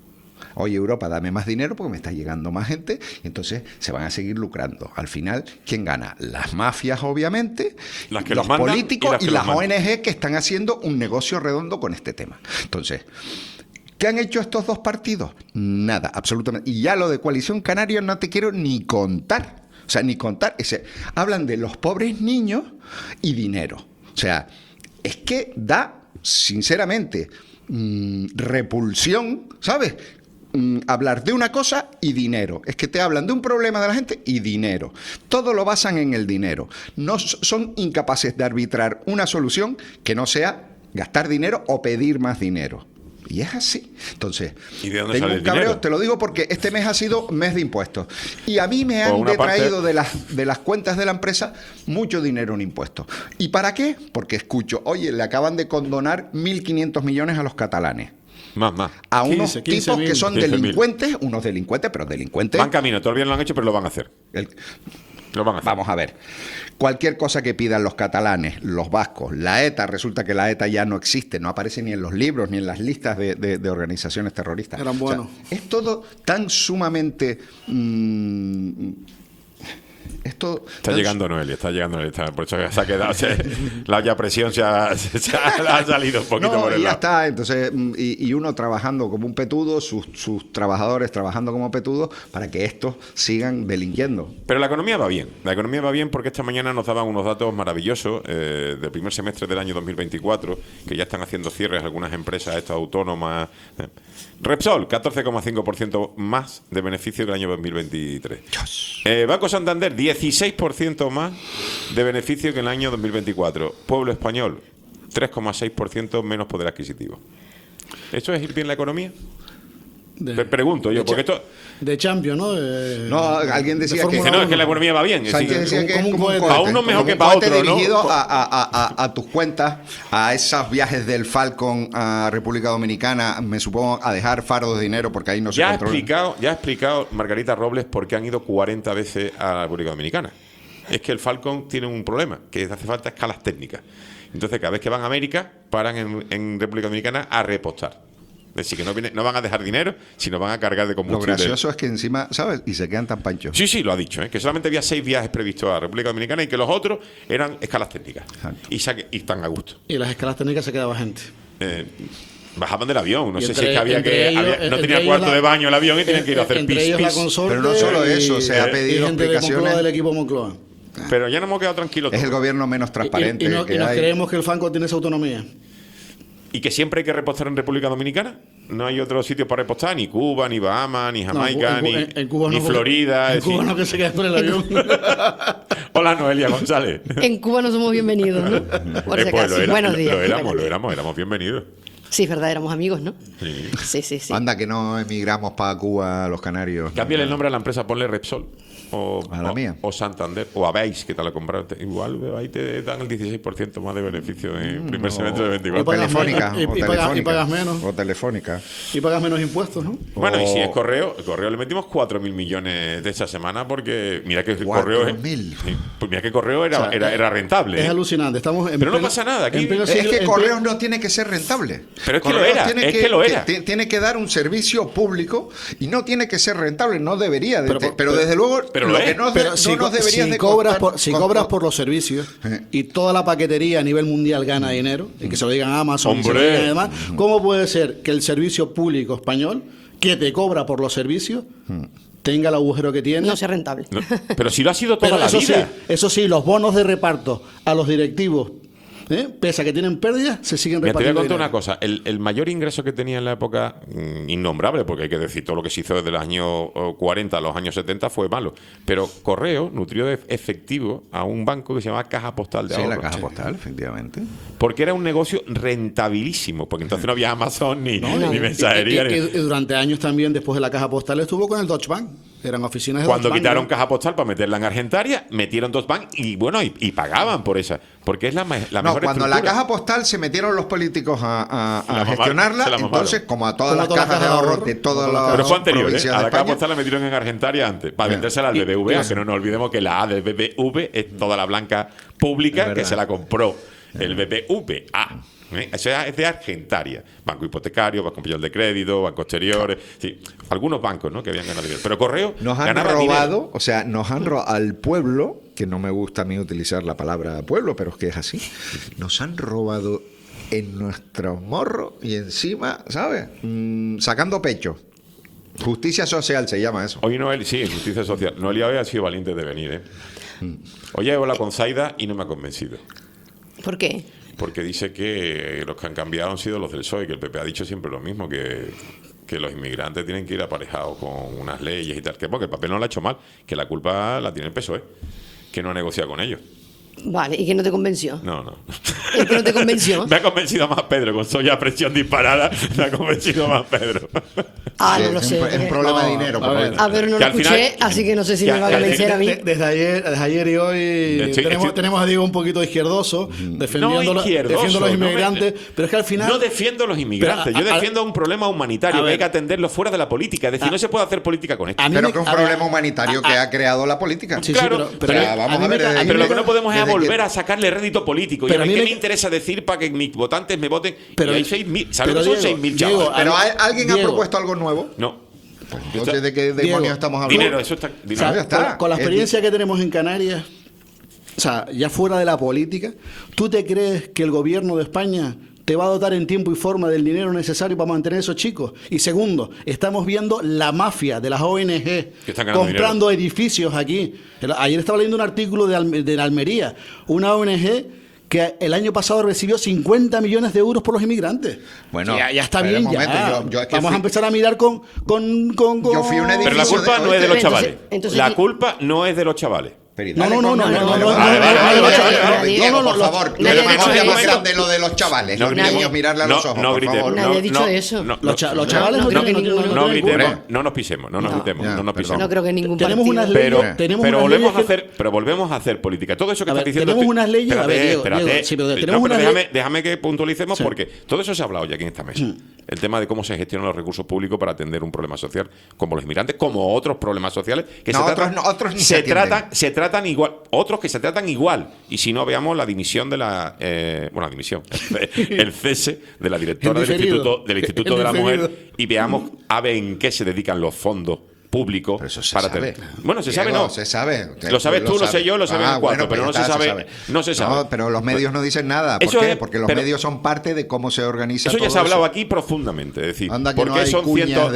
Oye, Europa, dame más dinero porque me está llegando más gente, y entonces se van a seguir lucrando. Al final, ¿quién gana? Las mafias, obviamente, las que los mandan, políticos y las mandan. ONG que están haciendo un negocio redondo con este tema. Entonces, ¿qué han hecho estos dos partidos? Nada, absolutamente. Y ya lo de Coalición Canaria no te quiero ni contar. O sea, ni contar. Hablan de los pobres niños y dinero. O sea, es que da, sinceramente, repulsión, ¿sabes? Hablar de una cosa y dinero. Es que te hablan de un problema de la gente y dinero. Todo lo basan en el dinero. No son incapaces de arbitrar una solución que no sea gastar dinero o pedir más dinero. Y es así. Entonces, ¿y de dónde tengo sale un el cabreo, dinero? te lo digo porque este mes ha sido mes de impuestos. Y a mí me han detraído de las cuentas de la empresa mucho dinero en impuestos. ¿Y para qué? Porque escucho, oye, le acaban de condonar 1.500 millones a los catalanes. Más. A unos 15 tipos que son 15.000. delincuentes, unos delincuentes, pero delincuentes. Van camino, todavía no lo han hecho, pero lo van a hacer. Lo van a hacer. Vamos a ver. Cualquier cosa que pidan los catalanes, los vascos, la ETA, resulta que la ETA ya no existe, no aparece ni en los libros ni en las listas de organizaciones terroristas. Eran buenos. O sea, es todo tan sumamente... Está llegando Noelia. Por eso se ha quedado. La presión se ha salido un poquito por el ya lado. está. Entonces, y uno trabajando como un petudo, sus trabajadores trabajando como petudos para que estos sigan delinquiendo. Pero la economía va bien. La economía va bien porque esta mañana nos daban unos datos maravillosos del primer semestre del año 2024, que ya están haciendo cierres algunas empresas, estas autónomas. Repsol, 14,5% más de beneficio que el año 2023. Banco Santander, 16% más de beneficio que en el año 2024. Pueblo Español, 3,6% menos poder adquisitivo. ¿Eso es ir bien la economía? Pregunto yo, porque esto... De Champions, ¿no? No, alguien decía que... No, es que la economía va bien. Sánchez decía que es como un para uno mejor que para otro, ¿no? dirigido a tus cuentas, a esos viajes del Falcon a República Dominicana, me supongo, a dejar faros de dinero porque ahí no se controla. Ya ha explicado Margarita Robles por qué han ido 40 veces a la República Dominicana. Es que el Falcon tiene un problema, que hace falta escalas técnicas. Entonces, cada vez que van a América, paran en República Dominicana a repostar. Es decir, que no van a dejar dinero, sino van a cargar de combustible. Lo gracioso es que encima, ¿sabes? Y se quedan tan panchos. Sí, lo ha dicho, que solamente había 6 viajes previstos a la República Dominicana y que los otros eran escalas técnicas. Y están a gusto. Y las escalas técnicas se quedaba gente. Bajaban del avión, no sé entre, si es que no tenía cuarto de baño el avión y tenían que ir a hacer pis. Pero no solo eso, se ha pedido explicaciones del equipo Moncloa. Pero ya no hemos quedado tranquilos. Es el gobierno menos transparente. Y nos creemos que el Falcon tiene esa autonomía. Y que siempre hay que repostar en República Dominicana. No hay otro sitio para repostar, ni Cuba, ni Bahamas, ni Jamaica, en Cuba ni Florida. En Cuba no, que se queda con el avión. Hola, Noelia González. En Cuba no somos bienvenidos, ¿no? Por si acaso. Buenos días. Lo éramos bienvenidos. Sí, es verdad, éramos amigos, ¿no? Sí. Anda que no emigramos para Cuba los canarios. Cámbiale el nombre a la empresa, ponle Repsol. A la mía. O Santander, o Abeis, que te la compraron. Igual ahí te dan el 16% más de beneficio en el primer semestre de 24. O Telefónica. Y pagas menos. O Telefónica. Y pagas menos impuestos, ¿no? Bueno, y si es Correo, el Correo le metimos 4.000 millones de esta semana porque mira que el Correo... Pues mira que Correo era rentable. Es alucinante. Estamos pero no pasa nada. Aquí, es que Correos no tiene que ser rentable. Pero es que lo era. Tiene que dar un servicio público y no tiene que ser rentable. No debería. Pero desde luego... si cobras por los servicios y toda la paquetería a nivel mundial gana dinero, y que se lo digan a Amazon, y se lo digan a demás, ¿cómo puede ser que el servicio público español, que te cobra por los servicios, tenga el agujero que tiene? No sea rentable. No, pero si lo ha sido toda la vida. Eso sí, los bonos de reparto a los directivos, pese a que tienen pérdidas, se siguen repartiendo. Te voy a contar una cosa. El mayor ingreso que tenía en la época, innombrable, porque hay que decir, todo lo que se hizo desde los años 40 a los años 70 fue malo. Pero Correo nutrió de efectivo a un banco que se llamaba Caja Postal de Ahorro. Sí, la Caja Postal, efectivamente. Porque era un negocio rentabilísimo, porque entonces no había Amazon ni mensajería. Y durante años también, después de la Caja Postal, estuvo con el Deutsche Bank. Eran oficinas de Cuando Deutsche quitaron Bank, Caja Postal para meterla en Argentaria, metieron Deutsche Bank y pagaban por esa. Porque es la mejor cuando estructura. la Caja Postal se metieron los políticos a gestionarla, entonces, como a todas las cajas de ahorro de todas las Pero fue anterior, provincias a la de Caja España. Postal la metieron en Argentaria antes, para vendérsela al BBVA, que no nos olvidemos que la A del BBV es toda la blanca pública que se la compró el BBVA. Eso es de Argentaria. Banco hipotecario, Banco Español de Crédito, bancos exteriores, sí, algunos bancos, ¿no?, que habían ganado dinero. Pero Correo nos han robado, o sea, nos han robado al pueblo, que no me gusta a mí utilizar la palabra pueblo, pero es que es así. Nos han robado en nuestros morros y encima, ¿sabes? Sacando pecho. Justicia social se llama eso. Hoy Noel, sí, justicia social. Noelia hoy ha sido valiente de venir, ¿eh? Hoy he hablado con Zaida y no me ha convencido. ¿Por qué? Porque dice que los que han cambiado han sido los del PSOE, que el PP ha dicho siempre lo mismo, que los inmigrantes tienen que ir aparejados con unas leyes y tal, que porque el papel no lo ha hecho mal, que la culpa la tiene el PSOE, que no ha negociado con ellos. Vale, ¿y que no te convenció? No. ¿El que no te convenció? Me ha convencido más Pedro, con soya a presión disparada, me ha convencido más Pedro. No lo sé. Es un problema de dinero. Pero no lo escuché, así que no sé si me va a convencer a mí. Desde ayer y hoy tenemos a Diego un poquito izquierdoso, defendiendo los inmigrantes, pero es que al final... No defiendo los inmigrantes, yo defiendo un problema humanitario que hay que atenderlo fuera de la política, es decir, no se puede hacer política con esto. Pero que es un problema humanitario que ha creado la política. Sí, claro, pero lo que no podemos es volver a sacarle rédito político. ¿Y a mí qué me interesa decir para que mis votantes me voten? Pero hay 6.000, ¿sabes que son 6.000 chavales? Pero ¿alguien ha propuesto algo nuevo? No. Entonces, ¿de qué demonios estamos hablando? Dinero, eso está. Dinero. O sea, con la experiencia que tenemos en Canarias, o sea, ya fuera de la política, ¿tú te crees que el gobierno de España te va a dotar en tiempo y forma del dinero necesario para mantener a esos chicos? Y segundo, estamos viendo la mafia de las ONG comprando edificios aquí. Ayer estaba leyendo un artículo de Almería, una ONG que el año pasado recibió 50 millones de euros por los inmigrantes. Bueno, ya está bien, vamos a empezar a mirar con... Yo fui un edificio. Pero la culpa no es de los chavales. La culpa no es de los chavales. No, por favor, no es más grande lo de los chavales. Los niños, mirarle a los ojos, por favor. Nadie ha dicho eso. Los chavales no gritemos, no nos pisemos, no pisemos. No creo que ningún partido. Tenemos unas leyes, pero volvemos a hacer política. Todo eso que estás diciendo. Tenemos unas leyes. Déjame que puntualicemos, porque todo eso se ha hablado ya aquí en esta mesa. El tema de cómo se gestionan los recursos públicos para atender un problema social como los inmigrantes, como otros problemas sociales que se tratan igual, otros que se tratan igual. Y si no, veamos la dimisión de el cese de la directora del Instituto de la Mujer, y veamos a ver en qué se dedican los fondos público. Pero eso se sabe. Bueno, se sabe, no. Se sabe. Lo sabes tú, lo sé yo, lo saben los cuatro, pero no se sabe. No se sabe. No, pero los medios no dicen nada. ¿Por qué? Porque los medios son parte de cómo se organiza todo. Eso ya se ha hablado aquí profundamente. Es decir, porque son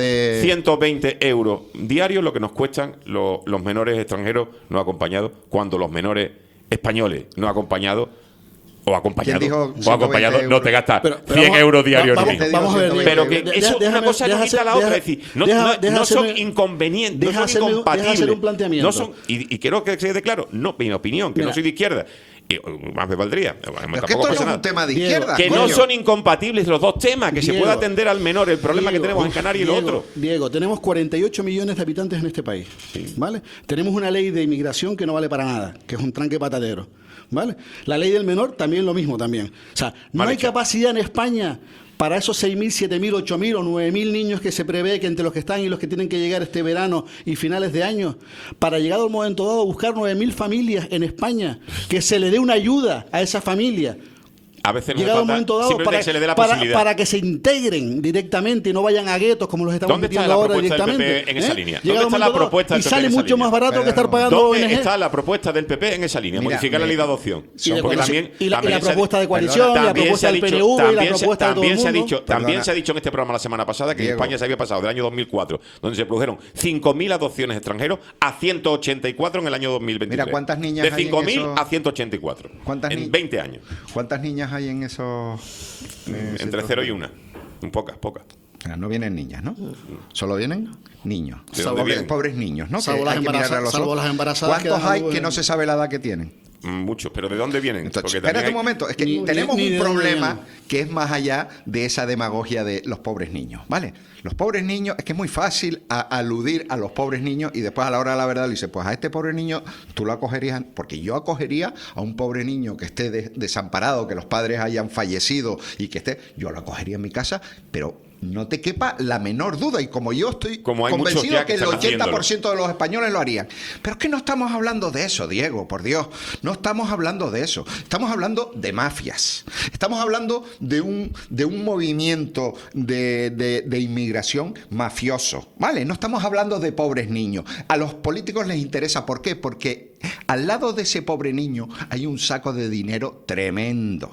120 euros diarios lo que nos cuestan los menores extranjeros no acompañados, cuando los menores españoles no acompañados o acompañado no te gastas 100 euros diarios. Vamos a ver, pero que eso es una cosa no quita la otra. Es decir, no son inconvenientes, no son incompatibles. No son, y quiero que se quede claro, no, mi opinión, que no soy de izquierda. Más me valdría. Es que esto no es un tema de izquierda. Que no son incompatibles los dos temas, que se pueda atender al menor el problema que tenemos en Canarias y lo otro. Diego, tenemos 48 millones de habitantes en este país, ¿vale? Tenemos una ley de inmigración que no vale para nada, que es un tranque patadero, ¿vale? La ley del menor también lo mismo también. O sea, no hay capacidad en España para esos 6.000, 7.000, 8.000 o 9.000 niños que se prevé que entre los que están y los que tienen que llegar este verano y finales de año, para llegar al momento dado buscar 9.000 familias en España, que se le dé una ayuda a esa familia. A veces no llegado un momento dado para que se integren directamente y no vayan a guetos como los estamos metiendo ahora directamente. En esa línea? ¿Dónde está la propuesta del PP? Y sale mucho más barato que estar pagando ONG. ¿Dónde está la propuesta del PP en esa línea? Modificar la ley de adopción. Y la propuesta de coalición, y la propuesta del PNV, y la propuesta de todo el mundo. También se ha dicho en este programa la semana pasada que en España se había pasado del año 2004, donde se produjeron 5.000 adopciones extranjeros, a 184 en el año 2023. Mira, ¿cuántas niñas de 5.000 a 184. En 20 años. ¿Cuántas niñas hay en esos? Entre 0 y 1. Pocas. No vienen niñas, ¿no? Solo vienen niños. Pobres niños, ¿no? Salvo las embarazadas. ¿Cuántos hay que no se sabe la edad que tienen? Muchos, pero ¿de dónde vienen? Entonces, espérate un momento, es que tenemos un problema que es más allá de esa demagogia de los pobres niños, ¿vale? Los pobres niños, es que es muy fácil aludir a los pobres niños y después a la hora de la verdad le dice, pues a este pobre niño tú lo acogerías, porque yo acogería a un pobre niño que esté desamparado, que los padres hayan fallecido y que yo lo acogería en mi casa, pero No te quepa la menor duda, y como yo estoy como hay convencido que el 80% haciéndolo de los españoles lo harían. Pero es que no estamos hablando de eso, Diego, por Dios. No estamos hablando de eso. Estamos hablando de mafias. Estamos hablando de un movimiento de inmigración mafioso, ¿vale? No estamos hablando de pobres niños. A los políticos les interesa. ¿Por qué? Porque al lado de ese pobre niño hay un saco de dinero tremendo.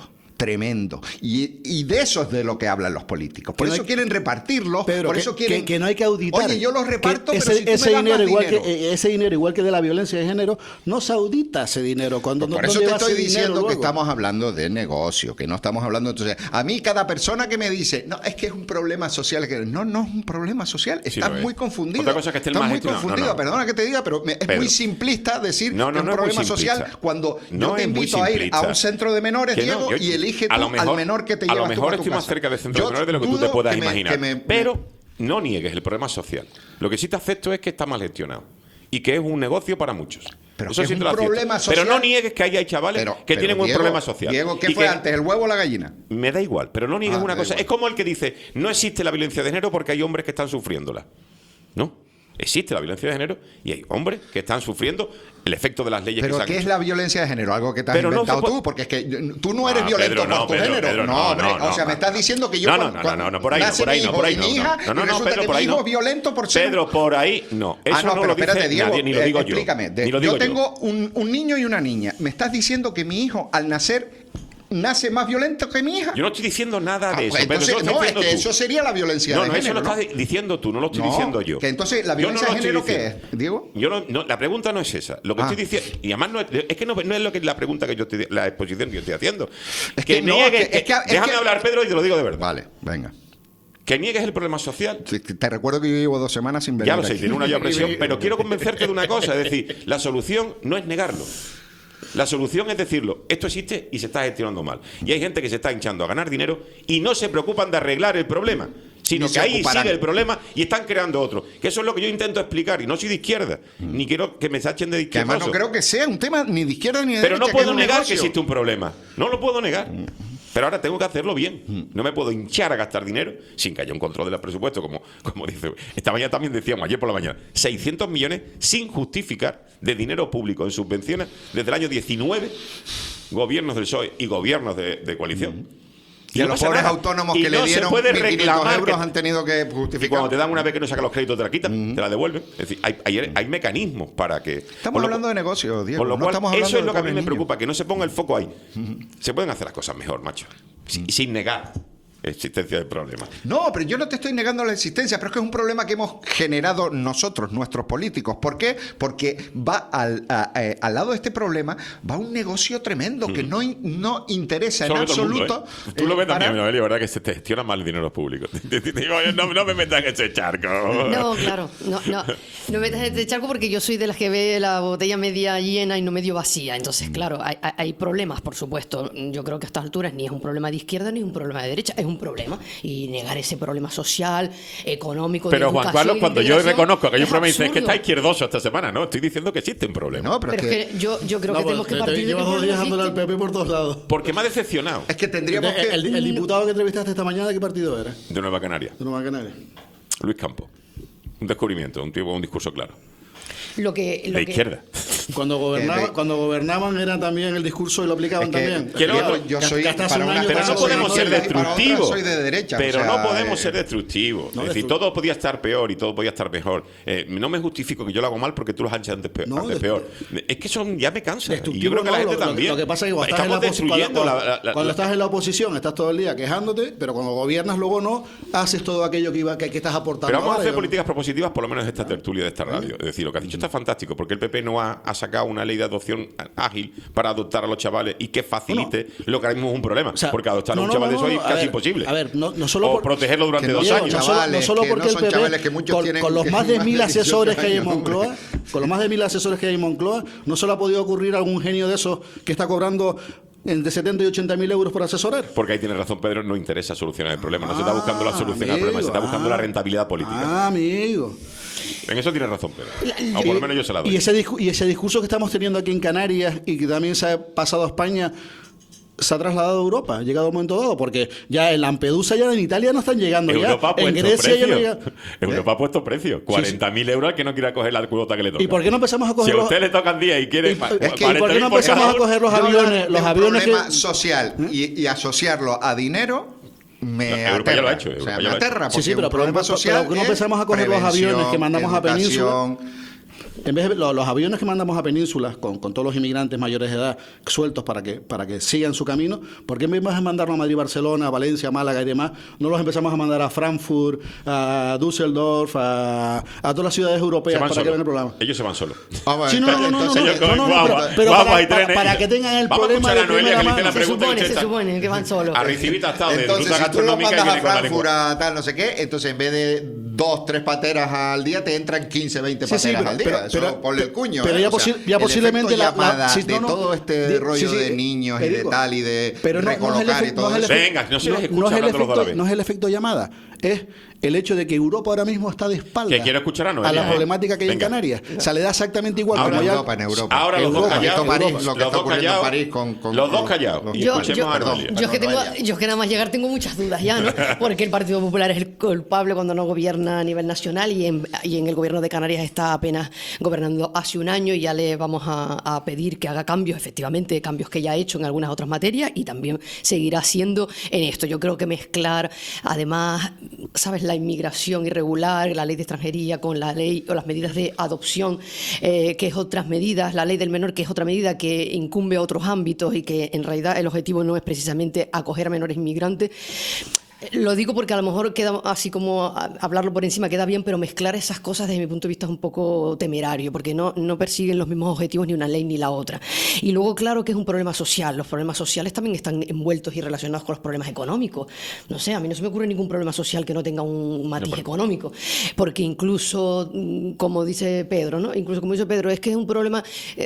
Y de eso es de lo que hablan los políticos. Por eso quieren repartirlo, Pedro, por eso quieren... que no hay que auditar. Oye, yo los reparto, pero ese, si tú me ese das dinero, más igual dinero. ese dinero, igual que de la violencia de género, no se audita ese dinero. Cuando Por eso te estoy diciendo que estamos hablando de negocio, que no estamos hablando... Entonces, a mí cada persona que me dice, no, es que es un problema social, que no es un problema social, estás muy confundido. Otra cosa que esté estás muy gestionado. confundido, perdona que te diga, pero es muy simplista decir que es un problema social cuando yo te invito a ir a un centro de menores, Diego, y elige tú al menor que te llevas. A lo mejor estoy más cerca del centro de menores de lo que tú te puedas imaginar. Pero no niegues el problema social. Lo que sí te acepto es que está mal gestionado y que es un negocio para muchos. Pero eso es sí un te lo acepto. problema social. Pero no niegues que hay chavales que tienen un problema social. Diego, ¿qué fue antes, el huevo o la gallina? Me da igual, pero no niegues una cosa. Es como el que dice, no existe la violencia de género porque hay hombres que están sufriéndola. ¿No? Existe la violencia de género y hay hombres que están sufriendo el efecto de las leyes que se han ¿Qué hecho. es la violencia de género? Algo que te has inventado tú, porque es que tú no eres violento Pedro, por tu género. Pedro, no, hombre, o sea, me estás diciendo que yo no, por ahí no. No, Pedro, por ahí no. Violento por ser... Pedro, por ahí no. Eso no pero lo dice espérate, Diego, nadie, ni lo digo explícame. Yo tengo un niño y una niña. ¿Me estás diciendo que mi hijo, al nacer, nace más violento que mi hija? Yo no estoy diciendo nada de eso. Pues entonces, Pedro, es que eso sería la violencia de género. Eso lo estás diciendo tú, no lo estoy diciendo yo. Que entonces, ¿la violencia de género qué es, Diego? La pregunta no es esa. Lo que estoy diciendo, y además no es lo que la pregunta que yo estoy, la exposición que yo estoy haciendo. Déjame hablar, Pedro, y te lo digo de verdad. Vale, venga. Que niegues el problema social. Te recuerdo que yo llevo 2 semanas sin venir. Ya lo sé, tiene una ya presión, pero quiero convencerte de una cosa, es decir, la solución no es negarlo. La solución es decirlo, esto existe y se está gestionando mal. Y hay gente que se está hinchando a ganar dinero y no se preocupan de arreglar el problema, sino que ahí sigue el problema y están creando otro. Que eso es lo que yo intento explicar, y no soy de izquierda, ni quiero que me sachen de izquierda. Además no creo que sea un tema ni de izquierda ni de derecha. Pero no puedo negar negocio. que existe un problema. No lo puedo negar. Pero ahora tengo que hacerlo bien. No me puedo hinchar a gastar dinero sin que haya un control del presupuesto, como dice. Esta mañana también decíamos, ayer por la mañana, 600 millones sin justificar de dinero público en subvenciones desde el año 19, gobiernos del PSOE y gobiernos de coalición. Y a los pobres autónomos que le dieron 1.500 euros han tenido que justificar. Y cuando te dan una vez que no saca los créditos, te la quitan, te la devuelven. Es decir, hay mecanismos para que... Estamos hablando de negocio, Diego. Con lo cual, eso es lo que a mí me preocupa, que no se ponga el foco ahí. Se pueden hacer las cosas mejor, macho. Sin negar la existencia del problema. No, pero yo no te estoy negando la existencia, pero es que es un problema que hemos generado nosotros, nuestros políticos. ¿Por qué? Porque va al lado de este problema va un negocio tremendo que no interesa en absoluto. Tú lo ves también, Noelia, ¿verdad? Que se te gestiona mal el dinero público. Digo, no me metas en ese charco. No, claro. No me metas en ese charco porque yo soy de las que ve la botella media llena y no medio vacía. Entonces, claro, hay problemas, por supuesto. Yo creo que a estas alturas ni es un problema de izquierda ni es un problema de derecha. Es un problema, y negar ese problema social, económico, pero de Juan Carlos, cuando yo reconozco que hay un problema, dice, es que está izquierdoso esta semana, ¿no? Estoy diciendo que existe un problema. No, pero es que yo creo que tenemos que partir de llevas 2 días dándole al PP por todos lados. Porque me ha decepcionado. Es que tendríamos que... El diputado que entrevistaste esta mañana, ¿de qué partido era? De Nueva Canaria. Luis Campos. Un descubrimiento, un discurso claro. De izquierda. Cuando gobernaban era también el discurso y lo aplicaban también. Yo soy pero no podemos ser destructivos. Soy de derecha. Pero no podemos ser destructivos. Es decir, todo podía estar peor y todo podía estar mejor. No me justifico que yo lo hago mal porque tú lo has hecho antes peor. Es que eso ya me cansa. Y yo creo que la gente también. Lo que pasa es que cuando estás en la oposición estás todo el día quejándote, pero cuando gobiernas luego no haces todo aquello que estás aportando. Pero vamos a hacer políticas propositivas, por lo menos esta tertulia de esta radio. Es decir, lo que has dicho está fantástico, porque el PP no ha sacado una ley de adopción ágil para adoptar a los chavales y que facilite lo que ahora mismo es un problema, porque adoptar a un chaval de eso es casi imposible. No solo o protegerlo durante 2 años. No solo porque el PP, con los más de 1.000 asesores que hay en Moncloa, no solo ha podido ocurrir algún genio de esos que está cobrando de 70 y 80 mil euros por asesorar. Porque ahí tiene razón Pedro, no interesa solucionar el problema, no se está buscando la solución al problema, se está buscando la rentabilidad política. Amigo. En eso tiene razón Pedro. O por lo menos yo se la doy. Y ese discurso que estamos teniendo aquí en Canarias y que también se ha pasado a España, se ha trasladado a Europa, ha llegado a un momento dado, porque ya en Lampedusa, ya en Italia no están llegando. Europa ya. Ha En puesto Grecia precio. ya no llega. Europa ha puesto precio. 40.000 euros al que no quiera coger la cuota que le toca. ¿Y por qué no empezamos a coger Si a usted le tocan 10 y quiere... ¿Y por qué no empezamos a coger los Yo hablar aviones? de Los un aviones problema que... social y asociarlo a dinero me Europa ya lo ha hecho, O sea, Europa me ya lo ha hecho. aterra, Sí, porque pero un problema social no empezamos a coger los aviones que mandamos a Península. educación. En vez de los aviones que mandamos a penínsulas con todos los inmigrantes mayores de edad sueltos para que sigan su camino, ¿por qué en vez de mandarlos a Madrid, Barcelona, a Valencia, Málaga y demás, no los empezamos a mandar a Frankfurt, a Düsseldorf, a todas las ciudades europeas para que vean el programa? Ellos se van solos. Sí, pero para que tengan el problema de primera mano. Se supone que van solos. A recibir tratado de Entonces, ruta si tú los gastronómica y mandas a viene con la Frankfurt lengua. a tal no sé qué, entonces en vez de 2, 3 pateras al día te entran 15, 20 pateras al día. Eso ponle el cuño. Pero ya, ya posiblemente de todo este rollo de niños y de tal y de recolocar y todo eso. Venga, no se les escucha hablando los dos a la vez. No es el efecto llamada, es el hecho de que Europa ahora mismo está de espaldas que quiero escuchar a Noelia, la problemática que hay en Venga. Canarias. O sea, le da exactamente igual. Ahora como en Europa. Ahora los dos callados. Lo que está ocurriendo en París con los dos callados. Y escuchemos a Noelia. Yo que nada más llegar tengo muchas dudas ya, ¿no? Porque el Partido Popular es el culpable cuando no gobierna a nivel nacional y en el gobierno de Canarias está apenas gobernando hace un año y ya le vamos a pedir que haga cambios, efectivamente, cambios que ya ha hecho en algunas otras materias y también seguirá haciendo en esto. Yo creo que mezclar, además, ¿sabes?, la inmigración irregular, la ley de extranjería con la ley o las medidas de adopción, que es otras medidas, la ley del menor, que es otra medida que incumbe a otros ámbitos y que en realidad el objetivo no es precisamente acoger a menores inmigrantes. Lo digo porque a lo mejor queda así como hablarlo por encima queda bien, pero mezclar esas cosas desde mi punto de vista es un poco temerario, porque no persiguen los mismos objetivos ni una ley ni la otra. Y luego, claro que es un problema social. Los problemas sociales también están envueltos y relacionados con los problemas económicos. No sé, a mí no se me ocurre ningún problema social que no tenga un matiz económico, porque incluso, como dice Pedro, ¿no? Incluso como dice Pedro, es que es un problema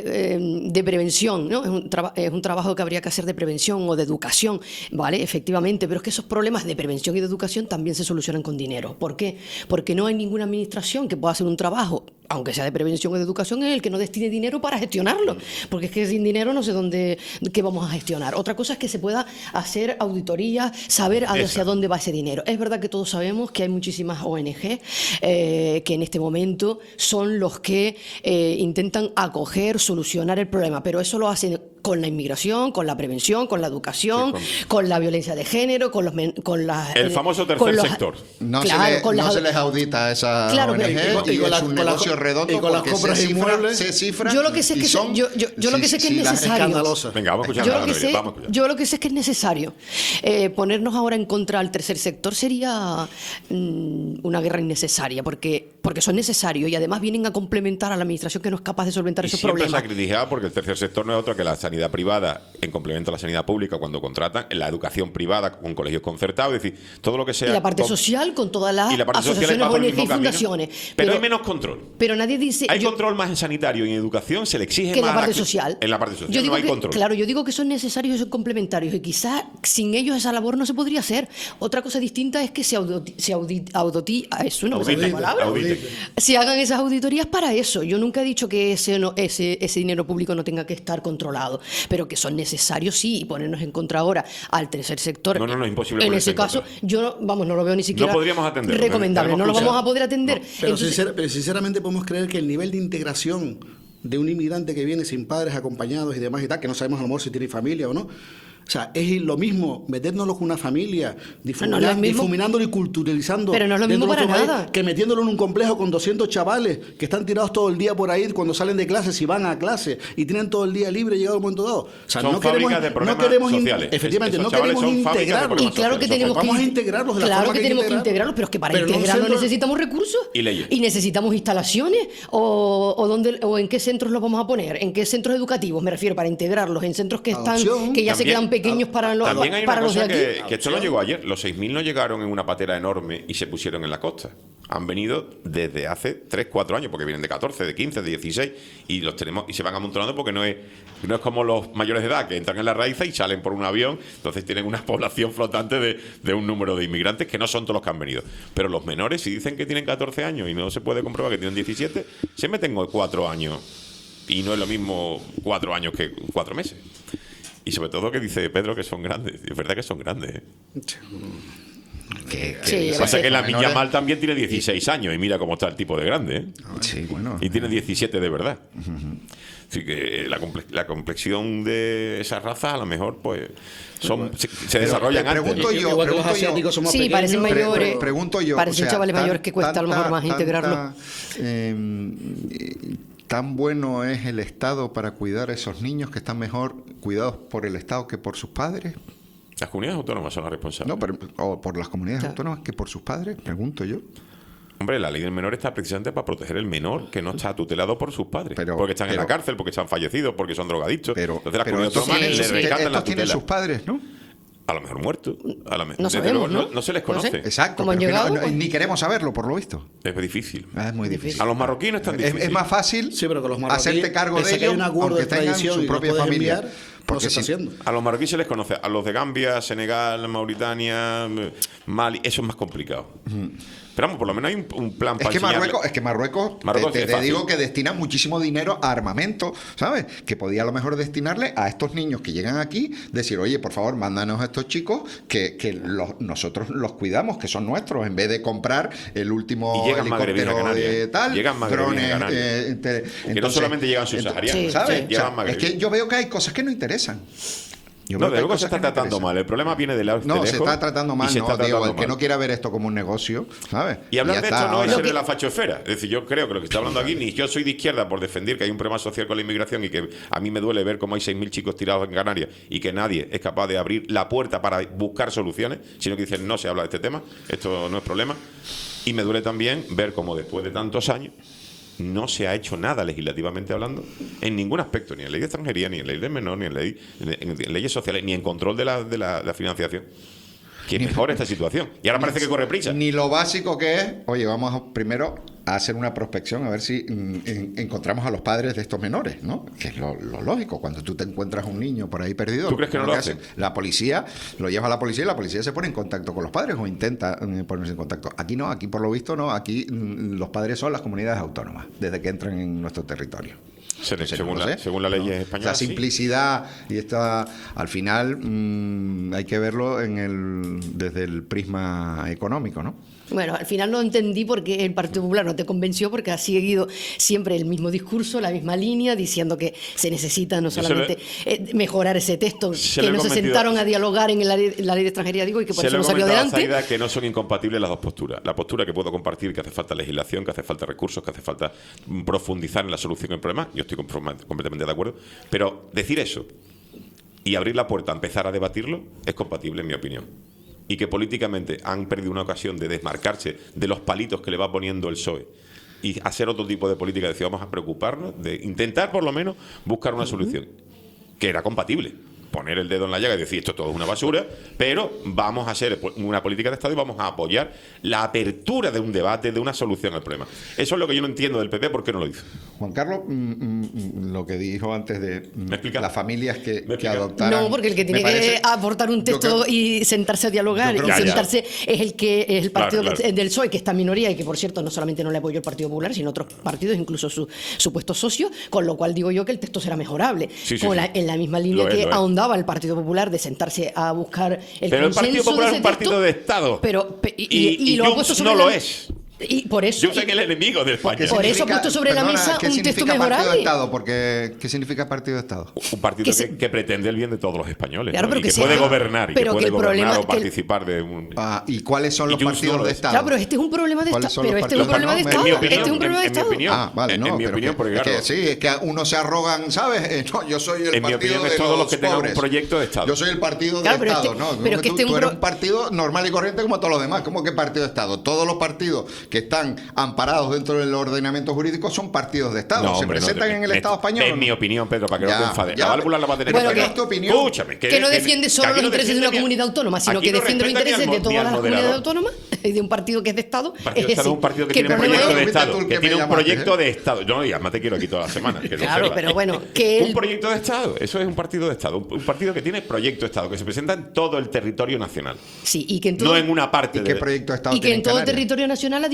de prevención, ¿no? Es un trabajo que habría que hacer de prevención o de educación, ¿vale? Efectivamente, pero es que esos problemas de prevención y de educación también se solucionan con dinero. ¿Por qué? Porque no hay ninguna administración que pueda hacer un trabajo, aunque sea de prevención o de educación, en el que no destine dinero para gestionarlo. Porque es que sin dinero no sé qué vamos a gestionar. Otra cosa es que se pueda hacer auditoría, saber hacia dónde va ese dinero. Es verdad que todos sabemos que hay muchísimas ONG que en este momento son los que intentan acoger, solucionar el problema, pero eso lo hacen con la inmigración, con la prevención, con la educación, con la violencia de género, el famoso tercer sector. No se les audita a esa ONG y es un negocio redondo con las compras de inmuebles. Se cifra. Yo lo que sé es que yo lo que sé es que es necesario. Venga, vamos a escuchar. Yo lo que sé es que es necesario. Ponernos ahora en contra del tercer sector sería una guerra innecesaria, porque son necesarios y además vienen a complementar a la administración que no es capaz de solventar esos problemas. Siempre se ha criticado porque el tercer sector no es otro que la sanidad privada en complemento a la sanidad pública cuando contratan, en la educación privada con colegios concertados, es decir, todo lo que sea. Y la parte social con todas las asociaciones, ONG y fundaciones. Pero hay menos control. Pero nadie dice. Hay control más en sanitario y en educación, se le exige que más. en la parte social. En la parte social no hay control. Claro, yo digo que son necesarios y son complementarios y quizás sin ellos esa labor no se podría hacer. Otra cosa distinta es que se hagan esas auditorías para eso. Yo nunca he dicho que ese dinero público no tenga que estar controlado, pero que son necesarios sí, y ponernos en contra ahora al tercer sector. No, es imposible. En ese caso, yo no lo veo ni siquiera recomendable, no lo vamos a poder atender. Pero sinceramente podemos creer que el nivel de integración de un inmigrante que viene sin padres acompañados y demás y tal, que no sabemos a lo mejor si tiene familia o no. O sea, es lo mismo metérnoslo con una familia, difuminándolo y culturalizando. Pero no es lo mismo para nada. Que metiéndolo en un complejo con 200 chavales que están tirados todo el día por ahí cuando salen de clase, si van a clase y tienen todo el día libre llegado a un momento dado. O sea, son fábricas de problemas sociales. Efectivamente, no queremos integrarlos. Y claro que tenemos vamos a integrarlos de la forma que tenemos que integrarlos, pero es que para integrarlos necesitamos recursos y leyes. Y necesitamos instalaciones o en qué centros los vamos a poner, en qué centros educativos, me refiero, para integrarlos en centros que ya se quedan pequeños para los también hay una cosa que esto lo llegó ayer. Los 6.000 no llegaron en una patera enorme y se pusieron en la costa. Han venido desde hace 3-4 años, porque vienen de 14, de 15, de 16 y los tenemos y se van amontonando porque no es como los mayores de edad que entran en la raíz y salen por un avión. Entonces tienen una población flotante de un número de inmigrantes que no son todos los que han venido. Pero los menores, si dicen que tienen 14 años y no se puede comprobar que tienen 17, se meten 4 años y no es lo mismo 4 años que 4 meses. Y sobre todo que dice Pedro que son grandes. Es verdad que son grandes, ¿eh? Sí, pasa que la menores... Yamal también tiene 16 años y mira cómo está el tipo de grande, ¿eh? Sí, bueno. Y tiene 17 de verdad. Así que la complexión de esas razas a lo mejor pues se desarrollan antes. Pregunto yo, sí, parecen mayores. Pregunto yo. Parecen chavales mayores que cuesta a lo mejor más integrarlos. ¿Tan bueno es el Estado para cuidar a esos niños que están mejor cuidados por el Estado que por sus padres? Las comunidades autónomas son las responsables. No, pero, o por las comunidades autónomas que por sus padres, pregunto yo. Hombre, la ley del menor está precisamente para proteger el menor que no está tutelado por sus padres. Porque están en la cárcel, porque están fallecidos, porque son drogadictos. Entonces las comunidades autónomas le rescatan la tutela. Tienen sus padres, ¿no? A lo mejor muertos. No sabemos, no se les conoce. No sé. Exacto. ¿Cómo han llegado? Ni queremos saberlo, por lo visto. Es difícil. Es muy difícil. A los marroquíes no es tan difícil. Es más fácil pero que los marroquíes, hacerte cargo de ellos, aunque tengan su propia familia. Porque se está haciendo. A los marroquíes se les conoce. A los de Gambia, Senegal, Mauritania, Mali, eso es más complicado. Pero vamos, por lo menos hay un plan para enseñarle. Es que Marruecos te digo que destina muchísimo dinero a armamento, ¿sabes? Que podía a lo mejor destinarle a estos niños que llegan aquí, decir, oye, por favor, mándanos a estos chicos que nosotros los cuidamos, que son nuestros, en vez de comprar el último helicóptero de tal, drones. Que no solamente llegan subsaharianos, ¿sabes? Es que yo veo que hay cosas que no interesan. No, de luego se está tratando mal. El problema viene del lado. No, se está tratando mal. El que no quiera ver esto como un negocio, ¿sabes? Y hablar de esto no es ser de la fachosfera. Es decir, yo creo que lo que está hablando aquí, ni yo soy de izquierda por defender que hay un problema social con la inmigración y que a mí me duele ver cómo hay 6.000 chicos tirados en Canarias y que nadie es capaz de abrir la puerta para buscar soluciones, sino que dicen no se habla de este tema, esto no es problema. Y me duele también ver cómo después de tantos años no se ha hecho nada legislativamente hablando en ningún aspecto, ni en ley de extranjería, ni en ley del menor, ni en leyes sociales, ni en control de la financiación, que mejore esta situación. Y ahora parece que corre prisa. Ni lo básico que es, oye, vamos primero a hacer una prospección a ver si encontramos a los padres de estos menores, ¿no? Que es lo lógico. Cuando tú te encuentras un niño por ahí perdido, ¿tú crees que no lo hace? La policía lo lleva a la policía y la policía se pone en contacto con los padres o intenta ponerse en contacto. Aquí no, aquí por lo visto no. Aquí los padres son las comunidades autónomas desde que entran en nuestro territorio. Según la ley española. La simplicidad y esta, al final hay que verlo desde el prisma económico, ¿no? Bueno, al final no entendí por qué el Partido Popular no te convenció, porque ha seguido siempre el mismo discurso, la misma línea, diciendo que se necesita no solamente mejorar ese texto, que no se sentaron a dialogar en la ley de extranjería, y que por eso no salió adelante. Que no son incompatibles las dos posturas. La postura que puedo compartir, que hace falta legislación, que hace falta recursos, que hace falta profundizar en la solución del problema, yo estoy completamente de acuerdo, pero decir eso y abrir la puerta a empezar a debatirlo es compatible, en mi opinión. Y que políticamente han perdido una ocasión de desmarcarse de los palitos que le va poniendo el PSOE y hacer otro tipo de política, decir, vamos a preocuparnos de intentar por lo menos buscar una solución que era compatible. Poner el dedo en la llaga y decir esto todo es una basura, pero vamos a hacer una política de Estado y vamos a apoyar la apertura de un debate, de una solución al problema. Eso es lo que yo no entiendo del PP, ¿por qué no lo hizo? Juan Carlos, lo que dijo antes de las familias que adoptaran... No, porque el que tiene que aportar un texto y sentarse a dialogar y sentarse es el partido del PSOE, que está en minoría y que, por cierto, no solamente no le apoyó el Partido Popular, sino otros partidos, incluso su supuesto socio, con lo cual digo yo que el texto será mejorable. En la misma línea que ahondaba el Partido Popular de sentarse a buscar el consenso. Pero el Partido Popular es un partido de Estado. Y lo ha puesto sobre no lo es. Y por eso, yo soy el enemigo del España. Por eso ha puesto sobre la mesa un texto mejorable. ¿Qué significa partido de Estado? Un partido que pretende el bien de todos los españoles, claro, ¿no? Y que puede gobernar, o participar de un... ¿Y cuáles son los partidos de Estado? Claro, pero este es un problema de Estado. Pero este es un problema de Estado. Este es un problema de Estado. En mi opinión, porque claro... Sí, es que uno se arrogan, ¿sabes? No, yo soy el partido de los pobres. En mi opinión es todos los que tengan un proyecto de Estado. Yo soy el partido de Estado, ¿no? Pero que tú eres un partido normal y corriente como todos los demás. ¿Cómo que partido de Estado? Todos los partidos que están amparados dentro del ordenamiento jurídico son partidos de Estado. ¿Se presentan en el Estado español? En mi opinión, Pedro, para que no te enfades. La válvula la va a tener que es tu opinión. Escúchame. Que no defiende solo los intereses de una comunidad autónoma, sino que defiende los intereses de todas las comunidades autónomas y de un partido que es de Estado. Es un partido que tiene un proyecto de Estado. Que tiene un proyecto de Estado. Yo ya más te quiero aquí toda la semana. Claro, pero bueno. Un proyecto de Estado. Eso es un partido de Estado. Un partido que tiene proyecto de Estado, que se presenta en todo el territorio nacional. Sí, y que no en una parte. ¿Y qué proyecto de Estado? Y que en todo el territorio nacional ha dicho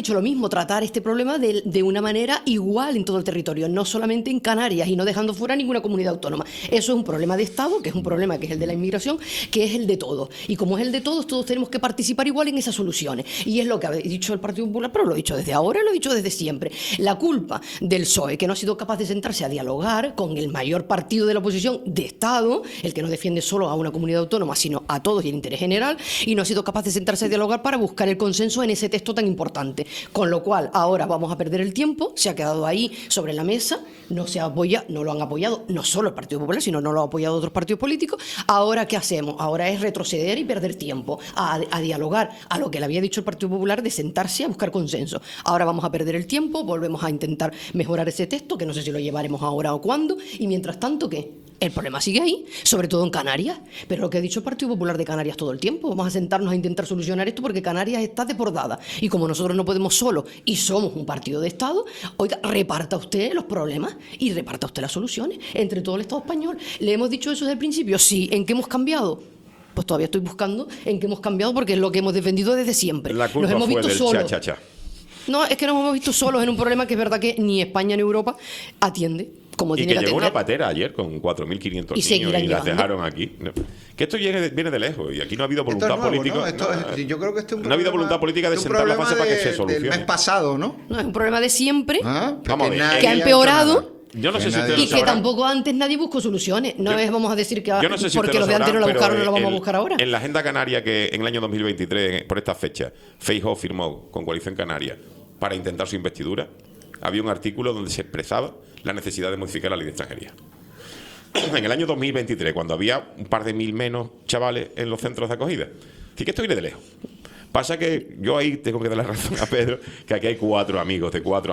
dicho lo mismo, tratar este problema de una manera igual en todo el territorio, no solamente en Canarias y no dejando fuera ninguna comunidad autónoma. Eso es un problema de Estado, que es un problema que es el de la inmigración, que es el de todos. Y como es el de todos tenemos que participar igual en esas soluciones. Y es lo que ha dicho el Partido Popular, pero lo he dicho desde ahora, lo he dicho desde siempre. La culpa del PSOE, que no ha sido capaz de sentarse a dialogar con el mayor partido de la oposición de Estado, el que no defiende solo a una comunidad autónoma, sino a todos y el interés general, y no ha sido capaz de sentarse a dialogar para buscar el consenso en ese texto tan importante. Con lo cual, ahora vamos a perder el tiempo, se ha quedado ahí sobre la mesa, no lo han apoyado, no solo el Partido Popular, sino no lo han apoyado otros partidos políticos. Ahora, ¿qué hacemos? Ahora es retroceder y perder tiempo a dialogar, a lo que le había dicho el Partido Popular de sentarse a buscar consenso. Ahora vamos a perder el tiempo, volvemos a intentar mejorar ese texto, que no sé si lo llevaremos ahora o cuándo, y mientras tanto, ¿qué? El problema sigue ahí, sobre todo en Canarias, pero lo que ha dicho el Partido Popular de Canarias todo el tiempo, vamos a sentarnos a intentar solucionar esto porque Canarias está desbordada y como nosotros no podemos solos y somos un partido de Estado, oiga, reparta usted los problemas y reparta usted las soluciones entre todo el Estado español. ¿Le hemos dicho eso desde el principio? Sí. ¿En qué hemos cambiado? Pues todavía estoy buscando en qué hemos cambiado porque es lo que hemos defendido desde siempre. La culpa nos hemos fue visto del solos. cha-cha-cha. No, es que nos hemos visto solos en un problema que es verdad que ni España ni Europa atiende. Como Y tiene que que llegó atender. una patera ayer con 4.500 Y niños seguirán y las llegando. dejaron aquí. Que esto viene de lejos y aquí no ha habido voluntad Esto es nuevo, política. ¿no? Yo creo que este es un no ha habido problema- voluntad política de un sentar la problema base para que se del solucione. mes pasado, ¿no? No, es un problema de siempre, Vamos a ver, que ha empeorado. Yo no sé si y ustedes que lo sabrán. tampoco antes nadie buscó soluciones. No es, vamos a decir que Yo no sé si porque ustedes los de antes no la sabrán, buscaron, no pero la vamos a buscar ahora. En la agenda canaria que en el año 2023, por esta fecha, Feijóo firmó con Coalición Canaria para intentar su investidura, había un artículo donde se expresaba la necesidad de modificar la ley de extranjería. En el año 2023, cuando había un par de mil menos chavales en los centros de acogida. Así que esto viene de lejos. Pasa que yo ahí tengo que dar la razón a Pedro, que aquí hay cuatro amigos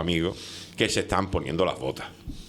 que se están poniendo las botas.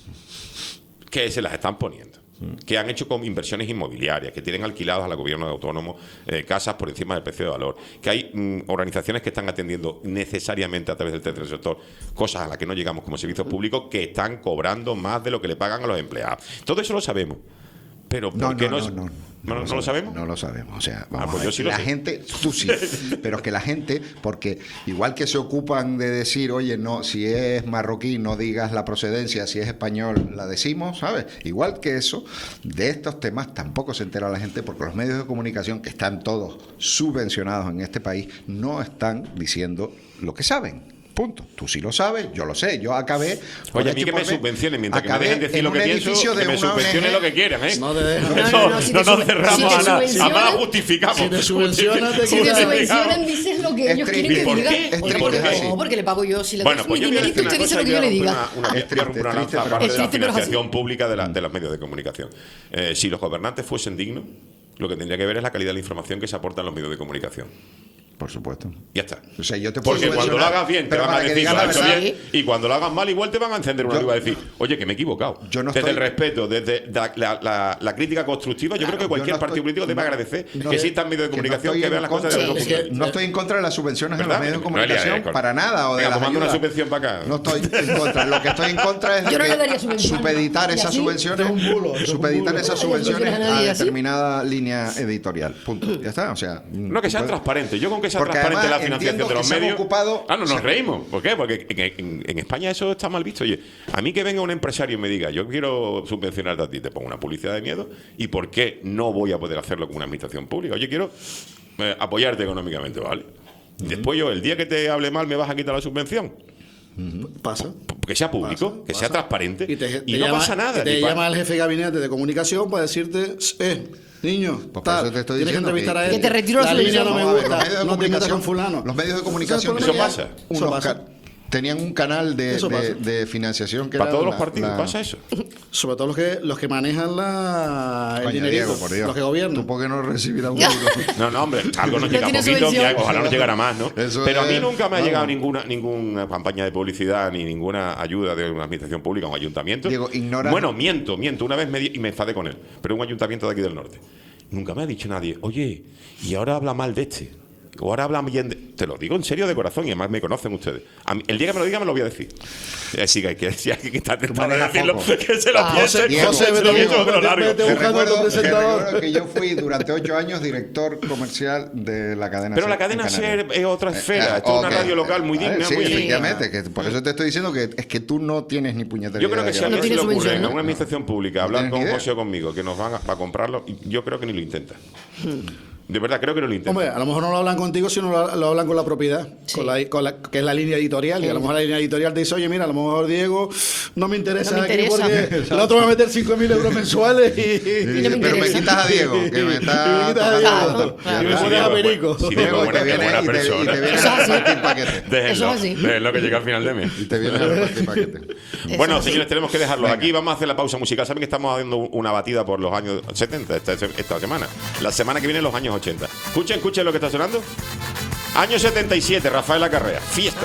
Que se las están poniendo. Que han hecho con inversiones inmobiliarias, que tienen alquilados a los gobiernos autónomos casas por encima del precio de valor, que hay organizaciones que están atendiendo necesariamente a través del tercer sector cosas a las que no llegamos como servicios públicos, que están cobrando más de lo que le pagan a los empleados. Todo eso lo sabemos. Pero ¿por qué no lo sabemos? No lo sabemos. O sea, vamos pues a ver, yo sí lo la sé. gente, tú sí, pero es que la gente, porque igual que se ocupan de decir, oye, no, si es marroquí no digas la procedencia, si es español la decimos, ¿sabes? Igual que eso, de estos temas tampoco se entera la gente porque los medios de comunicación, que están todos subvencionados en este país, no están diciendo lo que saben. Punto. Tú sí lo sabes, yo lo sé. Yo acabé. Oye, a mí que me subvencionen mientras que me dejen decir lo que pienso, que me subvencionen lo que quieran, ¿eh? No te dejan. No nos cerramos a nada. Además justificamos. Si te subvencionan, te Si te quitan. subvencionan, dices lo que ellos quieren que ¿Por diga. qué? Porque ¿Por qué? no, porque le pago yo. Si le Bueno, das pues mi yo voy a dinerito, decir una usted dice cosa, lo que yo le diga. voy a romper una lanza aparte de la Es triste, pero es así. financiación pública de los medios de comunicación. Si los gobernantes fuesen dignos, lo que tendría que ver es la calidad de la información que se aporta en los medios de comunicación. Por supuesto. Ya está. O sea, yo te puedo Porque cuando lo subvencionar, hagas bien te pero van a para que decir digas lo la has hecho verdad. bien, y cuando lo hagas mal igual te van a encender una luz y van a decir, oye, que me he equivocado. Yo no desde estoy- el respeto, desde la crítica constructiva, yo creo que cualquier partido político debe agradecer que existan medios de comunicación que vean las cosas de otro punto de vista. No estoy en contra de las subvenciones en los ¿Verdad? medios de Noelia, comunicación, para nada. O de venga, las pues manda una ayudas. subvención para acá. No estoy en contra. Lo que estoy en contra es Yo no de le daría subvenciones. supeditar ¿Y esas así? subvenciones, supeditar esas ¿No quieres subvenciones a nadie a así? determinada línea editorial. Punto. Ya está. O sea, No, que sean transparentes. Yo con que sea Porque transparente la además financiación entiendo de los que se han medios. ocupado- No nos reímos. ¿Por qué? Porque en España eso está mal visto. Oye, a mí que venga un empresario y me diga, yo quiero subvencionarte a ti, te pongo una publicidad de miedo, ¿y por qué no voy a poder hacerlo con una administración pública? Oye, quiero apoyarte económicamente, ¿vale? Después yo, el día que te hable mal, me vas a quitar la subvención. Pasa. Que sea público, que sea transparente. Y, te no llama, pasa nada. y te ni pa- llama el jefe de gabinete de comunicación para decirte, niño, por tal, eso te estoy tienes que diciendo entrevistar que- a él. Que te retiro la línea no me Vamos a ver, gusta, los medios de no te metas comunicación- con fulano. Los medios de comunicación Eso pasa. Eso pasa. tenían un canal Eso pasa. de financiación que Para era todos los partidos pasa eso. Sobre todo los que manejan el Coño, dinerito, Diego, por Dios. los que gobiernan. ¿Tú por qué no recibirás un No, hombre, algo nos No llega tiene poquito, subvención. ojalá nos llegara más, ¿no? Eso Pero a mí es- nunca me ha vamos. llegado ninguna campaña de publicidad ni ninguna ayuda de una administración pública, un ayuntamiento. Diego, ignora- Bueno, miento. Una vez y me enfadé con él, pero un ayuntamiento de aquí del norte. Nunca me ha dicho nadie, oye, y ahora habla mal de este. ahora hablan bien te lo digo en serio de corazón, y además me conocen ustedes. El día que me lo diga me lo voy a decir. Así que si alguien que está tentado de decirlo, que se lo piense. Te recuerdo que yo fui durante 8 años director comercial de la cadena SER. Pero la cadena SER es otra esfera. Esto es una radio local muy digna. Sí, muy efectivamente. Que por eso te estoy diciendo que es que tú no tienes ni puñetera. Yo creo que si a alguien se le ocurre en ¿no? una administración pública hablar con José o conmigo que nos van a comprarlo, yo creo que ni lo intenta. De verdad, creo que no lo intentan. Hombre, a lo mejor no lo hablan contigo, sino lo hablan con la propiedad, sí. que es la línea editorial. Y a lo mejor la línea editorial te dice, oye, mira, a lo mejor Diego no me interesa, aquí porque el otro va a meter 5.000 euros mensuales y no pero me quitas a Diego, que me está tocando. Y me pones a Perico. Si Diego es buena persona. Y te vienes a repartir paquetes. Déjenlo que llega al final de mes. Y te vienes a repartir paquetes. Bueno, señores, tenemos que dejarlo aquí. Vamos a hacer la pausa musical. Saben que estamos haciendo una batida por los años 70 esta semana. La semana que viene los años 80. Escuchen lo que está sonando. Año 77, Rafael Acarrea. Fiesta.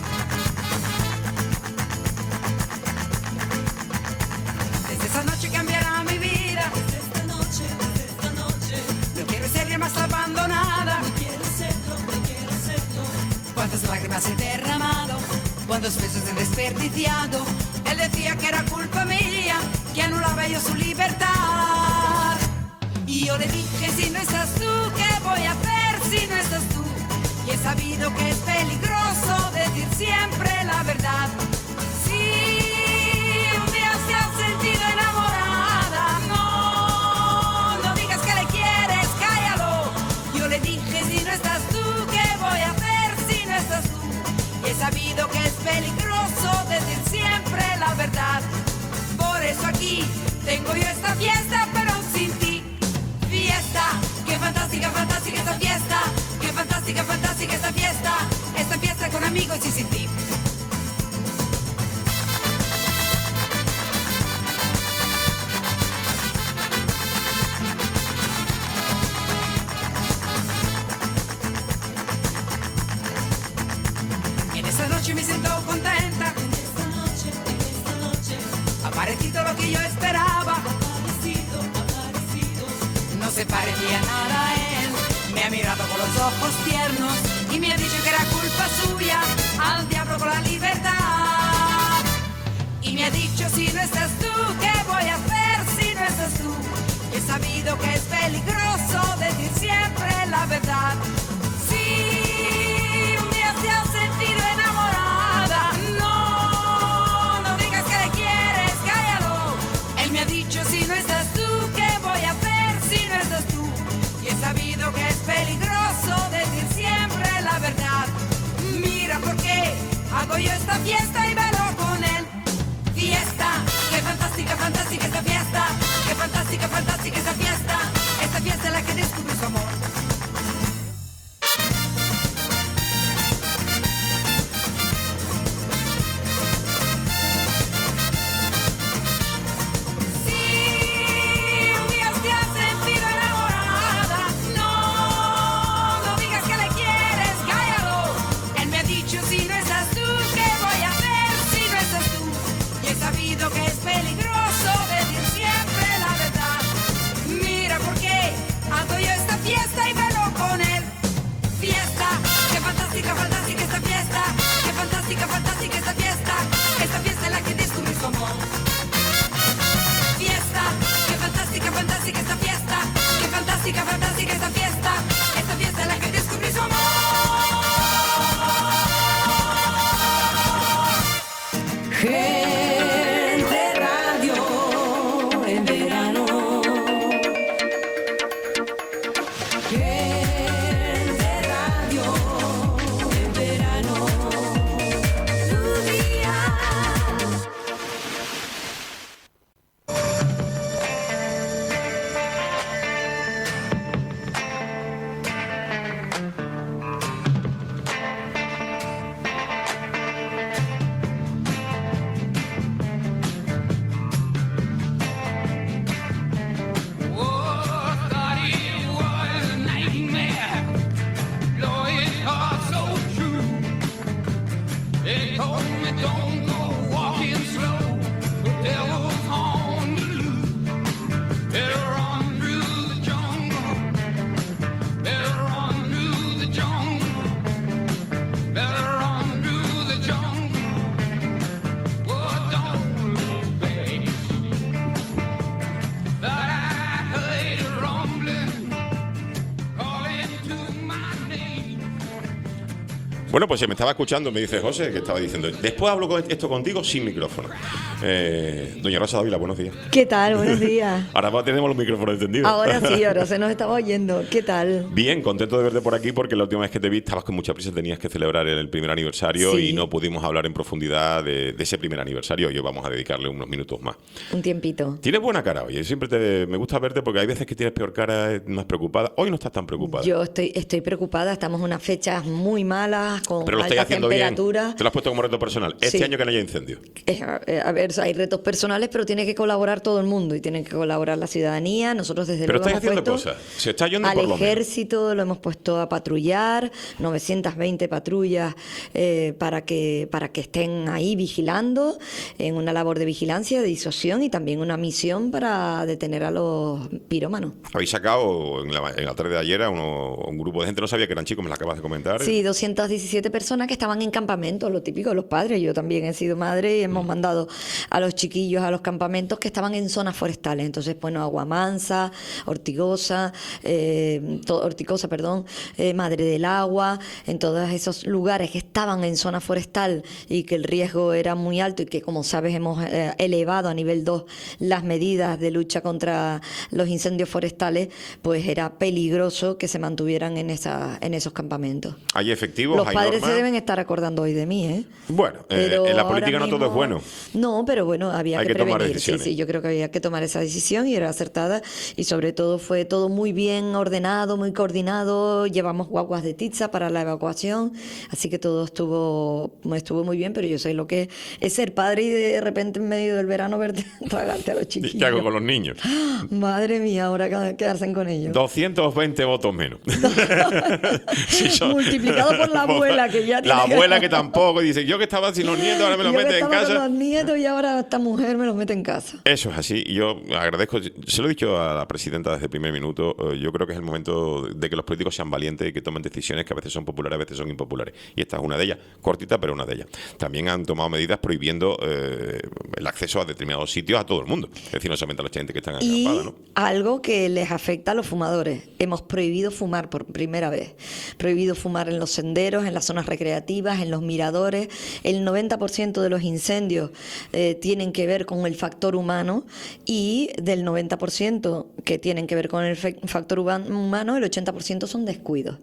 Desde esa noche cambiará mi vida. Desde esta noche. No quiero ser más abandonada. No quiero serlo. Cuántas lágrimas he derramado. Cuántos besos he desperdiciado. Él decía que era culpa mía, que anulaba yo su libertad. Y yo le dije, si no estás tú, ¿qué voy a hacer si no estás tú? Y he sabido que es peligroso decir siempre la verdad. Si un día se ha sentido enamorada, no digas que le quieres, cállalo. Yo le dije, si no estás tú, ¿qué voy a hacer si no estás tú? Y he sabido que es peligroso decir siempre la verdad. Por eso aquí tengo yo esta fiesta, pero sin ti. Fiesta, qué fantástica, fantástica esta fiesta. Qué fantástica, fantástica esta fiesta. Esta fiesta con amigos y sin ti. En esta noche me siento contenta. En esta noche ha aparecido lo que yo esperaba. No se parecía nada a él. Me ha mirado con los ojos tiernos y me ha dicho que era culpa suya. Al diablo con la libertad. Y me ha dicho, si no estás tú, ¿qué voy a hacer si no estás tú? He sabido que es peligroso decir siempre la verdad. Si un día te has sentido enamorada, no digas que le quieres, cállalo. Él me ha dicho, si no estás tú, ¿qué voy a hacer si no estás tú? Y he sabido que es peligroso decir siempre la verdad. Mira por qué hago yo esta fiesta y velo con él. Fiesta, qué fantástica, fantástica esta fiesta. Qué fantástica, fantástica esta fiesta. Esta fiesta es la que descubre su amor. Que es peligroso de Bueno, pues se me estaba escuchando, me dice José, que estaba diciendo, después hablo esto contigo sin micrófono. Doña Rosa Dávila, buenos días. ¿Qué tal? Buenos días. Ahora tenemos los micrófonos encendidos. Ahora sí, ahora se nos estaba oyendo. ¿Qué tal? Bien, contento de verte por aquí porque la última vez que te vi estabas con mucha prisa, tenías que celebrar el primer aniversario y no pudimos hablar en profundidad de ese primer aniversario. Y hoy vamos a dedicarle unos minutos más. Un tiempito. Tienes buena cara hoy. Siempre me gusta verte porque hay veces que tienes peor cara, más preocupada. Hoy no estás tan preocupada. Yo estoy preocupada. Estamos en unas fechas muy malas, con Pero lo estáis alta haciendo temperatura. bien. Te lo has puesto como reto personal. Este año que no haya incendio. A ver, hay retos personales, pero tiene que colaborar todo el mundo y tiene que colaborar la ciudadanía. Nosotros desde Pero luego estáis haciendo cosas. Se está yendo al por lo menos. ejército, lo hemos puesto a patrullar, 920 patrullas para que estén ahí vigilando, en una labor de vigilancia, de disuasión y también una misión para detener a los pirómanos. Habéis sacado en la tarde de ayer a un grupo de gente, no sabía que eran chicos, me lo acabas de comentar. Sí, 217 personas que estaban en campamentos, lo típico de los padres. Yo también he sido madre y hemos mandado a los chiquillos a los campamentos que estaban en zonas forestales. Entonces, bueno, Aguamansa, Ortigosa, Madre del Agua, en todos esos lugares que estaban en zona forestal y que el riesgo era muy alto y que, como sabes, hemos elevado a nivel 2 las medidas de lucha contra los incendios forestales, pues era peligroso que se mantuvieran en esos campamentos. ¿Hay efectivos? Los ¿Hay padres normas? se deben estar acordando hoy de mí, ¿eh? Bueno, Pero en la política ahora no todo es mismo- bueno. No, pero bueno, había Hay que que tomar prevenir. decisiones. Sí, yo creo que había que tomar esa decisión y era acertada y sobre todo fue todo muy bien ordenado, muy coordinado. Llevamos guaguas de tiza para la evacuación, así que todo estuvo muy bien, pero yo sé lo que es ser padre y de repente en medio del verano verte tragarte a los ¿Y chiquillos. qué hago con los niños? Madre mía, ahora que hacen con ellos. 220 votos menos. Sí, Multiplicado por la abuela, que ya La tiene- abuela que tampoco dice, yo que estaba sin los nietos, ahora me los Yo que mete en estaba con casa. los nietos y ahora esta mujer me los mete en casa. Eso es así. Y yo agradezco, se lo he dicho a la presidenta desde el primer minuto, yo creo que es el momento de que los políticos sean valientes y que tomen decisiones que a veces son populares, a veces son impopulares. Y esta es una de ellas, cortita, pero una de ellas. También han tomado medidas prohibiendo el acceso a determinados sitios a todo el mundo. Es decir, no solamente a la gente que están Y acampada, ¿no? algo que les afecta a los fumadores. Hemos prohibido fumar por primera vez. Prohibido fumar en los senderos, en las zonas recreativas, en los miradores. El 90% de los incendios tienen que ver con el factor humano y del 90% que tienen que ver con el factor humano, el 80% son descuidos.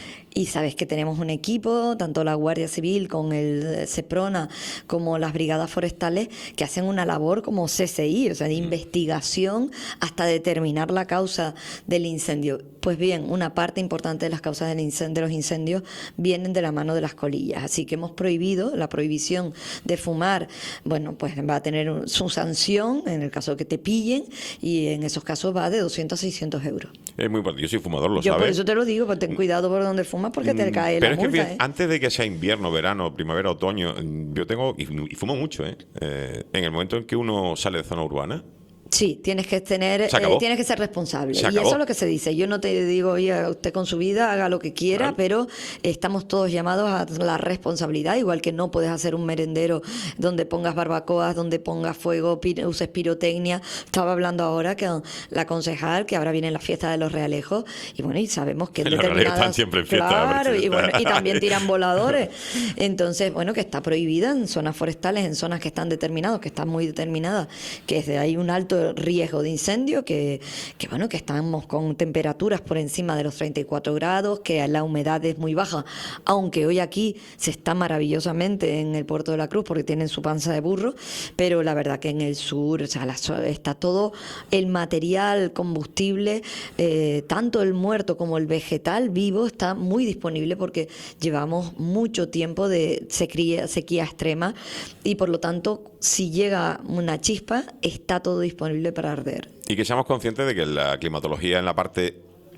Y sabes que tenemos un equipo, tanto la Guardia Civil con el Seprona como las brigadas forestales, que hacen una labor como CSI, o sea, de investigación hasta determinar la causa del incendio. Pues bien, una parte importante de las causas de los incendios vienen de la mano de las colillas. Así que hemos prohibido, la prohibición de fumar, bueno, pues va a tener su sanción en el caso de que te pillen y en esos casos va de 200 a 600 euros. Es muy importante. Yo soy fumador, lo Yo por sabes. eso te lo digo, pues ten cuidado por donde fumas porque te cae Pero la es que multa, fíjate, antes de que sea invierno, verano, primavera, otoño, yo tengo, y fumo mucho, en el momento en que uno sale de zona urbana, Sí, tienes que tener, Se acabó. tienes que ser responsable. Se Y acabó. eso es lo que se dice. Yo no te digo, oye, usted con su vida haga lo que quiera, Claro. pero estamos todos llamados a la responsabilidad, igual que no puedes hacer un merendero donde pongas barbacoas, donde pongas fuego, uses pirotecnia. Estaba hablando ahora que la concejal, que ahora viene la fiesta de los Realejos, y bueno, y sabemos que en Los Realejos determinadas... están siempre en fiesta, Claro, y, presidenta. bueno, y también tiran voladores. Entonces, bueno, que está prohibida en zonas forestales, en zonas que están determinadas, que están muy determinadas, que es de ahí un alto riesgo de incendio, que bueno, que estamos con temperaturas por encima de los 34 grados, que la humedad es muy baja, aunque hoy aquí se está maravillosamente en el Puerto de la Cruz porque tienen su panza de burro, pero la verdad que en el sur, o sea, está todo el material, combustible, tanto el muerto como el vegetal vivo está muy disponible porque llevamos mucho tiempo de sequía extrema y por lo tanto si llega una chispa está todo disponible para arder. y que seamos conscientes de que la climatología en la parte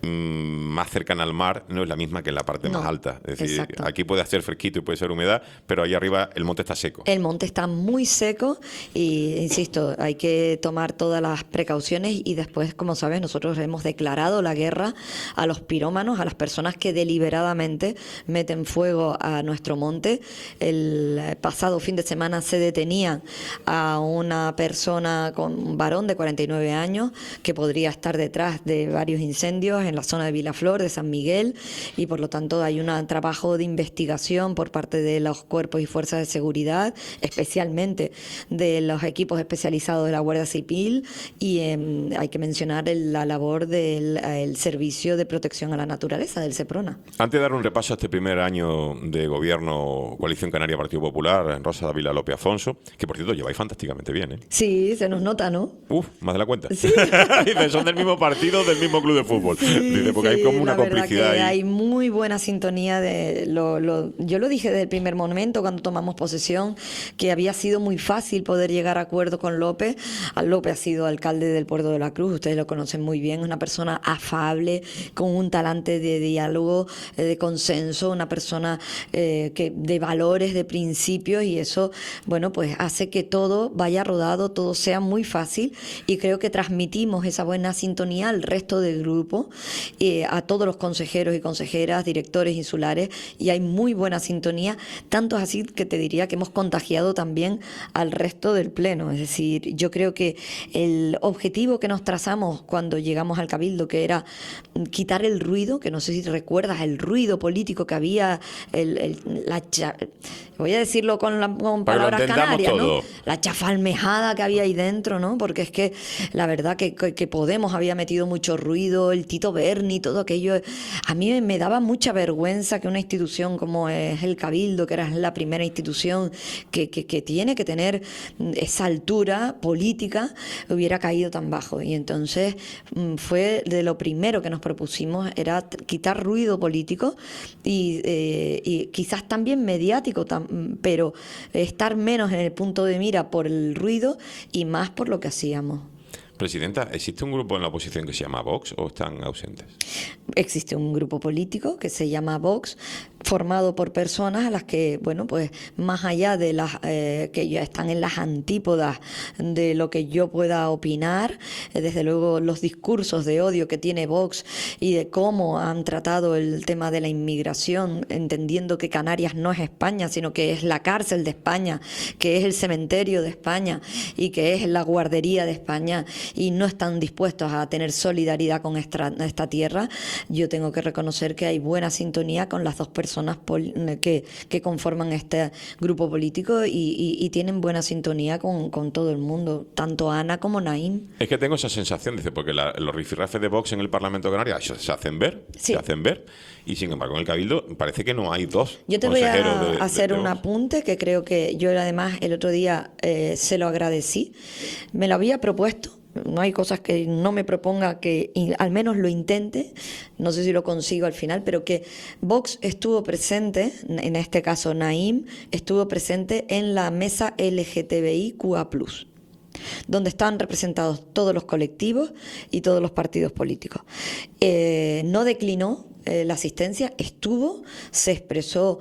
más cercana al mar no es la misma que en la parte No, más alta. Es decir, exacto. aquí puede hacer fresquito y puede ser humedad, pero ahí arriba el monte está seco. El monte está muy seco y, insisto, hay que tomar todas las precauciones y después, como sabes, nosotros hemos declarado la guerra a los pirómanos, a las personas que deliberadamente meten fuego a nuestro monte. El pasado fin de semana se detenía a una persona, con un varón de 49 años, que podría estar detrás de varios incendios en en la zona de Vilaflor, de San Miguel, y por lo tanto hay un trabajo de investigación por parte de los cuerpos y fuerzas de seguridad, especialmente de los equipos especializados de la Guardia Civil, y hay que mencionar la labor del Servicio de Protección a la Naturaleza, del SEPRONA. Antes de dar un repaso a este primer año de gobierno Coalición Canaria Partido Popular, Rosa Dávila López Afonso, que por cierto lleváis fantásticamente bien, ¿eh? Sí, se nos nota, ¿no? Más de la cuenta. Sí. Dice, son del mismo partido, del mismo club de fútbol. Sí, dice, porque hay como una complicidad ahí. Hay muy buena sintonía. Yo lo dije desde el primer momento cuando tomamos posesión, que había sido muy fácil poder llegar a acuerdo con López. López ha sido alcalde del Puerto de la Cruz, ustedes lo conocen muy bien, es una persona afable, con un talante de diálogo, de consenso, una persona de valores, de principios, y eso, bueno, pues hace que todo vaya rodado, todo sea muy fácil, y creo que transmitimos esa buena sintonía al resto del grupo, a todos los consejeros y consejeras, directores insulares, y hay muy buena sintonía, tanto es así que te diría que hemos contagiado también al resto del pleno. Es decir, yo creo que el objetivo que nos trazamos cuando llegamos al Cabildo, que era quitar el ruido, que no sé si recuerdas el ruido político que había, voy a decirlo con palabras canarias, ¿no? La chafalmejada que había ahí dentro, ¿no? Porque es que la verdad que Podemos había metido mucho ruido, el Tito Berni, todo aquello. A mí me daba mucha vergüenza que una institución como es el Cabildo, que era la primera institución que tiene que tener esa altura política, hubiera caído tan bajo. Y entonces fue de lo primero que nos propusimos, era quitar ruido político y quizás también mediático, pero estar menos en el punto de mira por el ruido y más por lo que hacíamos. Presidenta, ¿existe un grupo en la oposición que se llama Vox o están ausentes? Existe un grupo político que se llama Vox, formado por personas a las que, bueno, pues más allá de las que ya están en las antípodas de lo que yo pueda opinar, desde luego los discursos de odio que tiene Vox y de cómo han tratado el tema de la inmigración, entendiendo que Canarias no es España, sino que es la cárcel de España, que es el cementerio de España y que es la guardería de España, y no están dispuestos a tener solidaridad con esta tierra. Yo tengo que reconocer que hay buena sintonía con las dos personas que conforman este grupo político y tienen buena sintonía con todo el mundo, tanto Ana como Naim. Es que tengo esa sensación, dice, porque los rifirrafes de Vox en el Parlamento Canario se hacen ver, y sin embargo en el Cabildo parece que no hay dos. Yo te voy a hacer un apunte que creo que yo además el otro día se lo agradecí, me lo había propuesto. No hay cosas que no me proponga que al menos lo intente, no sé si lo consigo al final, pero que Vox estuvo presente, en este caso Naim, estuvo presente en la mesa LGTBIQA+, donde están representados todos los colectivos y todos los partidos políticos. No declinó la asistencia, estuvo, se expresó,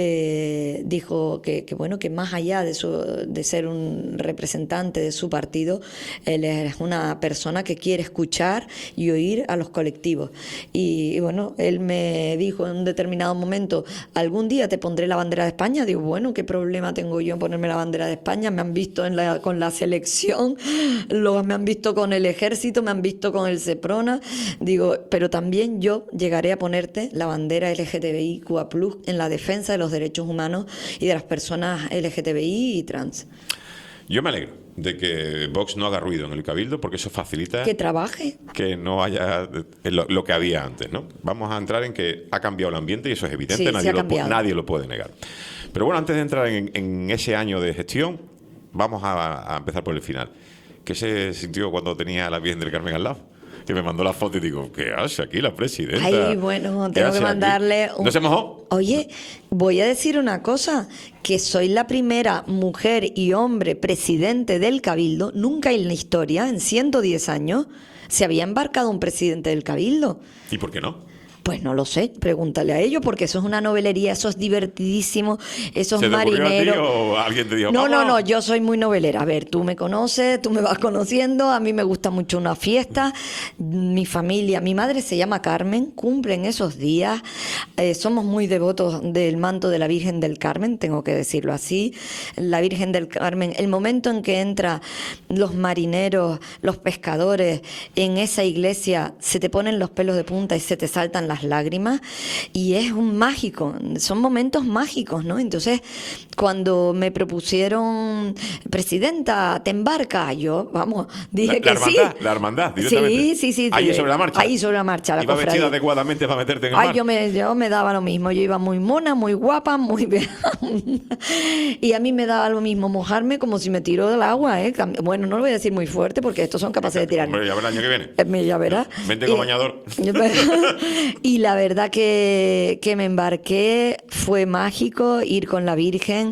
dijo que bueno, que más allá de ser un representante de su partido, él es una persona que quiere escuchar y oír a los colectivos. Y bueno, él me dijo en un determinado momento, algún día te pondré la bandera de España. Digo, bueno, ¿qué problema tengo yo en ponerme la bandera de España? Me han visto con la selección, me han visto con el ejército, me han visto con el SEPRONA. Digo, pero también yo llegaré a ponerte la bandera LGTBIQA+, en la defensa de los derechos humanos y de las personas LGTBI y trans. Yo me alegro de que Vox no haga ruido en el Cabildo, porque eso facilita que trabaje, que no haya lo que había antes, ¿no? Vamos a entrar en que ha cambiado el ambiente y eso es evidente, sí, nadie lo puede negar. Pero bueno, antes de entrar en ese año de gestión, vamos a empezar por el final. ¿Qué se sintió cuando tenía a la Virgen del Carmen al lado? Que me mandó la foto y digo, ¿qué hace aquí la presidenta? Ay, bueno, tengo que mandarle ¿No se mojó? Oye, voy a decir una cosa, que soy la primera mujer y hombre presidente del Cabildo. Nunca en la historia, en 110 años, se había embarcado un presidente del Cabildo. ¿Y por qué no? Pues no lo sé, pregúntale a ellos, porque eso es una novelería, eso es divertidísimo, esos ¿Se te ocurrió a ti marineros. o alguien te dijo? No, "Vamos"? yo soy muy novelera. A ver, tú me conoces, tú me vas conociendo, a mí me gusta mucho una fiesta, mi familia, mi madre se llama Carmen, cumplen esos días, somos muy devotos del manto de la Virgen del Carmen, tengo que decirlo así, la Virgen del Carmen, el momento en que entran los marineros, los pescadores en esa iglesia, se te ponen los pelos de punta y se te saltan las lágrimas, y es un mágico, son momentos mágicos, ¿no? Entonces, cuando me propusieron, presidenta, ¿te embarca? Yo, vamos, dije que sí. La hermandad, directamente. Sí. Ahí sobre la marcha. Ahí sobre la marcha. La ¿Iba vestida cofradía adecuadamente para meterte en el Ay, mar? yo me daba lo mismo. Yo iba muy mona, muy guapa, muy bien. Y a mí me daba lo mismo mojarme como si me tiró del agua, ¿eh? Bueno, no lo voy a decir muy fuerte porque estos son capaces de tirarme. Hombre, ya verá el año que viene. Ya verás. Vente con bañador. Y la verdad que me embarqué, fue mágico ir con la Virgen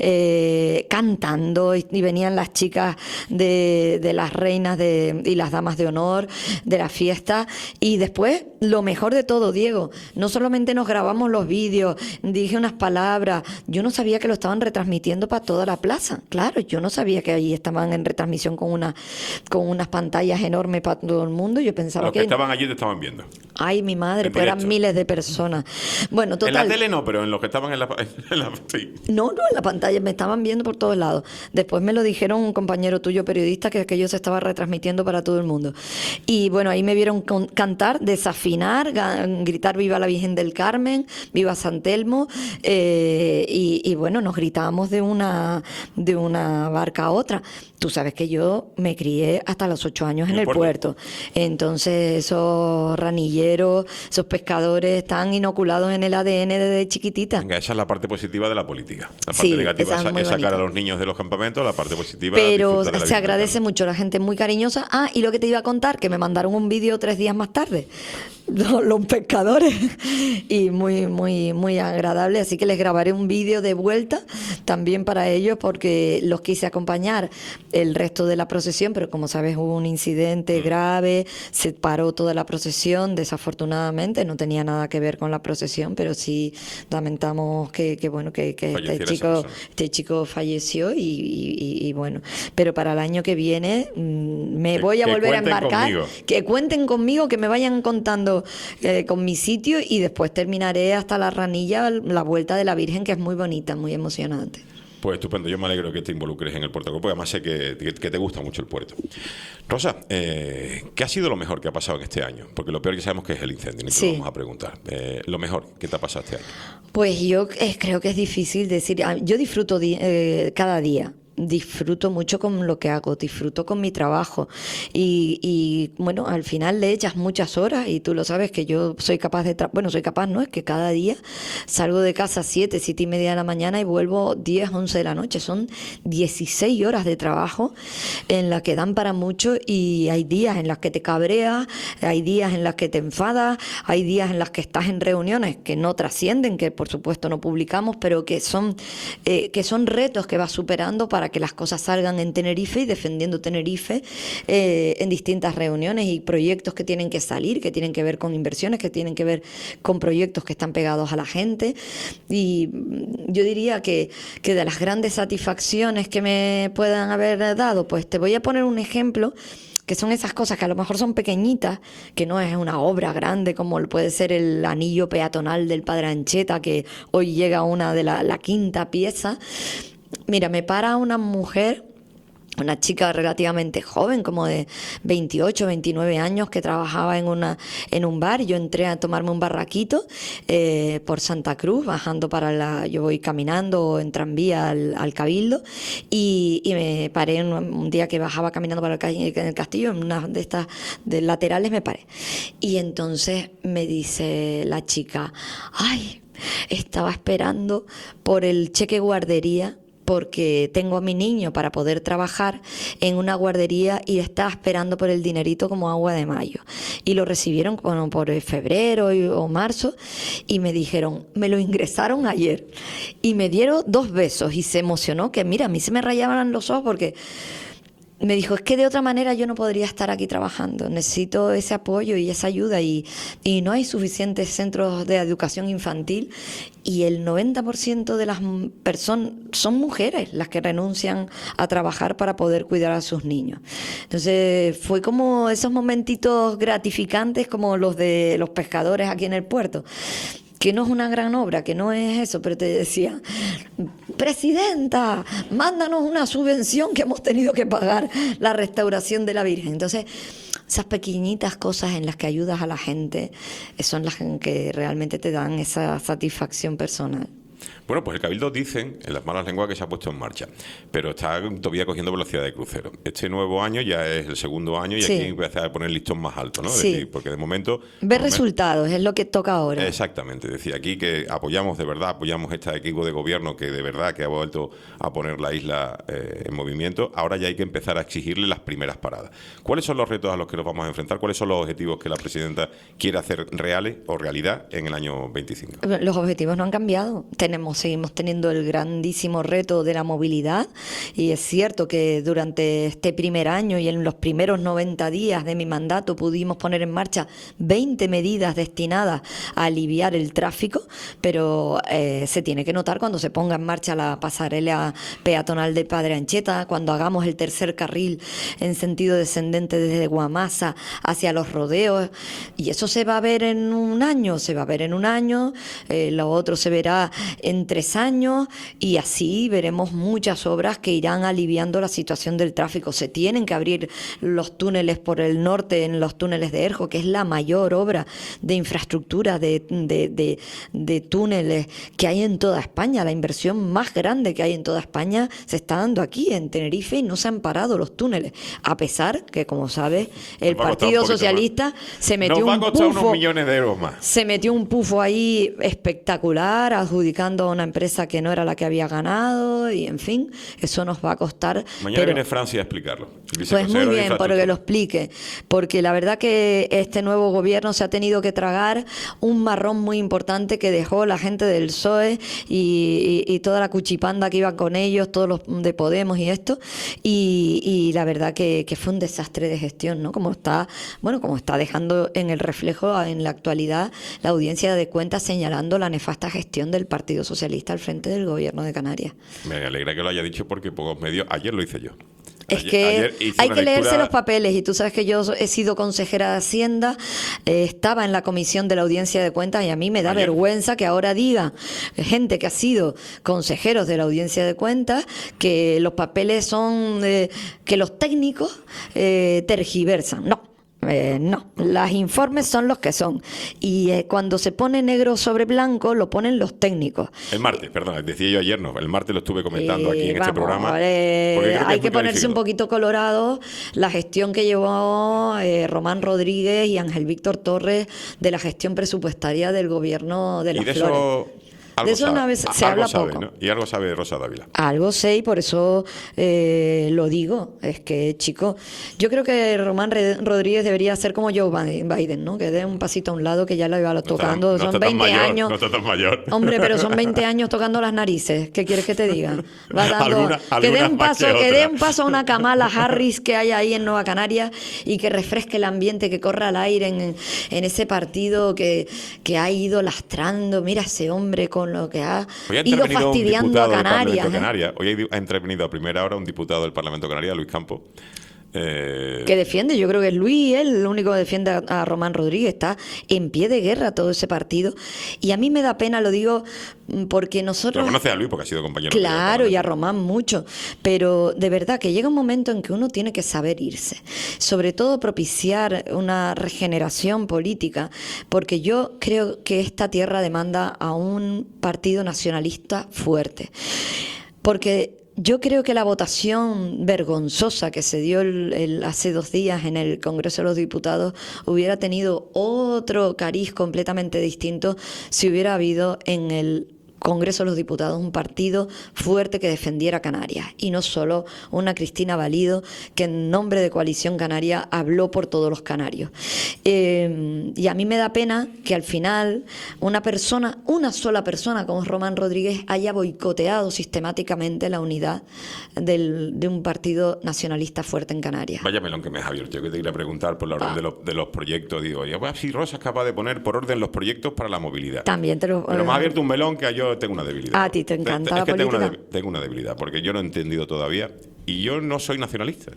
cantando, y venían las chicas de las reinas y las damas de honor de la fiesta, y después lo mejor de todo, Diego, no solamente nos grabamos los vídeos, dije unas palabras, yo no sabía que lo estaban retransmitiendo para toda la plaza, claro, yo no sabía que allí estaban en retransmisión con unas pantallas enormes para todo el mundo, yo pensaba Los que estaban allí te estaban viendo. Ay, mi madre, En pues eran directo. miles de personas. Bueno, total. En la tele no, pero en los que estaban en la sí. No, en la pantalla me estaban viendo por todos lados. Después me lo dijeron un compañero tuyo periodista que aquello se estaba retransmitiendo para todo el mundo. Y bueno, ahí me vieron cantar, desafinar, gritar viva la Virgen del Carmen, viva San Telmo, y bueno, nos gritábamos de una barca a otra. Tú sabes que yo me crié hasta los 8 años en el puerto. Entonces esos ranilleros, esos pescadores están inoculados en el ADN desde chiquitita. Venga, esa es la parte positiva de la política. La parte Sí, negativa esa es muy es sacar bonita. a los niños de los campamentos, la parte positiva Pero disfrutar de la se vida. agradece mucho, la gente muy cariñosa. Ah, y lo que te iba a contar, que me mandaron un vídeo 3 días más tarde, los pescadores, y muy agradable, así que les grabaré un vídeo de vuelta también para ellos, porque los quise acompañar el resto de la procesión, pero como sabes hubo un incidente grave, se paró toda la procesión, desafortunadamente, no tenía nada que ver con la procesión, pero sí lamentamos que este chico falleció, y bueno, pero para el año que viene me voy a volver a embarcar, que cuenten conmigo, que me vayan contando con mi sitio, y después terminaré hasta la Ranilla, la vuelta de la Virgen, que es muy bonita, muy emocionante. Pues estupendo, yo me alegro que te involucres en el puerto, porque además sé que te gusta mucho el puerto. Rosa, ¿qué ha sido lo mejor que ha pasado en este año? Porque lo peor que sabemos que es el incendio, ni te lo vamos a preguntar. Lo mejor que te ha pasado este año. Pues yo creo que es difícil decir. Yo disfruto cada día. Disfruto mucho con lo que hago, disfruto con mi trabajo, y bueno, al final le echas muchas horas, y tú lo sabes que yo soy capaz soy capaz, no, es que cada día salgo de casa 7 y media de la mañana y vuelvo 10, 11 de la noche, son 16 horas de trabajo en las que dan para mucho, y hay días en las que te cabreas, hay días en las que te enfadas, hay días en las que estás en reuniones que no trascienden, que por supuesto no publicamos, pero que son retos que vas superando para que las cosas salgan en Tenerife, y defendiendo Tenerife en distintas reuniones y proyectos que tienen que salir, que tienen que ver con inversiones, que tienen que ver con proyectos que están pegados a la gente. Y yo diría que de las grandes satisfacciones que me puedan haber dado, pues te voy a poner un ejemplo, que son esas cosas que a lo mejor son pequeñitas, que no es una obra grande como puede ser el anillo peatonal del Padre Ancheta, que hoy llega una de la quinta pieza. Mira, me para una mujer, una chica relativamente joven, como de 28, 29 años, que trabajaba en un bar. Yo entré a tomarme un barraquito por Santa Cruz, bajando yo voy caminando en tranvía al Cabildo, y me paré un día que bajaba caminando para el castillo, en una de estas de laterales me paré. Y entonces me dice la chica, ay, estaba esperando por el cheque guardería, porque tengo a mi niño para poder trabajar en una guardería, y estaba esperando por el dinerito como agua de mayo. Y lo recibieron por febrero o marzo, y me dijeron, me lo ingresaron ayer. Y me dieron 2 besos, y se emocionó, que mira, a mí se me rayaban los ojos, porque me dijo, es que de otra manera yo no podría estar aquí trabajando, necesito ese apoyo y esa ayuda y no hay suficientes centros de educación infantil y el 90% de las personas son mujeres las que renuncian a trabajar para poder cuidar a sus niños. Entonces fue como esos momentitos gratificantes como los de los pescadores aquí en el puerto, que no es una gran obra, que no es eso, pero te decía, presidenta, mándanos una subvención que hemos tenido que pagar la restauración de la Virgen. Entonces, esas pequeñitas cosas en las que ayudas a la gente son las que realmente te dan esa satisfacción personal. Bueno, pues el Cabildo dicen, en las malas lenguas, que se ha puesto en marcha, pero está todavía cogiendo velocidad de crucero. Este nuevo año ya es el segundo año y Sí. aquí empieza a poner el listón más alto, ¿no? Sí. Decir, porque de momento... Ver resultados, es lo que toca ahora. Exactamente, decía aquí que apoyamos de verdad, apoyamos este equipo de gobierno que de verdad que ha vuelto a poner la isla en movimiento. Ahora ya hay que empezar a exigirle las primeras paradas. ¿Cuáles son los retos a los que nos vamos a enfrentar? ¿Cuáles son los objetivos que la presidenta quiere hacer reales o realidad en el año 25? Los objetivos no han cambiado. Seguimos teniendo el grandísimo reto de la movilidad y es cierto que durante este primer año y en los primeros 90 días de mi mandato pudimos poner en marcha 20 medidas destinadas a aliviar el tráfico, pero se tiene que notar cuando se ponga en marcha la pasarela peatonal de Padre Anchieta, cuando hagamos el tercer carril en sentido descendente desde Guamasa hacia los rodeos, y eso se va a ver en un año, lo otro se verá en 3 años y así veremos muchas obras que irán aliviando la situación del tráfico. Se tienen que abrir los túneles por el norte, en los túneles de Erjo, que es la mayor obra de infraestructura de túneles que hay en toda España. La inversión más grande que hay en toda España se está dando aquí en Tenerife y no se han parado los túneles, a pesar que, como sabes, el Partido Socialista se metió nos va a un costar pufo, unos millones de euros más. se metió un pufo ahí espectacular, adjudicando a una empresa que no era la que había ganado y, en fin, eso nos va a costar. Mañana viene Francia a explicarlo. Pues muy bien, para que lo explique, porque la verdad que este nuevo gobierno se ha tenido que tragar un marrón muy importante que dejó la gente del PSOE y toda la cuchipanda que iba con ellos, todos los de Podemos y esto, y la verdad que fue un desastre de gestión, ¿no? Como está dejando en el reflejo en la actualidad la audiencia de cuentas señalando la nefasta gestión del Partido Socialista al frente del gobierno de Canarias. Me alegra que lo haya dicho porque pocos medios... Ayer lo hice yo. Es que hay que leerse los papeles y tú sabes que yo he sido consejera de Hacienda, estaba en la comisión de la audiencia de cuentas y a mí me da vergüenza que ahora diga gente que ha sido consejeros de la audiencia de cuentas que los papeles son que los técnicos tergiversan. No, los informes son los que son y cuando se pone negro sobre blanco lo ponen los técnicos. El martes, perdón, decía yo ayer, no, el martes lo estuve comentando aquí en este programa. Hay que ponerse un poquito colorado la gestión que llevó Román Rodríguez y Ángel Víctor Torres de la gestión presupuestaria del gobierno de Las Flores. De eso una vez se habla poco. ¿no? Y algo sabe Rosa Dávila. Algo sé y por eso lo digo. Es que, chico, yo creo que Román Rodríguez debería ser como Joe Biden, ¿no? Que dé un pasito a un lado, que ya lo iba tocando. Son 20 años. No está tan mayor. Hombre, pero son 20 años tocando las narices. ¿Qué quieres que te diga? Va dando, que dé un paso a una Kamala Harris que hay ahí en Nueva Canaria y que refresque el ambiente, que corra al aire en ese partido que ha ido lastrando. Mira ese hombre con lo que ha ido fastidiando a Canarias. Hoy ha intervenido a primera hora un diputado del Parlamento Canaria, Luis Campos. Que defiende, yo creo que es Luis, él el único que defiende a Román Rodríguez. Está en pie de guerra todo ese partido y a mí me da pena, lo digo porque nosotros... Pero conoce a Luis porque ha sido compañero. Claro, y a Román mucho, pero de verdad que llega un momento en que uno tiene que saber irse, sobre todo propiciar una regeneración política, porque yo creo que esta tierra demanda a un partido nacionalista fuerte, porque yo creo que la votación vergonzosa que se dio hace 2 días en el Congreso de los Diputados hubiera tenido otro cariz completamente distinto si hubiera habido en el Congreso de los Diputados un partido fuerte que defendiera Canarias, y no solo una Cristina Valido que en nombre de Coalición Canaria habló por todos los canarios. Y a mí me da pena que al final una sola persona como Román Rodríguez haya boicoteado sistemáticamente la unidad de un partido nacionalista fuerte en Canarias. Vaya melón que me has abierto. Yo que te quería preguntar por la orden de los proyectos. Digo, si Rosa es capaz de poner por orden los proyectos para la movilidad. También te lo... Pero me has abierto un melón que yo tengo una debilidad. A ti te encanta la política. Tengo una debilidad, porque yo no he entendido todavía, y yo no soy nacionalista.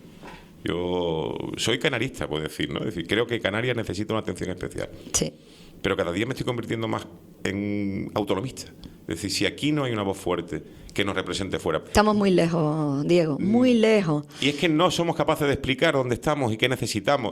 Yo soy canarista, puedo decir, ¿no? Es decir, creo que Canarias necesita una atención especial. Sí. Pero cada día me estoy convirtiendo más en autonomista. Es decir, si aquí no hay una voz fuerte que nos represente fuera. Estamos muy lejos, Diego, muy lejos. Y es que no somos capaces de explicar dónde estamos y qué necesitamos,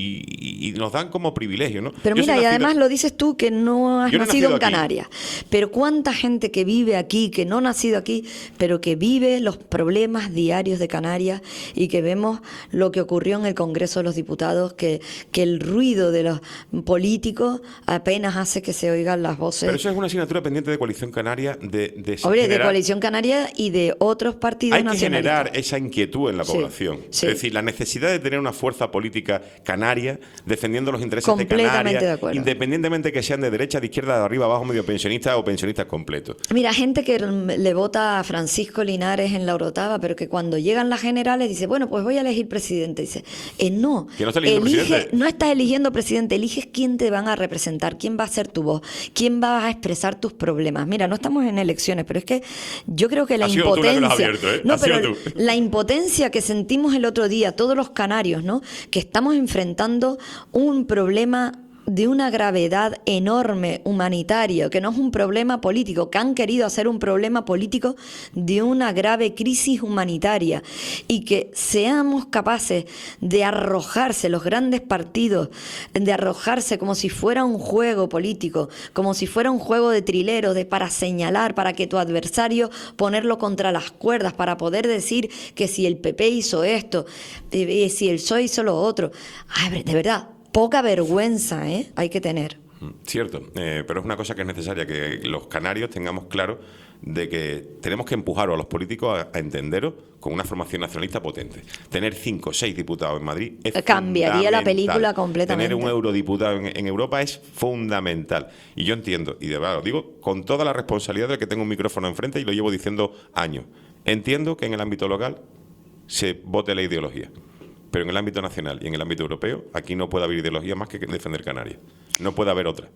y nos dan como privilegio, ¿no? Pero mira, y además lo dices tú, que no has nacido en Canarias. Pero cuánta gente que vive aquí, que no ha nacido aquí, pero que vive los problemas diarios de Canarias, y que vemos lo que ocurrió en el Congreso de los Diputados, que el ruido de los políticos apenas hace que se oigan las voces. Pero eso es una asignatura pendiente de Coalición Canaria, de Coalición Canaria y de otros partidos nacionalistas. Hay que generar esa inquietud en la población. Sí. Es decir, la necesidad de tener una fuerza política canaria defendiendo los intereses de Canarias, independientemente que sean de derecha, de izquierda, de arriba, abajo, medio pensionistas o pensionistas completos. Mira, gente que le vota a Francisco Linares en la Orotava, pero que cuando llegan las generales dice, bueno, pues voy a elegir presidente. Dice, no, que no está eligiendo presidente. No estás eligiendo presidente, eliges quién te van a representar, quién va a ser tu voz, quién va a expresar tus problemas. Mira, no estamos en elecciones, pero es que yo creo que la impotencia, la impotencia que sentimos el otro día, todos los canarios, ¿no? Que estamos enfrentando un problema de una gravedad enorme humanitaria, que no es un problema político, que han querido hacer un problema político de una grave crisis humanitaria, y que seamos capaces de arrojarse los grandes partidos, de arrojarse como si fuera un juego político, como si fuera un juego de trileros, para señalar, para que tu adversario ponerlo contra las cuerdas, para poder decir que si el PP hizo esto, si el PSOE hizo lo otro. Ay, de verdad, poca vergüenza, hay que tener. Cierto, pero es una cosa que es necesaria, que los canarios tengamos claro de que tenemos que empujar a los políticos a entenderos con una formación nacionalista potente. Tener 5 o 6 diputados en Madrid es cambiaría la película completamente. Tener un eurodiputado en Europa es fundamental. Y yo entiendo, y de verdad lo digo con toda la responsabilidad de que tengo un micrófono enfrente y lo llevo diciendo años. Entiendo que en el ámbito local se vote la ideología. Pero en el ámbito nacional y en el ámbito europeo, aquí no puede haber ideología más que defender Canarias. No puede haber otra.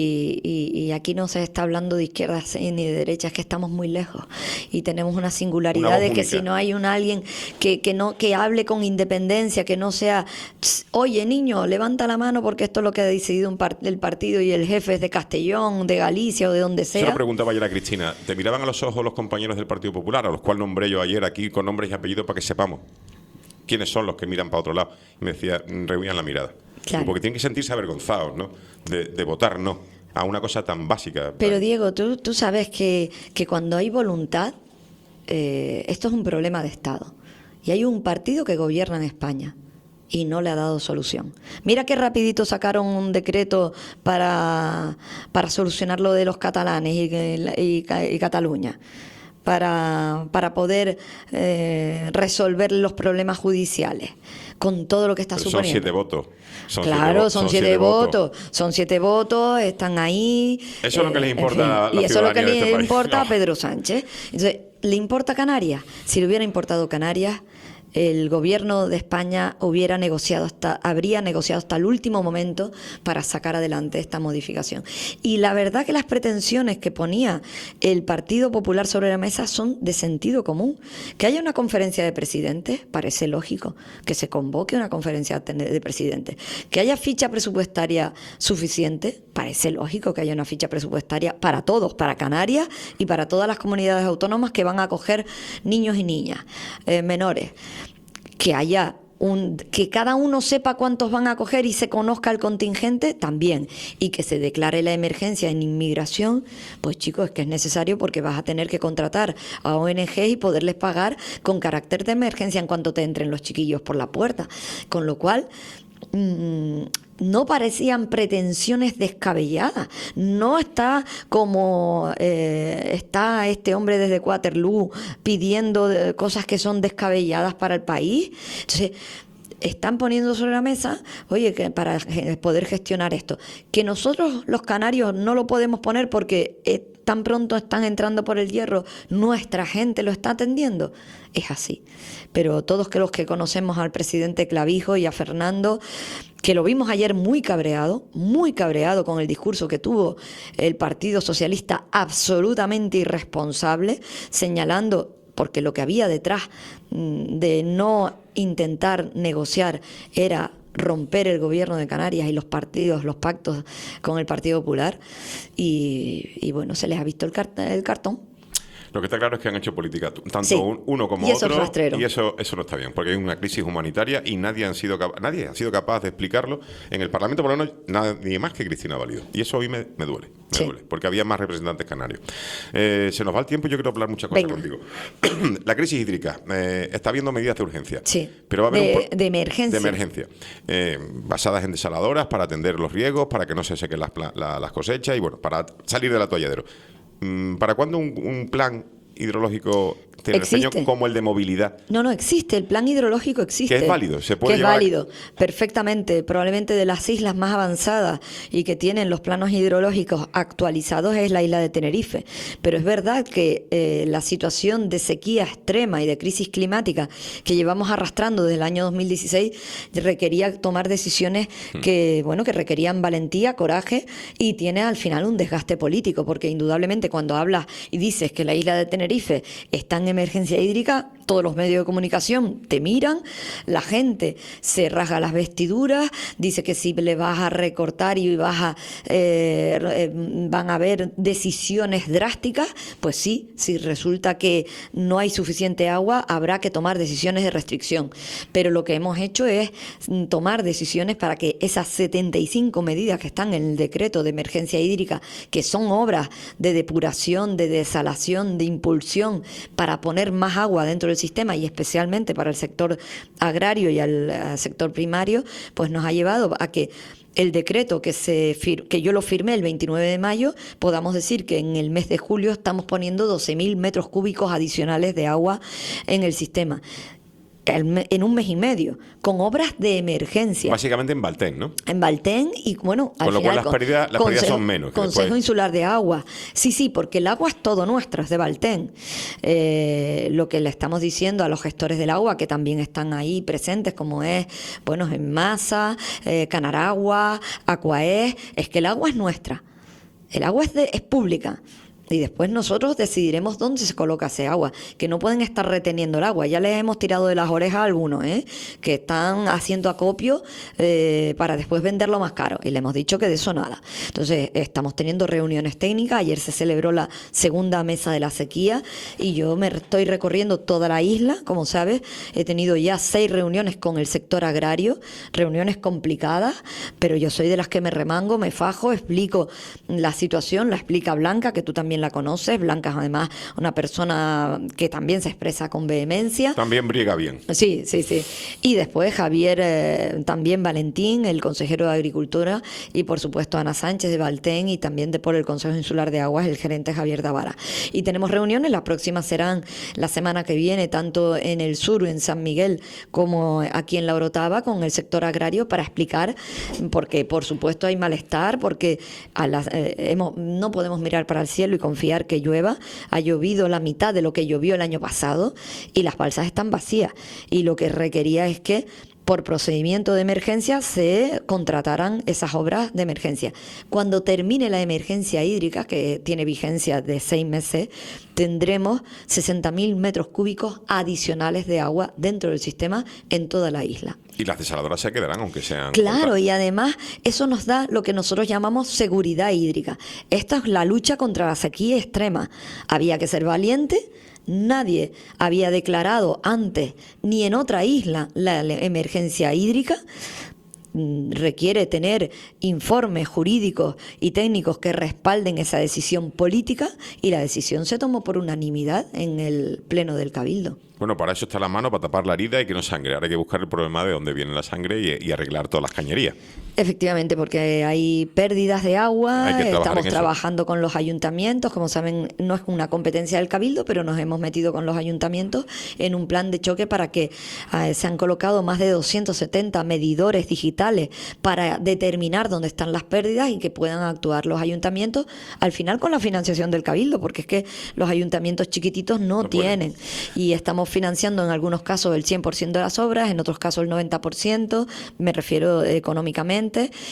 Y aquí no se está hablando de izquierdas ni de derechas, que estamos muy lejos. Y tenemos una singularidad de que si no hay alguien que hable con independencia, que no sea, oye niño, levanta la mano porque esto es lo que ha decidido el partido y el jefe es de Castellón, de Galicia o de donde sea. Se lo preguntaba ayer a Cristina. ¿Te miraban a los ojos los compañeros del Partido Popular, a los cuales nombré yo ayer aquí con nombres y apellidos para que sepamos quiénes son los que miran para otro lado? Y me decía, rehuían la mirada. Claro. Porque tienen que sentirse avergonzados, ¿no? De votar no a una cosa tan básica. Pero Diego, tú sabes que cuando hay voluntad, esto es un problema de Estado. Y hay un partido que gobierna en España y no le ha dado solución. Mira qué rapidito sacaron un decreto para solucionar lo de los catalanes y Cataluña. Para poder resolver los problemas judiciales con todo lo que está suponiendo. Son 7 votos. Son 7 votos. Son 7 votos, están ahí. Eso es lo que les importa a la y eso es lo que ciudadanía le importa a Pedro Sánchez. Entonces, ¿le importa Canarias? Si le hubiera importado Canarias, el gobierno de España habría negociado hasta el último momento para sacar adelante esta modificación. Y la verdad que las pretensiones que ponía el Partido Popular sobre la mesa son de sentido común. Que haya una conferencia de presidentes, parece lógico. Que se convoque una conferencia de presidentes. Que haya ficha presupuestaria suficiente, parece lógico que haya una ficha presupuestaria para todos, para Canarias y para todas las comunidades autónomas que van a acoger niños y niñas, menores. Que haya que cada uno sepa cuántos van a acoger y se conozca el contingente también, y que se declare la emergencia en inmigración, pues chicos, es que es necesario, porque vas a tener que contratar a ONG y poderles pagar con carácter de emergencia en cuanto te entren los chiquillos por la puerta, con lo cual no parecían pretensiones descabelladas. No está como está este hombre desde Waterloo pidiendo cosas que son descabelladas para el país. Entonces, están poniendo sobre la mesa, oye, que para poder gestionar esto, que nosotros los canarios no lo podemos poner porque tan pronto están entrando por el hierro, nuestra gente lo está atendiendo. Es así. Pero todos los que conocemos al presidente Clavijo y a Fernando, que lo vimos ayer muy cabreado con el discurso que tuvo el Partido Socialista, absolutamente irresponsable, señalando, porque lo que había detrás de no intentar negociar era romper el gobierno de Canarias y los pactos con el Partido Popular, y bueno, se les ha visto el cartón. Lo que está claro es que han hecho política, tanto sí, uno como y eso otro, es rastrero. y eso no está bien, porque hay una crisis humanitaria y nadie ha sido capaz de explicarlo en el Parlamento, por lo menos nadie más que Cristina Valido. Y eso a mí me duele, porque había más representantes canarios. Se nos va el tiempo y yo quiero hablar muchas cosas contigo. La crisis hídrica, está habiendo medidas de urgencia, pero va a haber de emergencia. De emergencia, basadas en desaladoras para atender los riegos, para que no se sequen las cosechas y bueno, para salir del atolladero. ¿Para cuándo un plan hidrológico como el de movilidad? No, existe, el plan hidrológico existe. Que es válido, se puede que llevar. Es válido, perfectamente. Probablemente de las islas más avanzadas y que tienen los planos hidrológicos actualizados es la isla de Tenerife. Pero es verdad que la situación de sequía extrema y de crisis climática que llevamos arrastrando desde el año 2016 requería tomar decisiones que requerían valentía, coraje, y tiene al final un desgaste político, porque indudablemente cuando hablas y dices que la isla de Tenerife está en emergencia hídrica, todos los medios de comunicación te miran, la gente se rasga las vestiduras, dice que si le vas a recortar y van a haber decisiones drásticas, pues sí, si resulta que no hay suficiente agua, habrá que tomar decisiones de restricción. Pero lo que hemos hecho es tomar decisiones para que esas 75 medidas que están en el decreto de emergencia hídrica, que son obras de depuración, de desalación, de impulsión, para poner más agua dentro del sistema y especialmente para el sector agrario y al sector primario, pues nos ha llevado a que el decreto que yo lo firmé el 29 de mayo, podamos decir que en el mes de julio estamos poniendo 12.000 metros cúbicos adicionales de agua en el sistema. En un mes y medio, con obras de emergencia. Básicamente en Baltén, ¿no? En Baltén, y bueno, al con lo final, cual las pérdidas son menos. Consejo Insular de Agua. Sí, porque el agua es todo nuestro, es de Baltén. Lo que le estamos diciendo a los gestores del agua, que también están ahí presentes, como es, en Masa, Canaragua, Aquaes, es que el agua es nuestra. El agua es pública. Y después nosotros decidiremos dónde se coloca ese agua, que no pueden estar reteniendo el agua. Ya les hemos tirado de las orejas a algunos, que están haciendo acopio para después venderlo más caro. Y le hemos dicho que de eso nada. Entonces, estamos teniendo reuniones técnicas. Ayer se celebró la segunda mesa de la sequía y yo me estoy recorriendo toda la isla, como sabes. He tenido ya 6 reuniones con el sector agrario, reuniones complicadas, pero yo soy de las que me remango, me fajo, explico la situación, la explica Blanca, que tú también la conoces. Blanca es además una persona que también se expresa con vehemencia. También briega bien. Sí. Y después Javier, también Valentín, el consejero de Agricultura, y por supuesto Ana Sánchez de Baltén, y también por el Consejo Insular de Aguas, el gerente Javier Davara. Y tenemos reuniones, las próximas serán la semana que viene, tanto en el sur, en San Miguel, como aquí en La Orotava, con el sector agrario, para explicar, porque por supuesto hay malestar, porque no podemos mirar para el cielo y confiar que llueva. Ha llovido la mitad de lo que llovió el año pasado y las balsas están vacías, y lo que requería es que por procedimiento de emergencia se contrataran esas obras de emergencia. Cuando termine la emergencia hídrica, que tiene vigencia de 6 meses, tendremos 60.000 metros cúbicos adicionales de agua dentro del sistema en toda la isla. Y las desaladoras se quedarán, aunque sean... Claro, y además eso nos da lo que nosotros llamamos seguridad hídrica. Esta es la lucha contra la sequía extrema. Había que ser valiente. Nadie había declarado antes, ni en otra isla, la emergencia hídrica. Requiere tener informes jurídicos y técnicos que respalden esa decisión política, y la decisión se tomó por unanimidad en el Pleno del Cabildo. Bueno, para eso está la mano, para tapar la herida y que no sangre. Ahora hay que buscar el problema de dónde viene la sangre y arreglar todas las cañerías. Efectivamente, porque hay pérdidas de agua, estamos en eso. trabajando con los ayuntamientos, como saben no es una competencia del Cabildo, pero nos hemos metido con los ayuntamientos en un plan de choque para que se han colocado más de 270 medidores digitales para determinar dónde están las pérdidas y que puedan actuar los ayuntamientos, al final con la financiación del Cabildo, porque es que los ayuntamientos chiquititos no tienen, y estamos financiando en algunos casos el 100% de las obras, en otros casos el 90%, me refiero económicamente,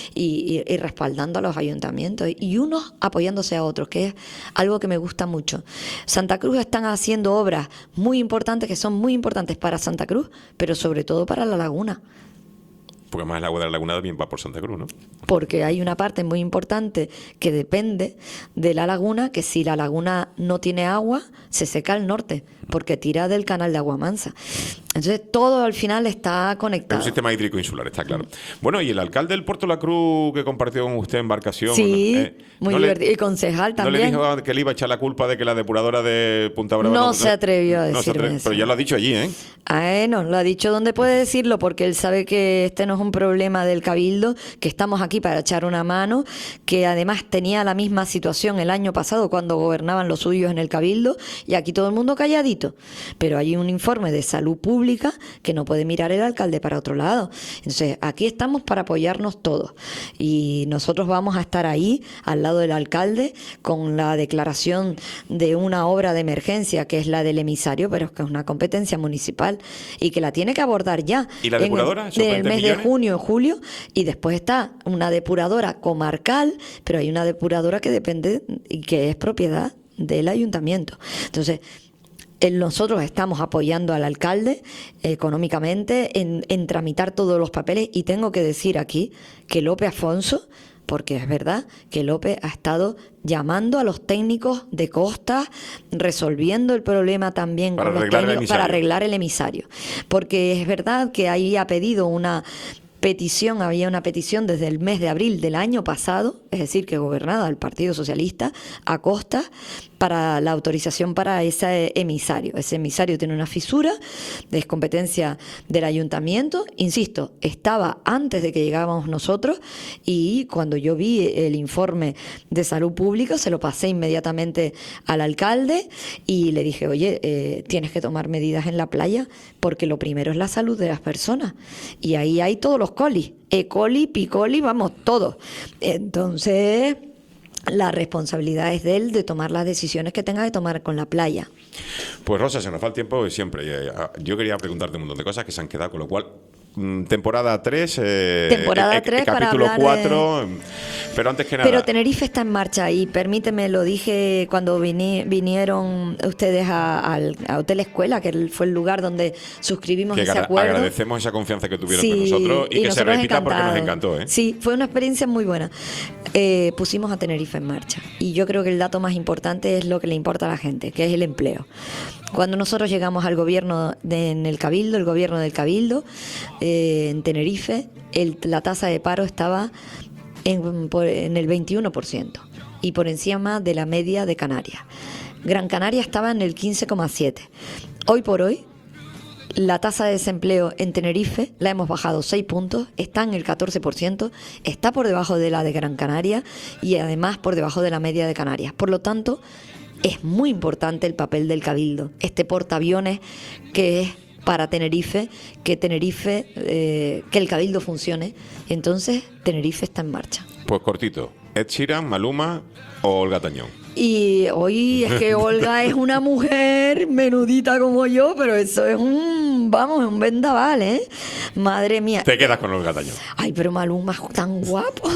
y respaldando a los ayuntamientos y unos apoyándose a otros, que es algo que me gusta mucho. Santa Cruz están haciendo obras muy importantes, que son muy importantes para Santa Cruz, pero sobre todo para la laguna. Porque además el agua de la laguna también va por Santa Cruz, ¿no? Porque hay una parte muy importante que depende de la laguna, que si la laguna no tiene agua, se seca al norte, porque tira del canal de Agua Mansa. Entonces todo al final está conectado. Es un sistema hídrico insular, está claro. Bueno, y el alcalde del Puerto La Cruz que compartió con usted embarcación. Sí, muy divertido. Y concejal también. ¿No le dijo que le iba a echar la culpa de que la depuradora de Punta Brava no se atrevió a decirme eso? Pero ya lo ha dicho allí, ¿eh? No, lo ha dicho donde puede decirlo, porque él sabe que este no es un problema del Cabildo, que estamos aquí para echar una mano, que además tenía la misma situación el año pasado cuando gobernaban los suyos en el Cabildo, y aquí todo el mundo calladito. Pero hay un informe de salud pública que no puede mirar el alcalde para otro lado. Entonces, aquí estamos para apoyarnos todos. Y nosotros vamos a estar ahí, al lado del alcalde, con la declaración de una obra de emergencia, que es la del emisario, pero es que es una competencia municipal y que la tiene que abordar ya. ¿Y la depuradora? En el mes de junio, julio, y después está una depuradora comarcal, pero hay una depuradora que depende y que es propiedad del ayuntamiento. Entonces, nosotros estamos apoyando al alcalde económicamente en tramitar todos los papeles, y tengo que decir aquí que López Afonso, porque es verdad que López ha estado llamando a los técnicos de Costa, resolviendo el problema también con los técnicos para arreglar el emisario. Porque es verdad que ahí ha pedido una petición, había una petición desde el mes de abril del año pasado, es decir, que gobernaba el Partido Socialista, a Costa, para la autorización para ese emisario. Ese emisario tiene una fisura, es competencia del ayuntamiento, insisto, estaba antes de que llegáramos nosotros, y cuando yo vi el informe de salud pública se lo pasé inmediatamente al alcalde y le dije, oye, tienes que tomar medidas en la playa, porque lo primero es la salud de las personas, y ahí hay todos los colis, E. coli, P. coli, vamos, todos. Entonces, la responsabilidad es de él de tomar las decisiones que tenga que tomar con la playa. Pues Rosa, se nos va el tiempo de siempre. Yo quería preguntarte un montón de cosas que se han quedado, con lo cual temporada 3, temporada 3 capítulo para 4, pero antes que nada... Pero Tenerife está en marcha, y permíteme, lo dije cuando vinieron ustedes a Hotel Escuela, que fue el lugar donde suscribimos ese acuerdo. Agradecemos esa confianza que tuvieron con nosotros, y que se repita porque nos encantó, ¿eh? Sí, fue una experiencia muy buena. Pusimos a Tenerife en marcha, y yo creo que el dato más importante es lo que le importa a la gente, que es el empleo. Cuando nosotros llegamos al gobierno en el Cabildo, el gobierno del Cabildo, en Tenerife, la tasa de paro estaba en el 21%, y por encima de la media de Canarias. Gran Canaria estaba en el 15,7%. Hoy por hoy, la tasa de desempleo en Tenerife la hemos bajado 6 puntos, está en el 14%, está por debajo de la de Gran Canaria, y además por debajo de la media de Canarias. Por lo tanto, es muy importante el papel del Cabildo, este portaaviones que es para Tenerife, que el Cabildo funcione. Entonces, Tenerife está en marcha. Pues cortito, Ed Sheeran, Maluma o Olga Tañón. Y hoy es que Olga es una mujer menudita como yo, pero eso es un vendaval, ¿eh? Madre mía. Te quedas con Olga Tañón. Ay, pero Maluma es tan guapo.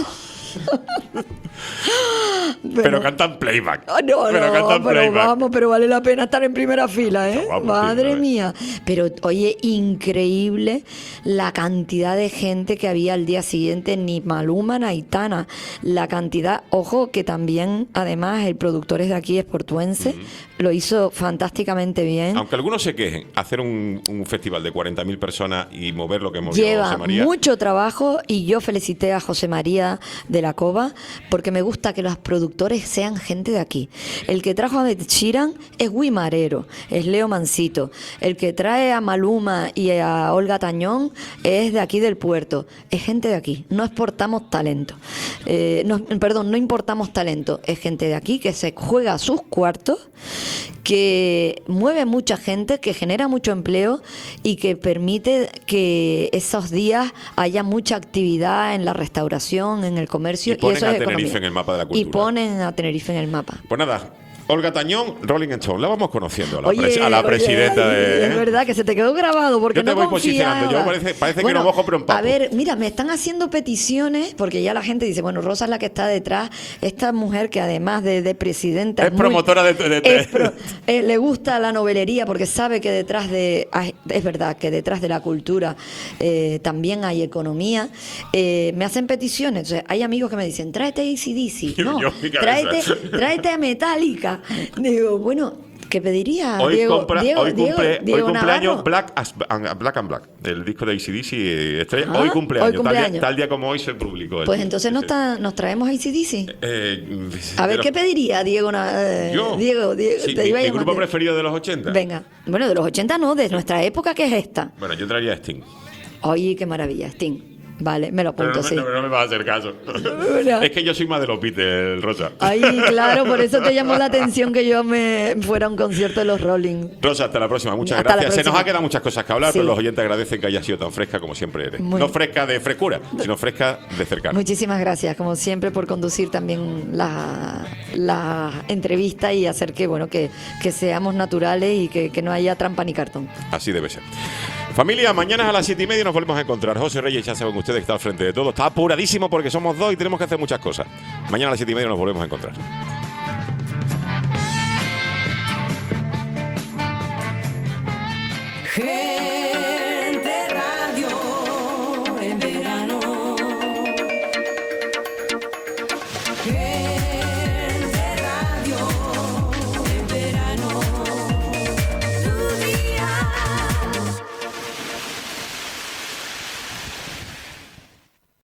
Pero cantan playback. Pero vale la pena estar en primera fila, ¿eh? Madre mía. Pero oye, increíble la cantidad de gente que había al día siguiente, ni Maluma ni Aitana. La cantidad, ojo, que también, además, el productor es de aquí, es portuense, lo hizo fantásticamente bien. Aunque algunos se quejen, hacer un festival de 40.000 personas y mover lo que movió lleva José María. Mucho trabajo, y yo felicité a José María de la Cova, porque me gusta que los productores sean gente de aquí. El que trajo a Ed Sheeran es Guimarero, es Leo Mansito. El que trae a Maluma y a Olga Tañón es de aquí del puerto. Es gente de aquí. No exportamos talento. No importamos talento. Es gente de aquí que se juega sus cuartos, que mueve mucha gente, que genera mucho empleo y que permite que esos días haya mucha actividad en la restauración, en el comercio. Y ponen eso a es Tenerife economía. en el mapa de la cultura. Y ponen a Tenerife en el mapa. Pues nada, Olga Tañón, Rolling Stone, la vamos conociendo a la presidenta de... Es verdad que se te quedó grabado porque Yo te no voy confiaba. posicionando, parece que no mojo pero empapo. A ver, mira, me están haciendo peticiones porque ya la gente dice, bueno, Rosa es la que está detrás, esta mujer que además de presidenta... Es promotora le gusta la novelería porque sabe que detrás de... Es verdad que detrás de la cultura también hay economía. Me hacen peticiones, o sea, hay amigos que me dicen, tráete AC/DC, no, tráete a Metallica. Digo, bueno, ¿qué pediría Hoy Diego Navarro? cumpleaños Black and Black, el disco de AC/DC Estrella. Ah, hoy cumpleaños. hoy cumpleaños. Tal día como hoy se publicó. Pues entonces nos traemos AC/DC. A ver, ¿qué pediría Diego? Yo. Diego, Sí, te iba a mi llamar. grupo preferido de los 80. Venga, bueno, de los 80 no, de nuestra época, que es esta. Bueno, yo traería a Sting. Oye, qué maravilla, Sting. Vale, me lo apunto, sí. No me vas a hacer caso. Es que yo soy más de los Beatles, Rosa. Ay, claro, por eso te llamó la atención que yo me fuera a un concierto de los Rolling. Rosa, hasta la próxima. Muchas Hasta la gracias. Se nos próxima. ha quedado muchas cosas que hablar, Sí. pero los oyentes agradecen que haya sido tan fresca como siempre eres. Muy No bien. fresca de frescura, sino fresca de cercano. Muchísimas gracias, como siempre, por conducir también la entrevista y hacer que seamos naturales y que no haya trampa ni cartón. Así debe ser. Familia, mañana a las 7:30 nos volvemos a encontrar. José Reyes, ya saben ustedes que está al frente de todo. Está apuradísimo porque somos dos y tenemos que hacer muchas cosas. Mañana a las 7:30 nos volvemos a encontrar.